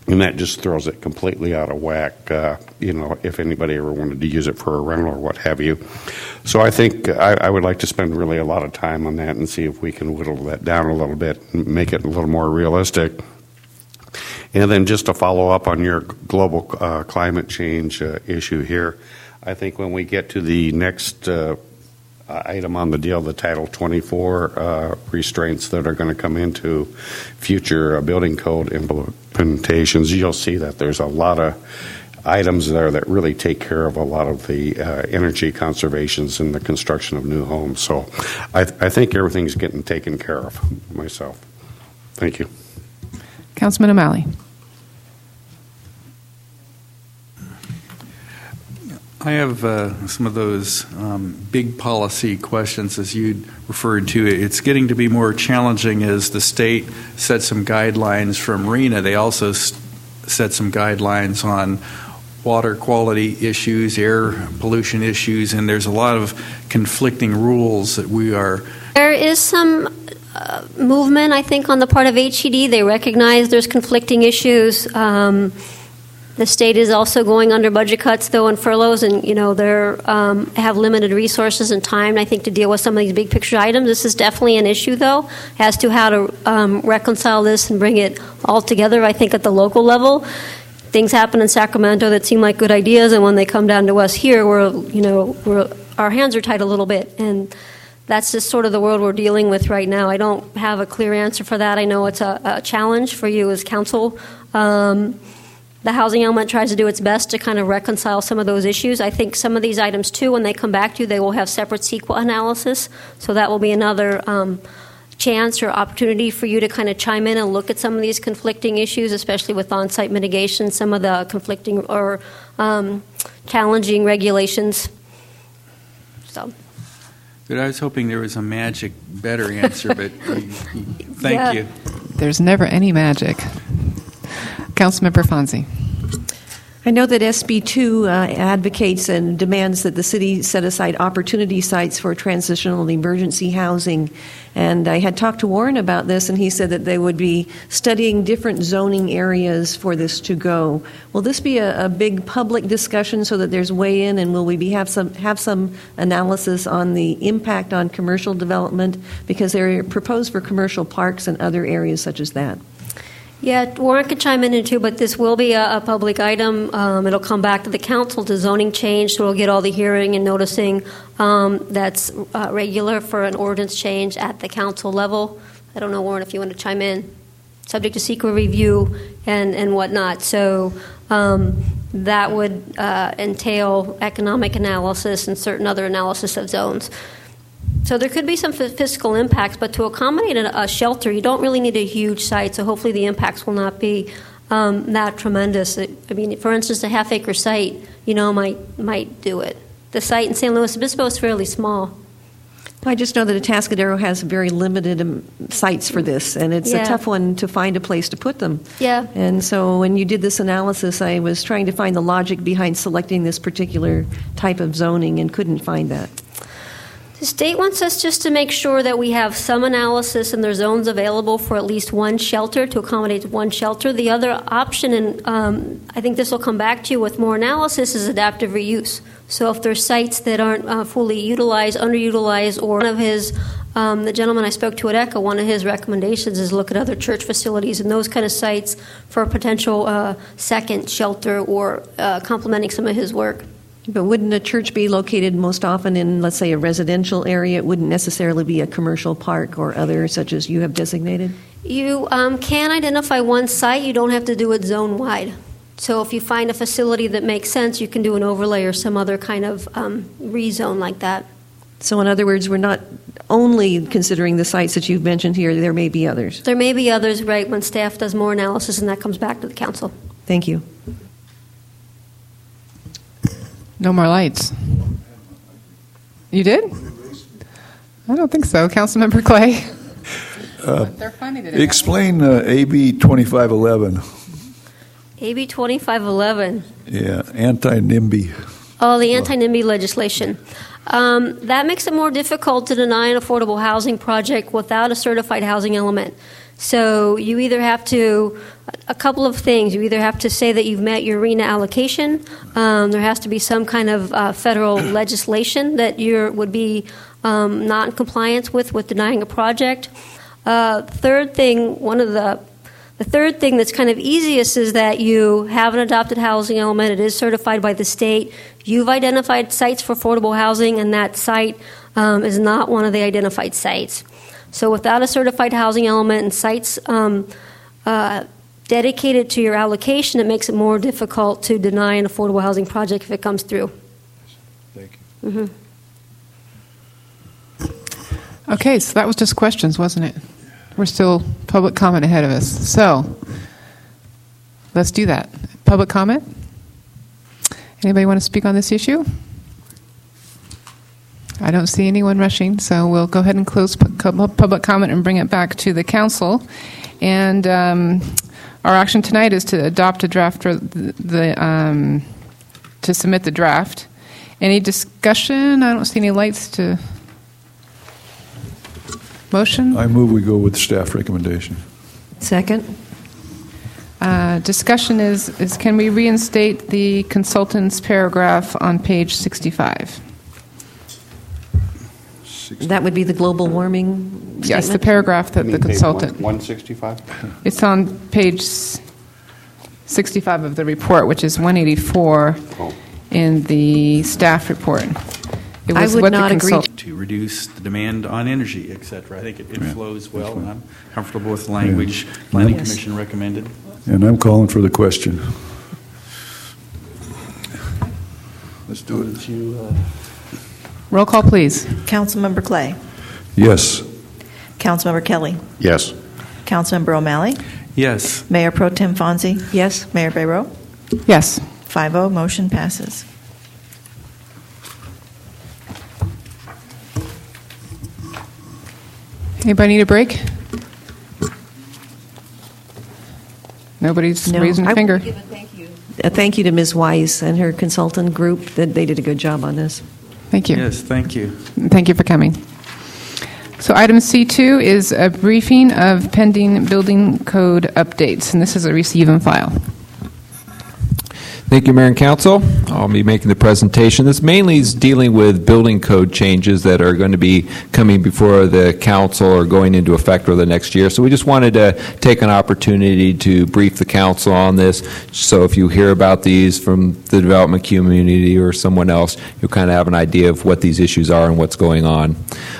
And that just throws it completely out of whack, if anybody ever wanted to use it for a rental or what have you. So I think I would like to spend really a lot of time on that and see if we can whittle that down a little bit and make it a little more realistic. And then just to follow up on your global climate change issue here, I think when we get to the next item on the deal, the Title 24 restraints that are going to come into future building code implementations, you'll see that there's a lot of items there that really take care of a lot of the energy conservations in the construction of new homes. So I think everything's getting taken care of myself. Thank you. Councilman O'Malley. I have some of those big policy questions, as you referred to. It's getting to be more challenging as the state set some guidelines for marina. They also set some guidelines on water quality issues, air pollution issues, and there's a lot of conflicting rules that we are. There is some movement, I think, on the part of HED. They recognize there's conflicting issues. The state is also going under budget cuts, though, and furloughs, and they have limited resources and time, I think, to deal with some of these big picture items. This is definitely an issue, though, as to how to reconcile this and bring it all together. I think at the local level, things happen in Sacramento that seem like good ideas, and when they come down to us here, our hands are tied a little bit, and that's just sort of the world we're dealing with right now. I don't have a clear answer for that. I know it's a challenge for you as council. The housing element tries to do its best to kind of reconcile some of those issues. I think some of these items, too, when they come back to you, they will have separate CEQA analysis. So that will be another chance or opportunity for you to kind of chime in and look at some of these conflicting issues, especially with on-site mitigation, some of the conflicting or challenging regulations. So. But I was hoping there was a magic better answer, but thank you. There's never any magic. Councilmember Fonzie. I know that SB 2 advocates and demands that the city set aside opportunity sites for transitional and emergency housing. And I had talked to Warren about this, and he said that they would be studying different zoning areas for this to go. Will this be a big public discussion so that there's weigh-in, and will we have some analysis on the impact on commercial development? Because they're proposed for commercial parks and other areas such as that. Yeah, Warren could chime in too, but this will be a public item. It'll come back to the council to zoning change, so we'll get all the hearing and noticing that's regular for an ordinance change at the council level. I don't know, Warren, if you want to chime in. Subject to CEQA review and whatnot. So that would entail economic analysis and certain other analysis of zones. So there could be some fiscal impacts, but to accommodate a shelter, you don't really need a huge site, so hopefully the impacts will not be that tremendous. I mean, for instance, a half-acre site, might do it. The site in San Luis Obispo is fairly small. I just know that Atascadero has very limited sites for this, and it's a tough one to find a place to put them. Yeah. And so when you did this analysis, I was trying to find the logic behind selecting this particular type of zoning and couldn't find that. The state wants us just to make sure that we have some analysis and there's zones available for at least one shelter, to accommodate one shelter. The other option, and I think this will come back to you with more analysis, is adaptive reuse. So if there's sites that aren't fully utilized, underutilized, or one of his, the gentleman I spoke to at ECHA, one of his recommendations is look at other church facilities and those kind of sites for a potential second shelter or complementing some of his work. But wouldn't a church be located most often in, let's say, a residential area? It wouldn't necessarily be a commercial park or other such as you have designated? You can identify one site. You don't have to do it zone-wide. So if you find a facility that makes sense, you can do an overlay or some other kind of rezone like that. So in other words, we're not only considering the sites that you've mentioned here. There may be others. There may be others, right, when staff does more analysis and that comes back to the council. Thank you. No more lights. You did? I don't think so. Councilmember Clay. They're funny today. Explain AB 2511. AB 2511. Yeah, anti-NIMBY. Oh, the anti-NIMBY legislation. That makes it more difficult to deny an affordable housing project without a certified housing element. So you either have to, a couple of things. You either have to say that you've met your RENA allocation. There has to be some kind of federal legislation that you would be not in compliance with denying a project. Third thing, the third thing that's kind of easiest is that you have an adopted housing element. It is certified by the state. You've identified sites for affordable housing, and that site is not one of the identified sites. So without a certified housing element and sites dedicated to your allocation, it makes it more difficult to deny an affordable housing project if it comes through. Thank you. Mm-hmm. Okay, so that was just questions, wasn't it? We're still public comment ahead of us. So let's do that. Public comment? Anybody want to speak on this issue? I don't see anyone rushing, so we'll go ahead and close public comment and bring it back to the council. And our action tonight is to adopt a draft, to submit the draft. Any discussion? I don't see any lights to motion. I move we go with staff recommendation. Second. Discussion is can we reinstate the consultant's paragraph on page 65? That would be the global warming statement? Yes, the paragraph that the consultant. 165? It's on page 65 of the report, which is 184 in the staff report. It was I would what not the agree to reduce the demand on energy, etc. I think it flows well, and I'm comfortable with the language Planning Commission recommended. And I'm calling for the question. Let's do it. Roll call, please. Councilmember Clay. Yes. Councilmember Kelly. Yes. Councilmember O'Malley. Yes. Mayor Pro Tem Fonzie. Yes. Mayor Bayroe. Yes. 5-0, motion passes. Anybody need a break? Nobody's raising a finger. A thank you to Ms. Weiss and her consultant group. That they did a good job on this. Thank you. Yes, thank you. Thank you for coming. So item C2 is a briefing of pending building code updates, and this is a receive and file. Thank you, Mayor and Council. I'll be making the presentation. This mainly is dealing with building code changes that are going to be coming before the council or going into effect over the next year. So we just wanted to take an opportunity to brief the council on this. So if you hear about these from the development community or someone else, you'll kind of have an idea of what these issues are and what's going on.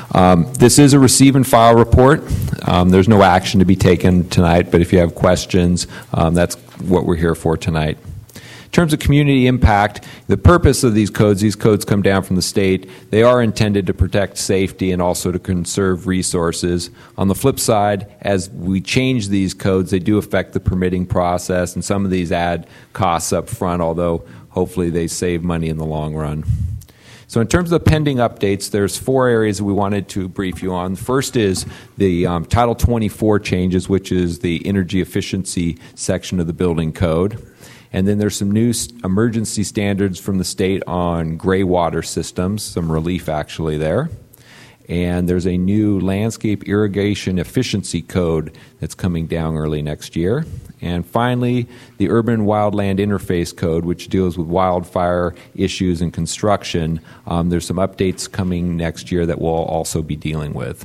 This is a receive and file report. There's no action to be taken tonight, but if you have questions, that's what we're here for tonight. In terms of community impact, the purpose of these codes come down from the state. They are intended to protect safety and also to conserve resources. On the flip side, as we change these codes, they do affect the permitting process, and some of these add costs up front, although hopefully they save money in the long run. So in terms of the pending updates, there's 4 areas that we wanted to brief you on. The first is the Title 24 changes, which is the energy efficiency section of the building code. And then there's some new emergency standards from the state on gray water systems, some relief actually there. And there's a new landscape irrigation efficiency code that's coming down early next year. And finally, the urban wildland interface code, which deals with wildfire issues and construction. There's some updates coming next year that we'll also be dealing with.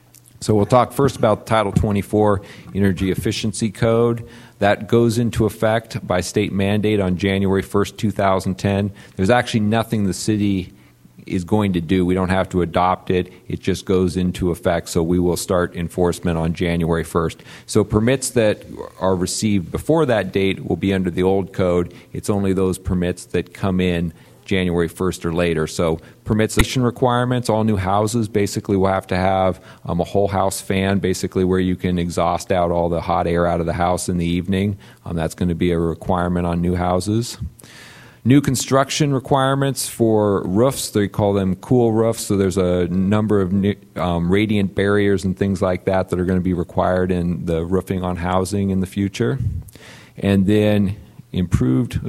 So we'll talk first about Title 24 Energy Efficiency Code. That goes into effect by state mandate on January 1st, 2010. There's actually nothing the city is going to do. We don't have to adopt it. It just goes into effect, so we will start enforcement on January 1st. So permits that are received before that date will be under the old code. It's only those permits that come in January 1st or later. So permits requirements, all new houses basically will have to have a whole house fan, basically where you can exhaust out all the hot air out of the house in the evening. That's going to be a requirement on new houses. New construction requirements for roofs, they call them cool roofs, so there's a number of new, radiant barriers and things like that that are going to be required in the roofing on housing in the future. And then improved,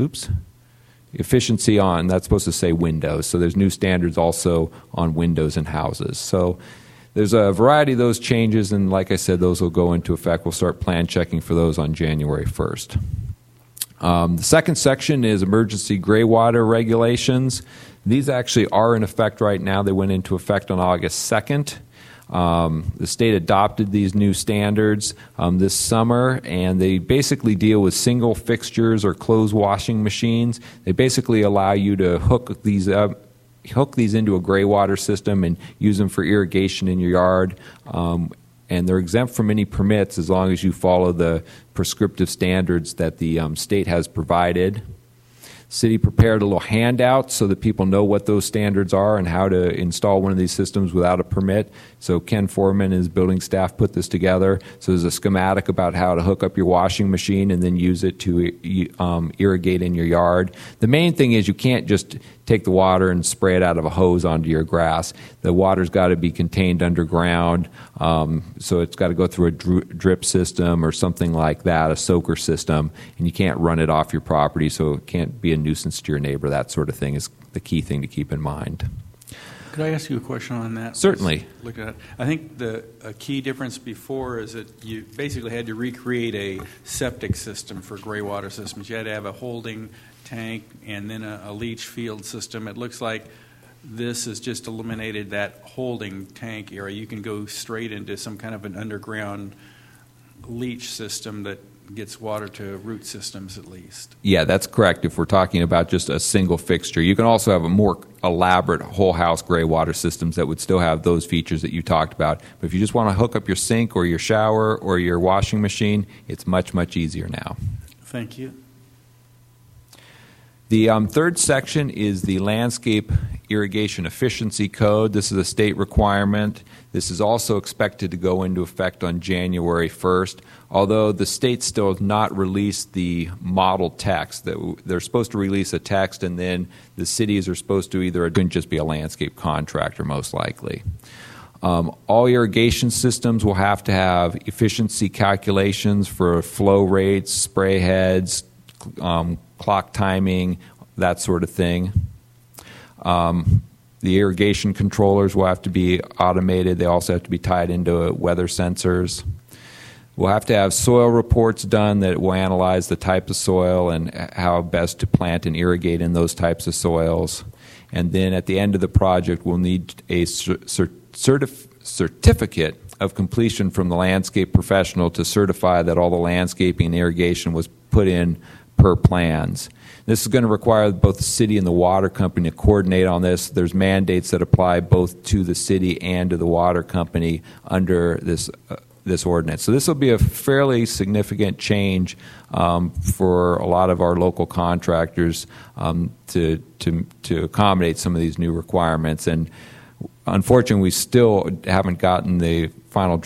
efficiency on, that's supposed to say windows. So there's new standards also on windows in houses. So there's a variety of those changes, and like I said, those will go into effect. We'll start plan checking for those on January 1st. The second section is emergency gray water regulations. These actually are in effect right now. They went into effect on August 2nd. The state adopted these new standards this summer, and they basically deal with single fixtures or closed washing machines. They basically allow you to hook these into a gray water system and use them for irrigation in your yard. And they're exempt from any permits as long as you follow the prescriptive standards that the state has provided. City prepared a little handout so that people know what those standards are and how to install one of these systems without a permit. So Ken Foreman and his building staff put this together. So there's a schematic about how to hook up your washing machine and then use it to irrigate in your yard. The main thing is you can't just take the water and spray it out of a hose onto your grass. The water's got to be contained underground, so it's got to go through a drip system or something like that, a soaker system, and you can't run it off your property, so it can't be a nuisance to your neighbor. That sort of thing is the key thing to keep in mind. Could I ask you a question on that? Certainly. Look at it. I think a key difference before is that you basically had to recreate a septic system for gray water systems. You had to have a holding tank and then a leach field system. It looks like this has just eliminated that holding tank area. You can go straight into some kind of an underground leach system that gets water to root systems at least. Yeah, that's correct if we're talking about just a single fixture. You can also have a more elaborate whole house gray water systems that would still have those features that you talked about. But if you just want to hook up your sink or your shower or your washing machine, it's much, much easier now. Thank you. The third section is the Landscape Irrigation Efficiency Code. This is a state requirement. This is also expected to go into effect on January 1st, although the state still has not released the model text. They're supposed to release a text, and then the cities are supposed to either just be a landscape contractor, most likely. All irrigation systems will have to have efficiency calculations for flow rates, spray heads, clock timing, that sort of thing. The irrigation controllers will have to be automated. They also have to be tied into weather sensors. We'll have to have soil reports done that will analyze the type of soil and how best to plant and irrigate in those types of soils. And then at the end of the project, we'll need a certificate of completion from the landscape professional to certify that all the landscaping and irrigation was put in per plans. This is going to require both the city and the water company to coordinate on this. There's mandates that apply both to the city and to the water company under this ordinance. So this will be a fairly significant change for a lot of our local contractors to accommodate some of these new requirements. And unfortunately, we still haven't gotten the final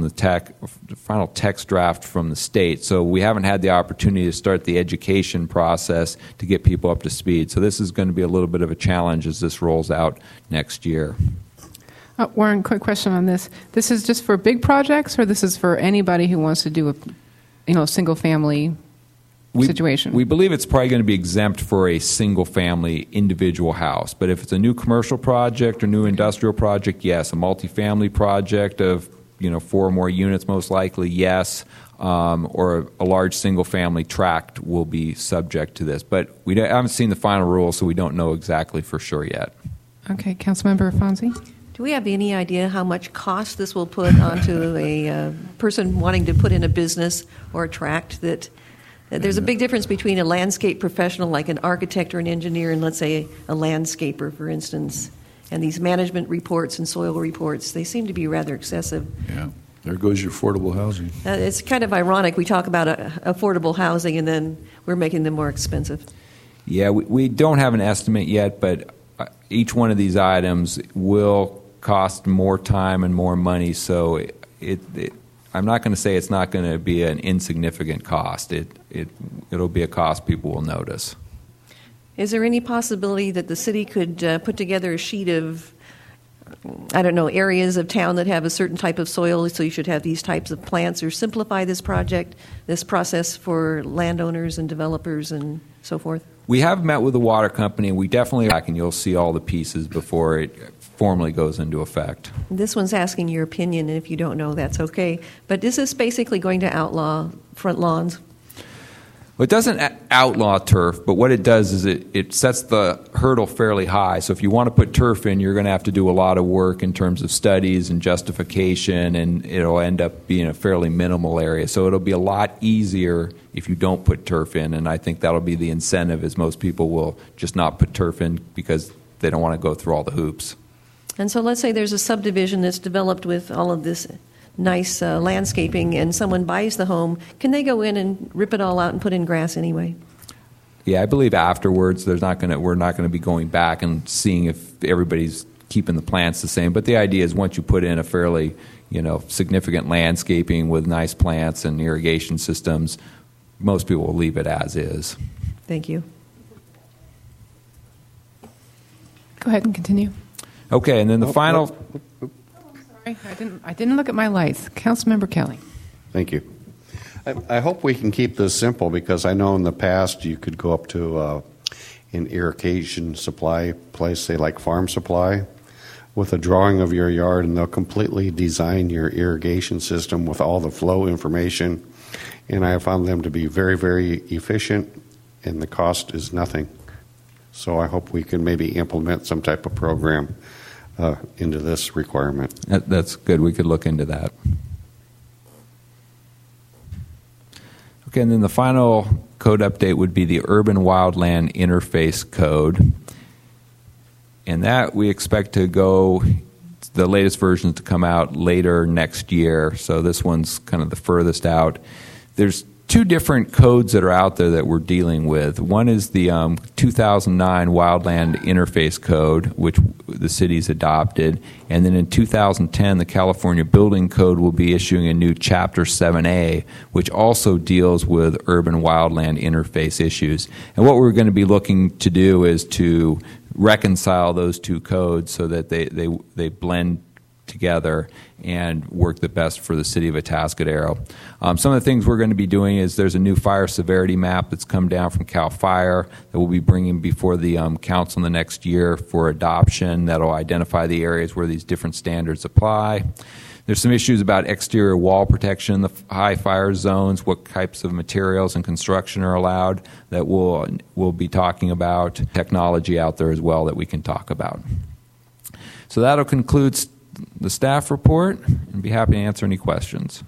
text draft from the state, so we haven't had the opportunity to start the education process to get people up to speed. So this is going to be a little bit of a challenge as this rolls out next year. Warren, quick question on this. This is just for big projects, or this is for anybody who wants to do a single family situation? We believe it's probably going to be exempt for a single-family individual house. But if it's a new commercial project or new industrial project, yes. A multifamily project of 4 or more units, most likely, yes. Or a large single-family tract will be subject to this. But we haven't seen the final rule, so we don't know exactly for sure yet. Okay, Councilmember Fonzie? Do we have any idea how much cost this will put onto a person wanting to put in a business or a tract that... There's a big difference between a landscape professional like an architect or an engineer and, let's say, a landscaper, for instance. And these management reports and soil reports, they seem to be rather excessive. Yeah, there goes your affordable housing. It's kind of ironic. We talk about affordable housing and then we're making them more expensive. Yeah, we don't have an estimate yet, but each one of these items will cost more time and more money, so I'm not going to say it's not going to be an insignificant cost. It'll be a cost people will notice. Is there any possibility that the city could put together a sheet of, areas of town that have a certain type of soil, so you should have these types of plants, or simplify this process for landowners and developers and so forth? We have met with the water company, and we definitely back, and you'll see all the pieces before it formally goes into effect. This one's asking your opinion, and if you don't know, that's okay. But is this basically going to outlaw front lawns? Well, it doesn't outlaw turf, but what it does is it sets the hurdle fairly high. So if you want to put turf in, you're going to have to do a lot of work in terms of studies and justification, and it'll end up being a fairly minimal area. So it'll be a lot easier if you don't put turf in, and I think that'll be the incentive, is most people will just not put turf in because they don't want to go through all the hoops. And so let's say there's a subdivision that's developed with all of this nice landscaping, and someone buys the home. Can they go in and rip it all out and put in grass anyway? Yeah, I believe afterwards we're not going to be going back and seeing if everybody's keeping the plants the same. But the idea is once you put in a fairly significant landscaping with nice plants and irrigation systems, most people will leave it as is. Thank you. Go ahead and continue. Okay, and then the final. I didn't look at my lights. Councilmember Kelly. Thank you. I hope we can keep this simple, because I know in the past you could go up to an irrigation supply place, say like Farm Supply, with a drawing of your yard, and they'll completely design your irrigation system with all the flow information. And I have found them to be very, very efficient, and the cost is nothing. So I hope we can maybe implement some type of program into this requirement. That's good. We could look into that. Okay, and then the final code update would be the Urban Wildland Interface Code. And that we expect to go, the latest version to come out later next year. So this one's kind of the furthest out. There's two different codes that are out there that we're dealing with. One is the 2009 Wildland Interface Code, which the city's adopted. And then in 2010, the California Building Code will be issuing a new Chapter 7A, which also deals with urban wildland interface issues. And what we're going to be looking to do is to reconcile those two codes so that they blend together and work the best for the city of Atascadero. Some of the things we're going to be doing is there's a new fire severity map that's come down from CAL FIRE that we'll be bringing before the council in the next year for adoption that will identify the areas where these different standards apply. There's some issues about exterior wall protection, the high fire zones, what types of materials and construction are allowed that we'll be talking about. Technology out there as well that we can talk about. So that'll conclude the staff report, and be happy to answer any questions.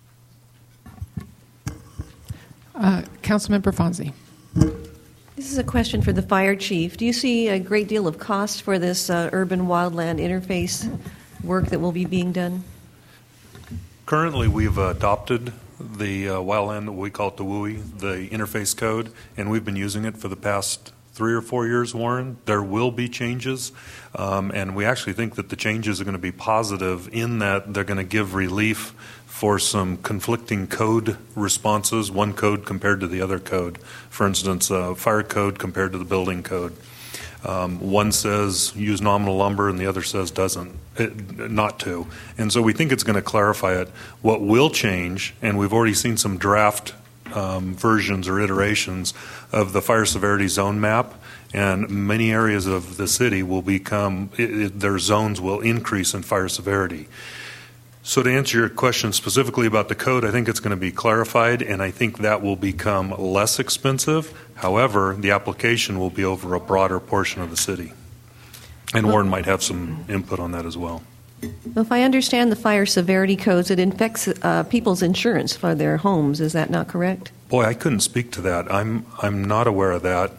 Councilmember Fonzie. This is a question for the fire chief. Do you see a great deal of cost for this urban wildland interface work that will be being done? Currently, we've adopted the wildland, we call it the WUI, the interface code, and we've been using it for the past 3 or 4 years, Warren. There will be changes, and we actually think that the changes are going to be positive in that they're going to give relief for some conflicting code responses, one code compared to the other code. For instance, fire code compared to the building code. One says use nominal lumber and the other says not to. And so we think it's going to clarify it. What will change, and we've already seen some draft versions or iterations of the fire severity zone map, and many areas of the city will become, their zones will increase in fire severity. So to answer your question specifically about the code, I think it's going to be clarified, and I think that will become less expensive. However, the application will be over a broader portion of the city. And Warren might have some input on that as well. Well, if I understand the fire severity codes, it affects people's insurance for their homes. Is that not correct? Boy, I couldn't speak to that. I'm not aware of that.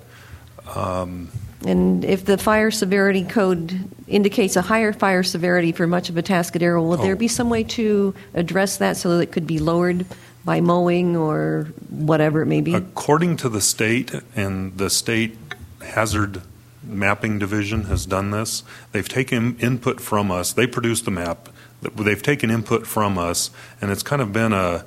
And if the fire severity code indicates a higher fire severity for much of Atascadero, will there be some way to address that so that it could be lowered by mowing or whatever it may be? According to the state, and the state hazard mapping division has done this, they've taken input from us. They produced the map. They've taken input from us, and it's kind of been a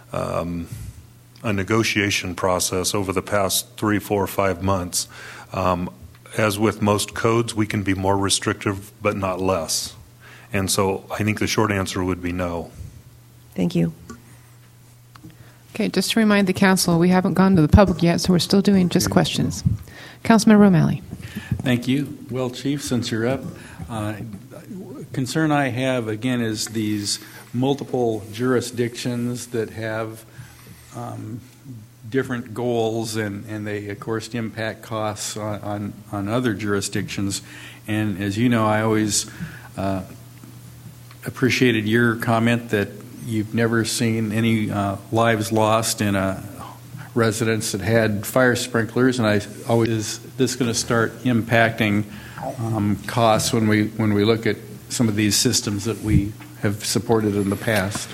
negotiation process over the past 3, 4, 5 months. As with most codes, we can be more restrictive, but not less. And so I think the short answer would be no. Thank you. Okay, just to remind the council, we haven't gone to the public yet, so we're still doing just questions. Councilmember O'Malley. Thank you. Well, Chief, since you're up, concern I have, again, is these multiple jurisdictions that have different goals, and they, of course, impact costs on other jurisdictions. And as you know, I always appreciated your comment that you've never seen any lives lost in a residence that had fire sprinklers, and I always, is this going to start impacting costs when we look at some of these systems that we have supported in the past?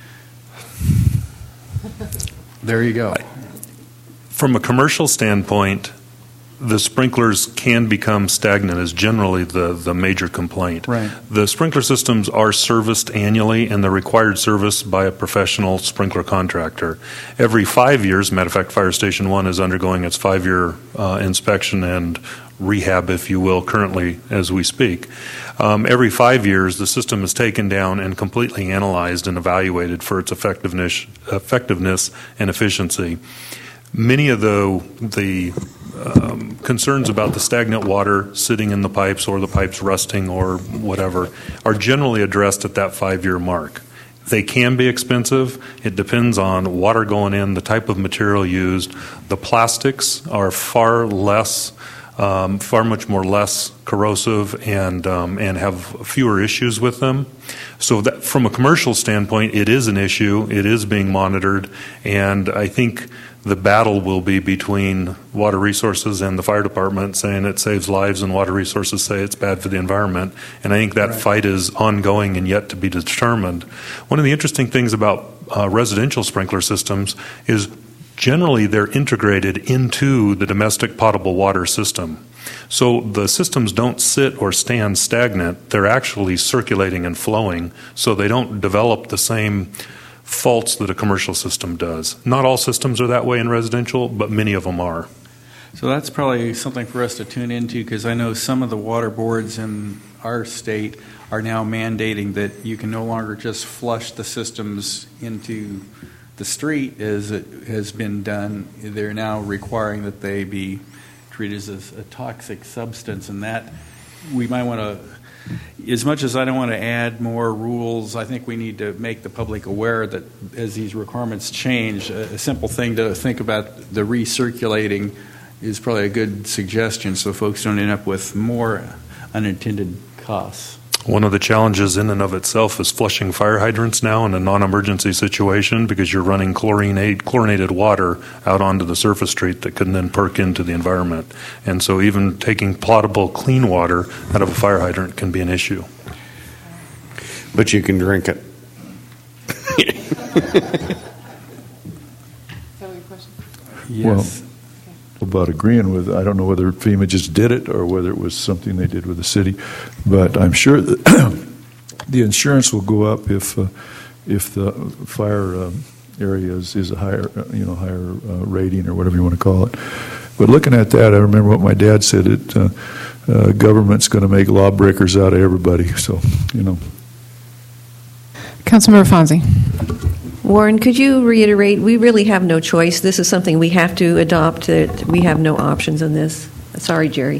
There you go. From a commercial standpoint, the sprinklers can become stagnant is generally the major complaint. Right. The sprinkler systems are serviced annually, and they're required service by a professional sprinkler contractor. Every 5 years, matter of fact, Fire Station 1 is undergoing its 5-year inspection and rehab, if you will, currently as we speak. Every 5 years, the system is taken down and completely analyzed and evaluated for its effectiveness and efficiency. Many of the concerns about the stagnant water sitting in the pipes or the pipes rusting or whatever are generally addressed at that 5-year mark. They can be expensive. It depends on water going in, the type of material used. The plastics are far much more less corrosive and have fewer issues with them. So that, from a commercial standpoint, it is an issue. It is being monitored, and I think the battle will be between Water Resources and the fire department, saying it saves lives, and Water Resources say it's bad for the environment. And I think that fight is ongoing and yet to be determined. One of the interesting things about residential sprinkler systems is generally they're integrated into the domestic potable water system. So the systems don't sit or stand stagnant. They're actually circulating and flowing, so they don't develop the same faults that a commercial system does. Not all systems are that way in residential, but many of them are. So that's probably something for us to tune into, because I know some of the water boards in our state are now mandating that you can no longer just flush the systems into the street as it has been done. They're now requiring that they be treated as a toxic substance, and that we might want to, as much as I don't want to add more rules, I think we need to make the public aware that as these requirements change, a simple thing to think about, the recirculating, is probably a good suggestion so folks don't end up with more unintended costs. One of the challenges in and of itself is flushing fire hydrants now in a non-emergency situation, because you're running chlorinated water out onto the surface street that can then perk into the environment. And so even taking potable clean water out of a fire hydrant can be an issue. But you can drink it. Yes. Well, about agreeing with, I don't know whether FEMA just did it or whether it was something they did with the city, but I'm sure that the insurance will go up if the fire area is a higher rating or whatever you want to call it. But looking at that, I remember what my dad said: that government's going to make lawbreakers out of everybody. So, Councilmember Fonzie. Warren, could you reiterate, we really have no choice. This is something we have to adopt. We have no options on this. Sorry, Jerry.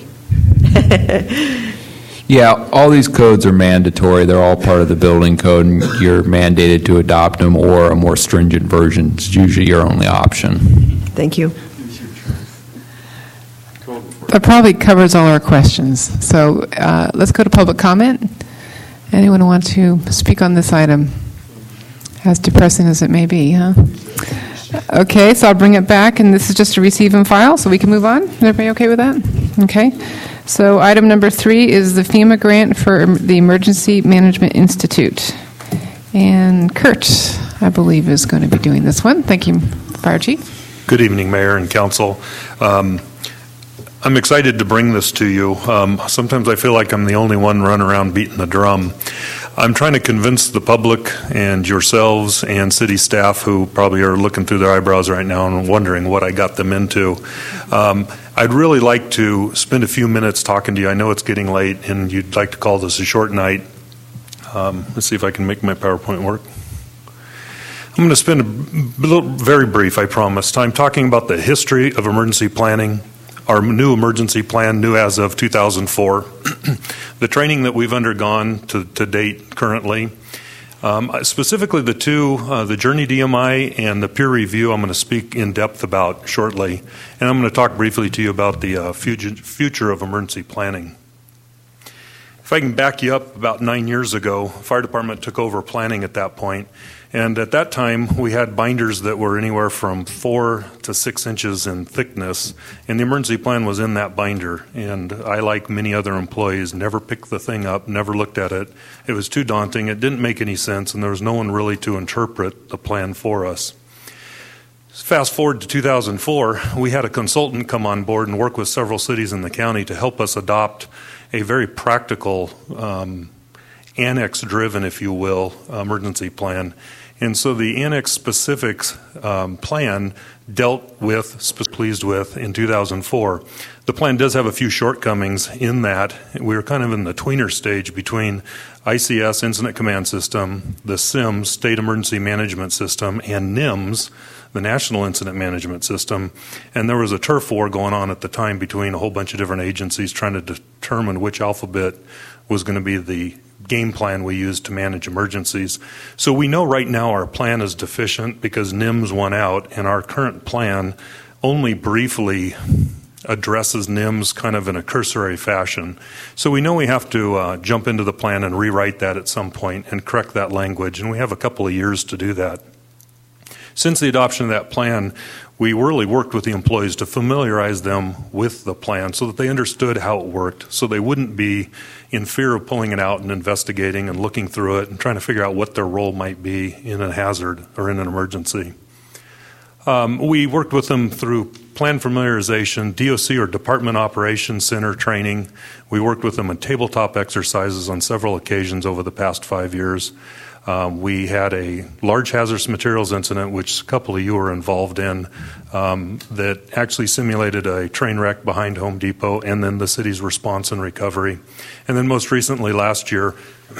Yeah, all these codes are mandatory. They're all part of the building code, and you're mandated to adopt them, or a more stringent version is usually your only option. Thank you. That probably covers all our questions. So let's go to public comment. Anyone want to speak on this item? As depressing as it may be, huh? Okay, so I'll bring it back, and this is just a receive and file, so we can move on. Is everybody okay with that? Okay. So item number 3 is the FEMA grant for the Emergency Management Institute. And Kurt, I believe, is going to be doing this one. Thank you, Fire Chief. Good evening, Mayor and Council. I'm excited to bring this to you. Sometimes I feel like I'm the only one running around beating the drum. I'm trying to convince the public and yourselves and city staff, who probably are looking through their eyebrows right now and wondering what I got them into. I'd really like to spend a few minutes talking to you. I know it's getting late and you'd like to call this a short night. Let's see if I can make my PowerPoint work. I'm going to spend very brief, I promise, time talking about the history of emergency planning, our new emergency plan, new as of 2004. The training that we've undergone to date currently, specifically the two, the Journey DMI and the peer review, I'm going to speak in depth about shortly. And I'm going to talk briefly to you about the future of emergency planning. If I can back you up, about 9 years ago, fire department took over planning at that point. And at that time, we had binders that were anywhere from 4 to 6 inches in thickness, and the emergency plan was in that binder. And I, like many other employees, never picked the thing up, never looked at it. It was too daunting. It didn't make any sense, and there was no one really to interpret the plan for us. Fast forward to 2004, we had a consultant come on board and work with several cities in the county to help us adopt a very practical, annex-driven, if you will, emergency plan. And so the annex specifics plan dealt with, pleased with, in 2004. The plan does have a few shortcomings in that we were kind of in the tweener stage between ICS, Incident Command System, the SIMS, State Emergency Management System, and NIMS, the National Incident Management System. And there was a turf war going on at the time between a whole bunch of different agencies trying to determine which alphabet was going to be the game plan we used to manage emergencies. So we know right now our plan is deficient because NIMS won out, and our current plan only briefly addresses NIMS kind of in a cursory fashion. So we know we have to jump into the plan and rewrite that at some point and correct that language, and we have a couple of years to do that. Since the adoption of that plan, we really worked with the employees to familiarize them with the plan so that they understood how it worked, so they wouldn't be in fear of pulling it out and investigating and looking through it and trying to figure out what their role might be in a hazard or in an emergency. We worked with them through plan familiarization, DOC or Department Operations Center training. We worked with them on tabletop exercises on several occasions over the past 5 years. We had a large hazardous materials incident, which a couple of you were involved in, that actually simulated a train wreck behind Home Depot, and then the city's response and recovery. And then most recently last year,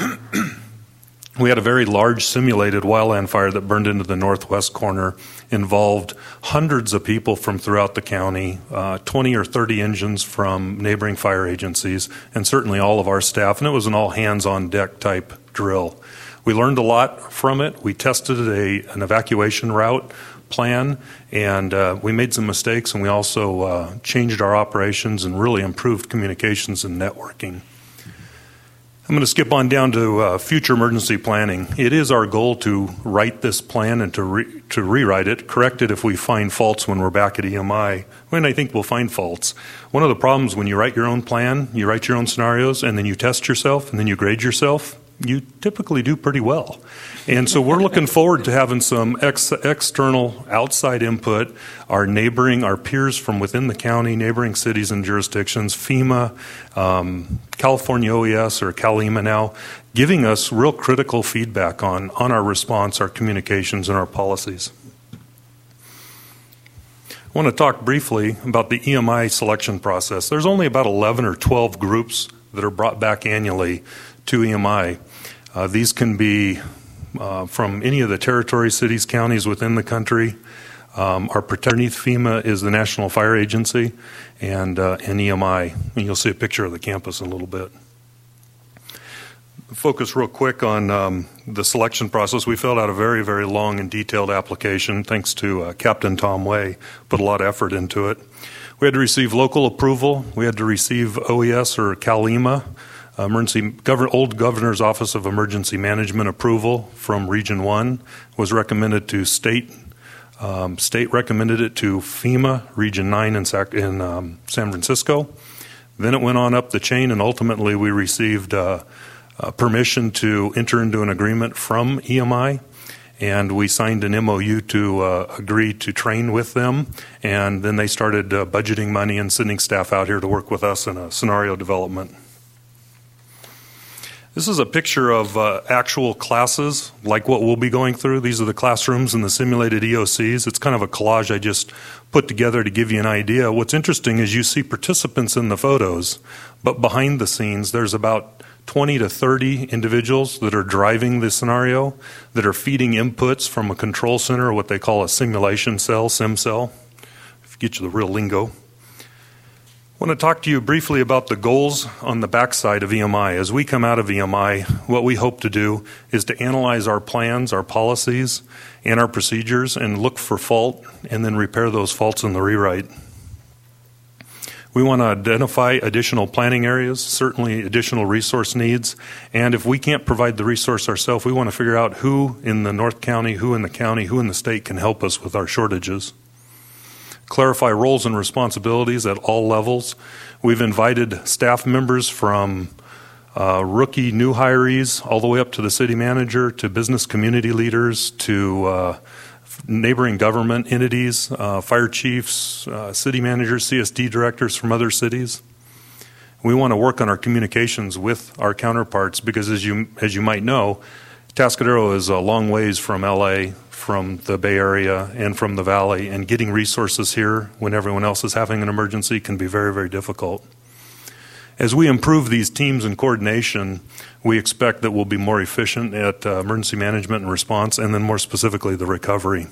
we had a very large simulated wildland fire that burned into the northwest corner, involved hundreds of people from throughout the county, 20 or 30 engines from neighboring fire agencies, and certainly all of our staff, and it was an all-hands-on-deck type drill. We learned a lot from it. We tested an evacuation route plan, and we made some mistakes, and we also changed our operations and really improved communications and networking. I'm going to skip on down to future emergency planning. It is our goal to write this plan and to rewrite it, correct it if we find faults when we're back at EMI. When I think we'll find faults. One of the problems when you write your own plan, you write your own scenarios, and then you test yourself, and then you grade yourself, you typically do pretty well. And so we're looking forward to having some external outside input, our peers from within the county, neighboring cities and jurisdictions, FEMA, California OES or CalEMA now, giving us real critical feedback on our response, our communications, and our policies. I want to talk briefly about the EMI selection process. There's only about 11 or 12 groups that are brought back annually to EMI. These can be from any of the territory, cities, counties within the country. Our protector underneath FEMA is the National Fire Agency and EMI. And you'll see a picture of the campus in a little bit. Focus real quick on the selection process. We filled out a very, very long and detailed application, thanks to Captain Tom Way, put a lot of effort into it. We had to receive local approval. We had to receive OES or CalEMA, old Governor's Office of Emergency Management approval from Region 1. Was recommended to state. State recommended it to FEMA, Region 9 in San Francisco. Then it went on up the chain, and ultimately we received permission to enter into an agreement from EMI, and we signed an MOU to agree to train with them, and then they started budgeting money and sending staff out here to work with us in a scenario development. This is a picture of actual classes, like what we'll be going through. These are the classrooms and the simulated EOCs. It's kind of a collage I just put together to give you an idea. What's interesting is you see participants in the photos, but behind the scenes there's about 20 to 30 individuals that are driving the scenario, that are feeding inputs from a control center, or what they call a simulation cell, sim cell, if you get you the real lingo. I want to talk to you briefly about the goals on the backside of EMI. As we come out of EMI, what we hope to do is to analyze our plans, our policies, and our procedures and look for fault and then repair those faults in the rewrite. We want to identify additional planning areas, certainly additional resource needs, and if we can't provide the resource ourselves, we want to figure out who in the North County, who in the county, who in the state can help us with our shortages. Clarify roles and responsibilities at all levels. We've invited staff members from rookie new hirees all the way up to the city manager, to business community leaders, to neighboring government entities, fire chiefs, city managers, CSD directors from other cities. We want to work on our communications with our counterparts because, as you might know, Tascadero is a long ways from LA, from the Bay Area, and from the Valley, and getting resources here when everyone else is having an emergency can be very, very difficult. As we improve these teams and coordination, we expect that we'll be more efficient at emergency management and response, and then more specifically, the recovery.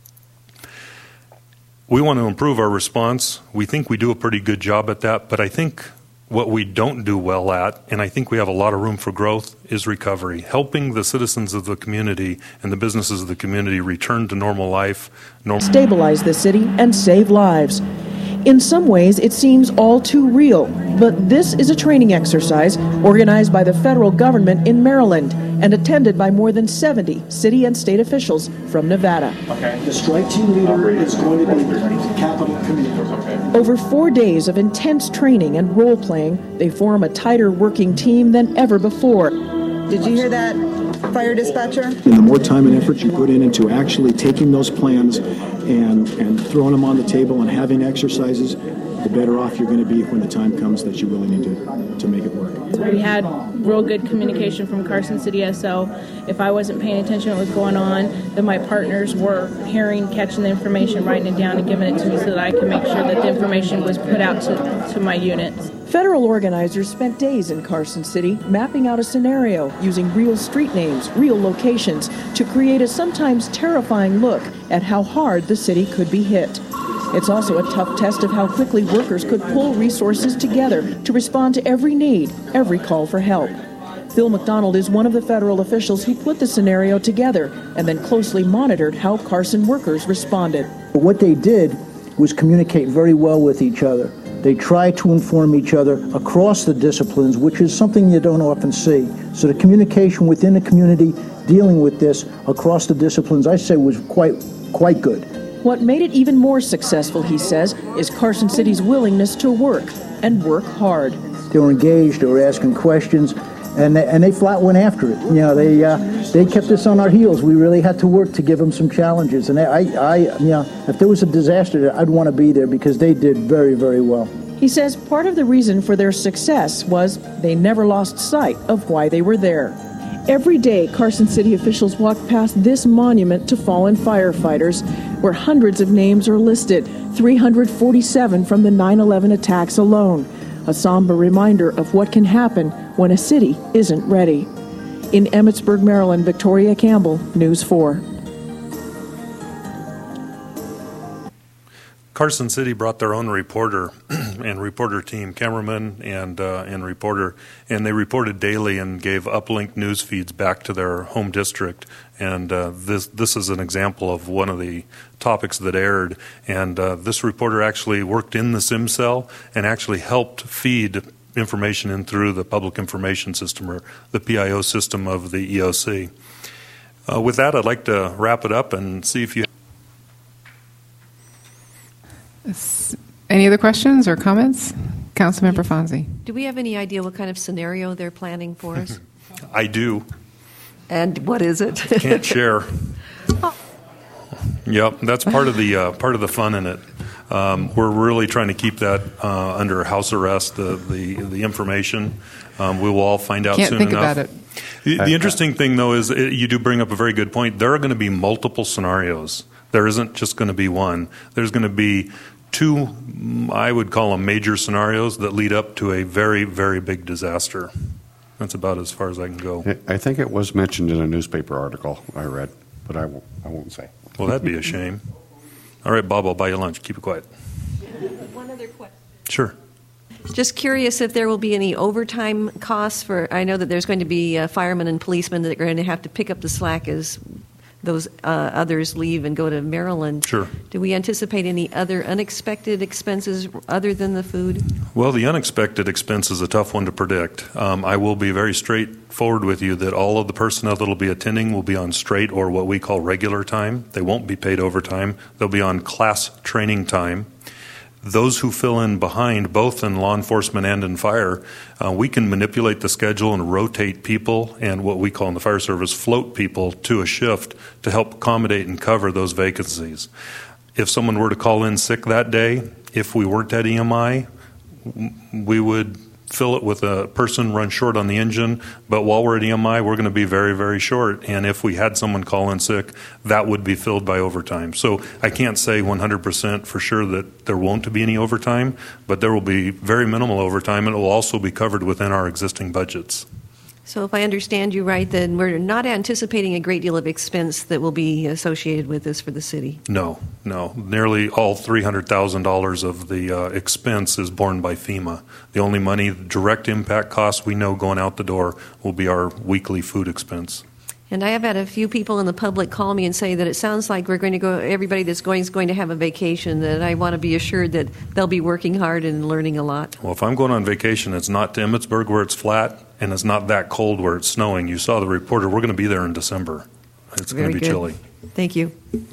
We want to improve our response. We think we do a pretty good job at that, but I think what we don't do well at, and I think we have a lot of room for growth, is recovery. Helping the citizens of the community and the businesses of the community return to normal life. Stabilize the city and save lives. In some ways, it seems all too real, but this is a training exercise organized by the federal government in Maryland and attended by more than 70 city and state officials from Nevada. The strike team leader is going to be Capitol Community. Over 4 days of intense training and role-playing, they form a tighter working team than ever before. Did you hear that, fire dispatcher? And the more time and effort you put into actually taking those plans and throwing them on the table and having exercises, the better off you're going to be when the time comes that you really need to make it work. We had real good communication from Carson City SO. If I wasn't paying attention to what was going on, then my partners were hearing, catching the information, writing it down, and giving it to me so that I could make sure that the information was put out to my units. Federal organizers spent days in Carson City mapping out a scenario using real street names, real locations, to create a sometimes terrifying look at how hard the city could be hit. It's also a tough test of how quickly workers could pull resources together to respond to every need, every call for help. Phil McDonald is one of the federal officials who put the scenario together and then closely monitored how Carson workers responded. What they did was communicate very well with each other. They try to inform each other across the disciplines, which is something you don't often see. So the communication within the community dealing with this across the disciplines, I say, was quite good. What made it even more successful, he says, is Carson City's willingness to work, and work hard. They were engaged, they were asking questions, and they flat went after it. You know, they kept us on our heels. We really had to work to give them some challenges. And if there was a disaster, I'd want to be there because they did very, very well. He says part of the reason for their success was they never lost sight of why they were there. Every day, Carson City officials walk past this monument to fallen firefighters, where hundreds of names are listed, 347 from the 9/11 attacks alone. A somber reminder of what can happen when a city isn't ready. In Emmitsburg, Maryland, Victoria Campbell, News 4. Carson City brought their own reporter and reporter team, cameraman and reporter, and they reported daily and gave uplink news feeds back to their home district. And this is an example of one of the topics that aired. And this reporter actually worked in the SIM cell and actually helped feed information in through the public information system, or the PIO system of the EOC. With that, I'd like to wrap it up and see if you Any other questions or comments? Councilmember Fonzie. Do we have any idea what kind of scenario they're planning for us? I do. And what is it? Can't share. Yep, that's part of the fun in it. We're really trying to keep that under house arrest. The information we will all find out Can't soon think enough. about it. The interesting thing, though, is you do bring up a very good point. There are going to be multiple scenarios. There isn't just going to be one. There's going to be two, I would call them major scenarios that lead up to a very, very big disaster. That's about as far as I can go. I think it was mentioned in a newspaper article I read, but I won't say. Well, that'd be a shame. All right, Bob, I'll buy you lunch. Keep it quiet. One other question. Sure. Just curious if there will be any overtime costs for, I know that there's going to be firemen and policemen that are going to have to pick up the slack as those others leave and go to Maryland. Sure. Do we anticipate any other unexpected expenses other than the food? Well, the unexpected expense is a tough one to predict. I will be very straightforward with you that all of the personnel that will be attending will be on straight or what we call regular time. They won't be paid overtime. They'll be on class training time. Those who fill in behind, both in law enforcement and in fire, we can manipulate the schedule and rotate people and what we call in the fire service float people to a shift to help accommodate and cover those vacancies. If someone were to call in sick that day, if we weren't at EMI, we would fill it with a person run short on the engine, but while we're at EMI, we're going to be very, very short. And if we had someone call in sick, that would be filled by overtime. So I can't say 100% for sure that there won't be any overtime, but there will be very minimal overtime, and it will also be covered within our existing budgets. So if I understand you right, then we're not anticipating a great deal of expense that will be associated with this for the city. No. Nearly all $300,000 of the expense is borne by FEMA. The only money, direct impact costs we know going out the door will be our weekly food expense. And I have had a few people in the public call me and say that it sounds like we're going to go, everybody that's going is going to have a vacation, that I want to be assured that they'll be working hard and learning a lot. Well, if I'm going on vacation, it's not to Emmitsburg where it's flat, and it's not that cold where it's snowing. You saw the reporter. We're going to be there in December. It's going to be chilly. Thank you.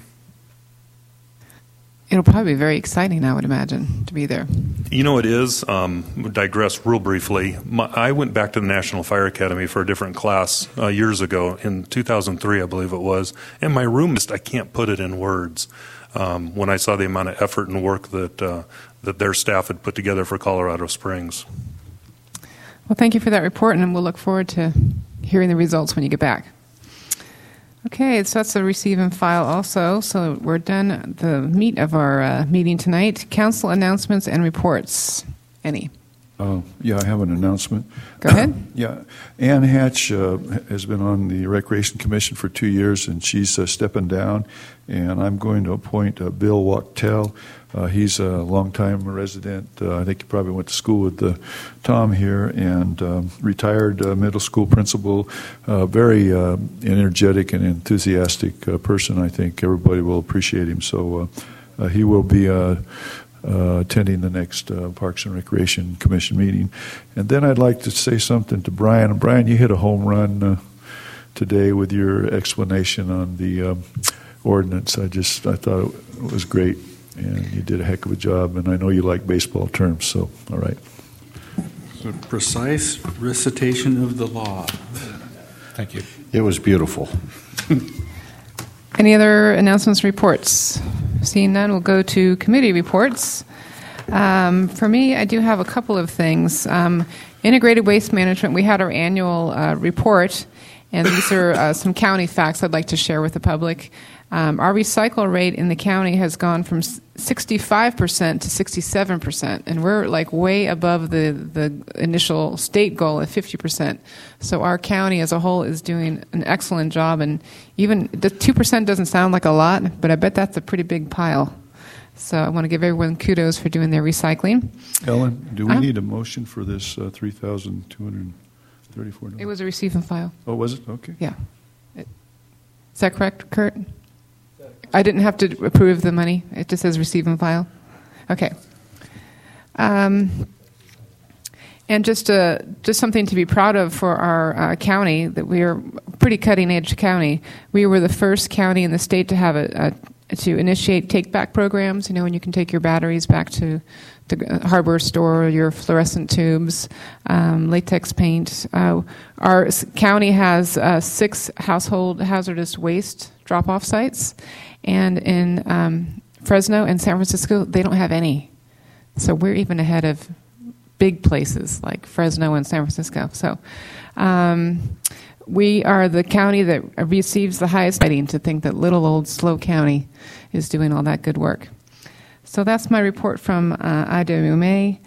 It'll probably be very exciting, I would imagine, to be there. You know, it is. Digress real briefly. I went back to the National Fire Academy for a different class years ago, in 2003, I believe it was, and my room, I can't put it in words. When I saw the amount of effort and work that their staff had put together for Colorado Springs. Well, thank you for that report, and we'll look forward to hearing the results when you get back. Okay, so that's the receive and file also. So we're done the meat of our meeting tonight. Council announcements and reports. Any? Yeah, I have an announcement. Go ahead. Yeah, Ann Hatch has been on the Recreation Commission for 2 years, and she's stepping down. And I'm going to appoint Bill Wachtel. He's a longtime resident. I think he probably went to school with Tom here, and retired middle school principal. Very energetic and enthusiastic person. I think everybody will appreciate him. So he will be attending the next Parks and Recreation Commission meeting. And then I'd like to say something to Brian. And Brian, you hit a home run today with your explanation on the ordinance. I thought it was great, and you did a heck of a job. And I know you like baseball terms, so all right. So precise recitation of the law. Thank you. It was beautiful. Any other announcements, reports? Seeing none, we'll go to committee reports. For me, I do have a couple of things. Integrated Waste Management, we had our annual report, and these are some county facts I'd like to share with the public. Our recycle rate in the county has gone from 65% to 67%, and we're like way above the initial state goal of 50%. So our county as a whole is doing an excellent job, and even the 2% doesn't sound like a lot, but I bet that's a pretty big pile. So I want to give everyone kudos for doing their recycling. Ellen, do we need a motion for this $3,234? It was a receive and file. Oh, was it? Okay. Yeah. Is that correct, Kurt? I didn't have to approve the money. It just says receive and file. Okay. And just something to be proud of for our county, that we are a pretty cutting-edge county. We were the first county in the state to have to initiate take-back programs, when you can take your batteries back to the hardware store, your fluorescent tubes, latex paint. Our county has 6 household hazardous waste drop-off sites, and in Fresno and San Francisco, they don't have any. So we're even ahead of big places like Fresno and San Francisco. So we are the county that receives the highest rating, to think that little old slow county is doing all that good work. So that's my report from IWMA.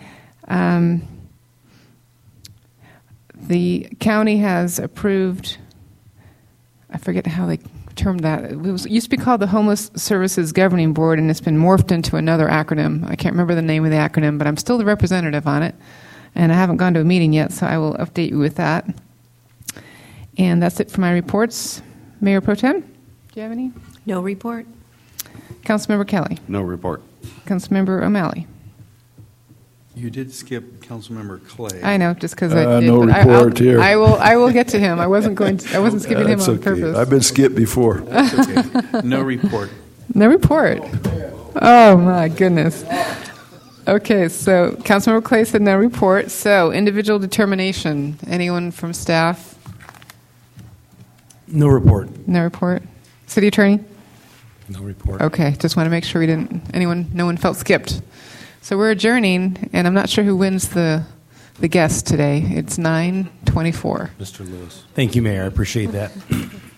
The county has approved, I forget how they termed that? It used to be called the Homeless Services Governing Board, and it's been morphed into another acronym. I can't remember the name of the acronym, but I'm still the representative on it, and I haven't gone to a meeting yet, so I will update you with that. And that's it for my reports. Mayor Pro Tem, do you have any? No report. Councilmember Kelly. No report. Councilmember O'Malley. You did skip Councilmember Clay. I know, just because I did. No but report here. I will get to him. I wasn't skipping him on okay. purpose. I've been skipped before. Okay. No report. No report. Oh my goodness. Okay, so Councilmember Clay said no report. So individual determination. Anyone from staff? No report. No report. City Attorney? No report. Okay, just want to make sure no one felt skipped. So we're adjourning, and I'm not sure who wins the guest today. It's 9:24. Mr. Lewis. Thank you, Mayor. I appreciate that.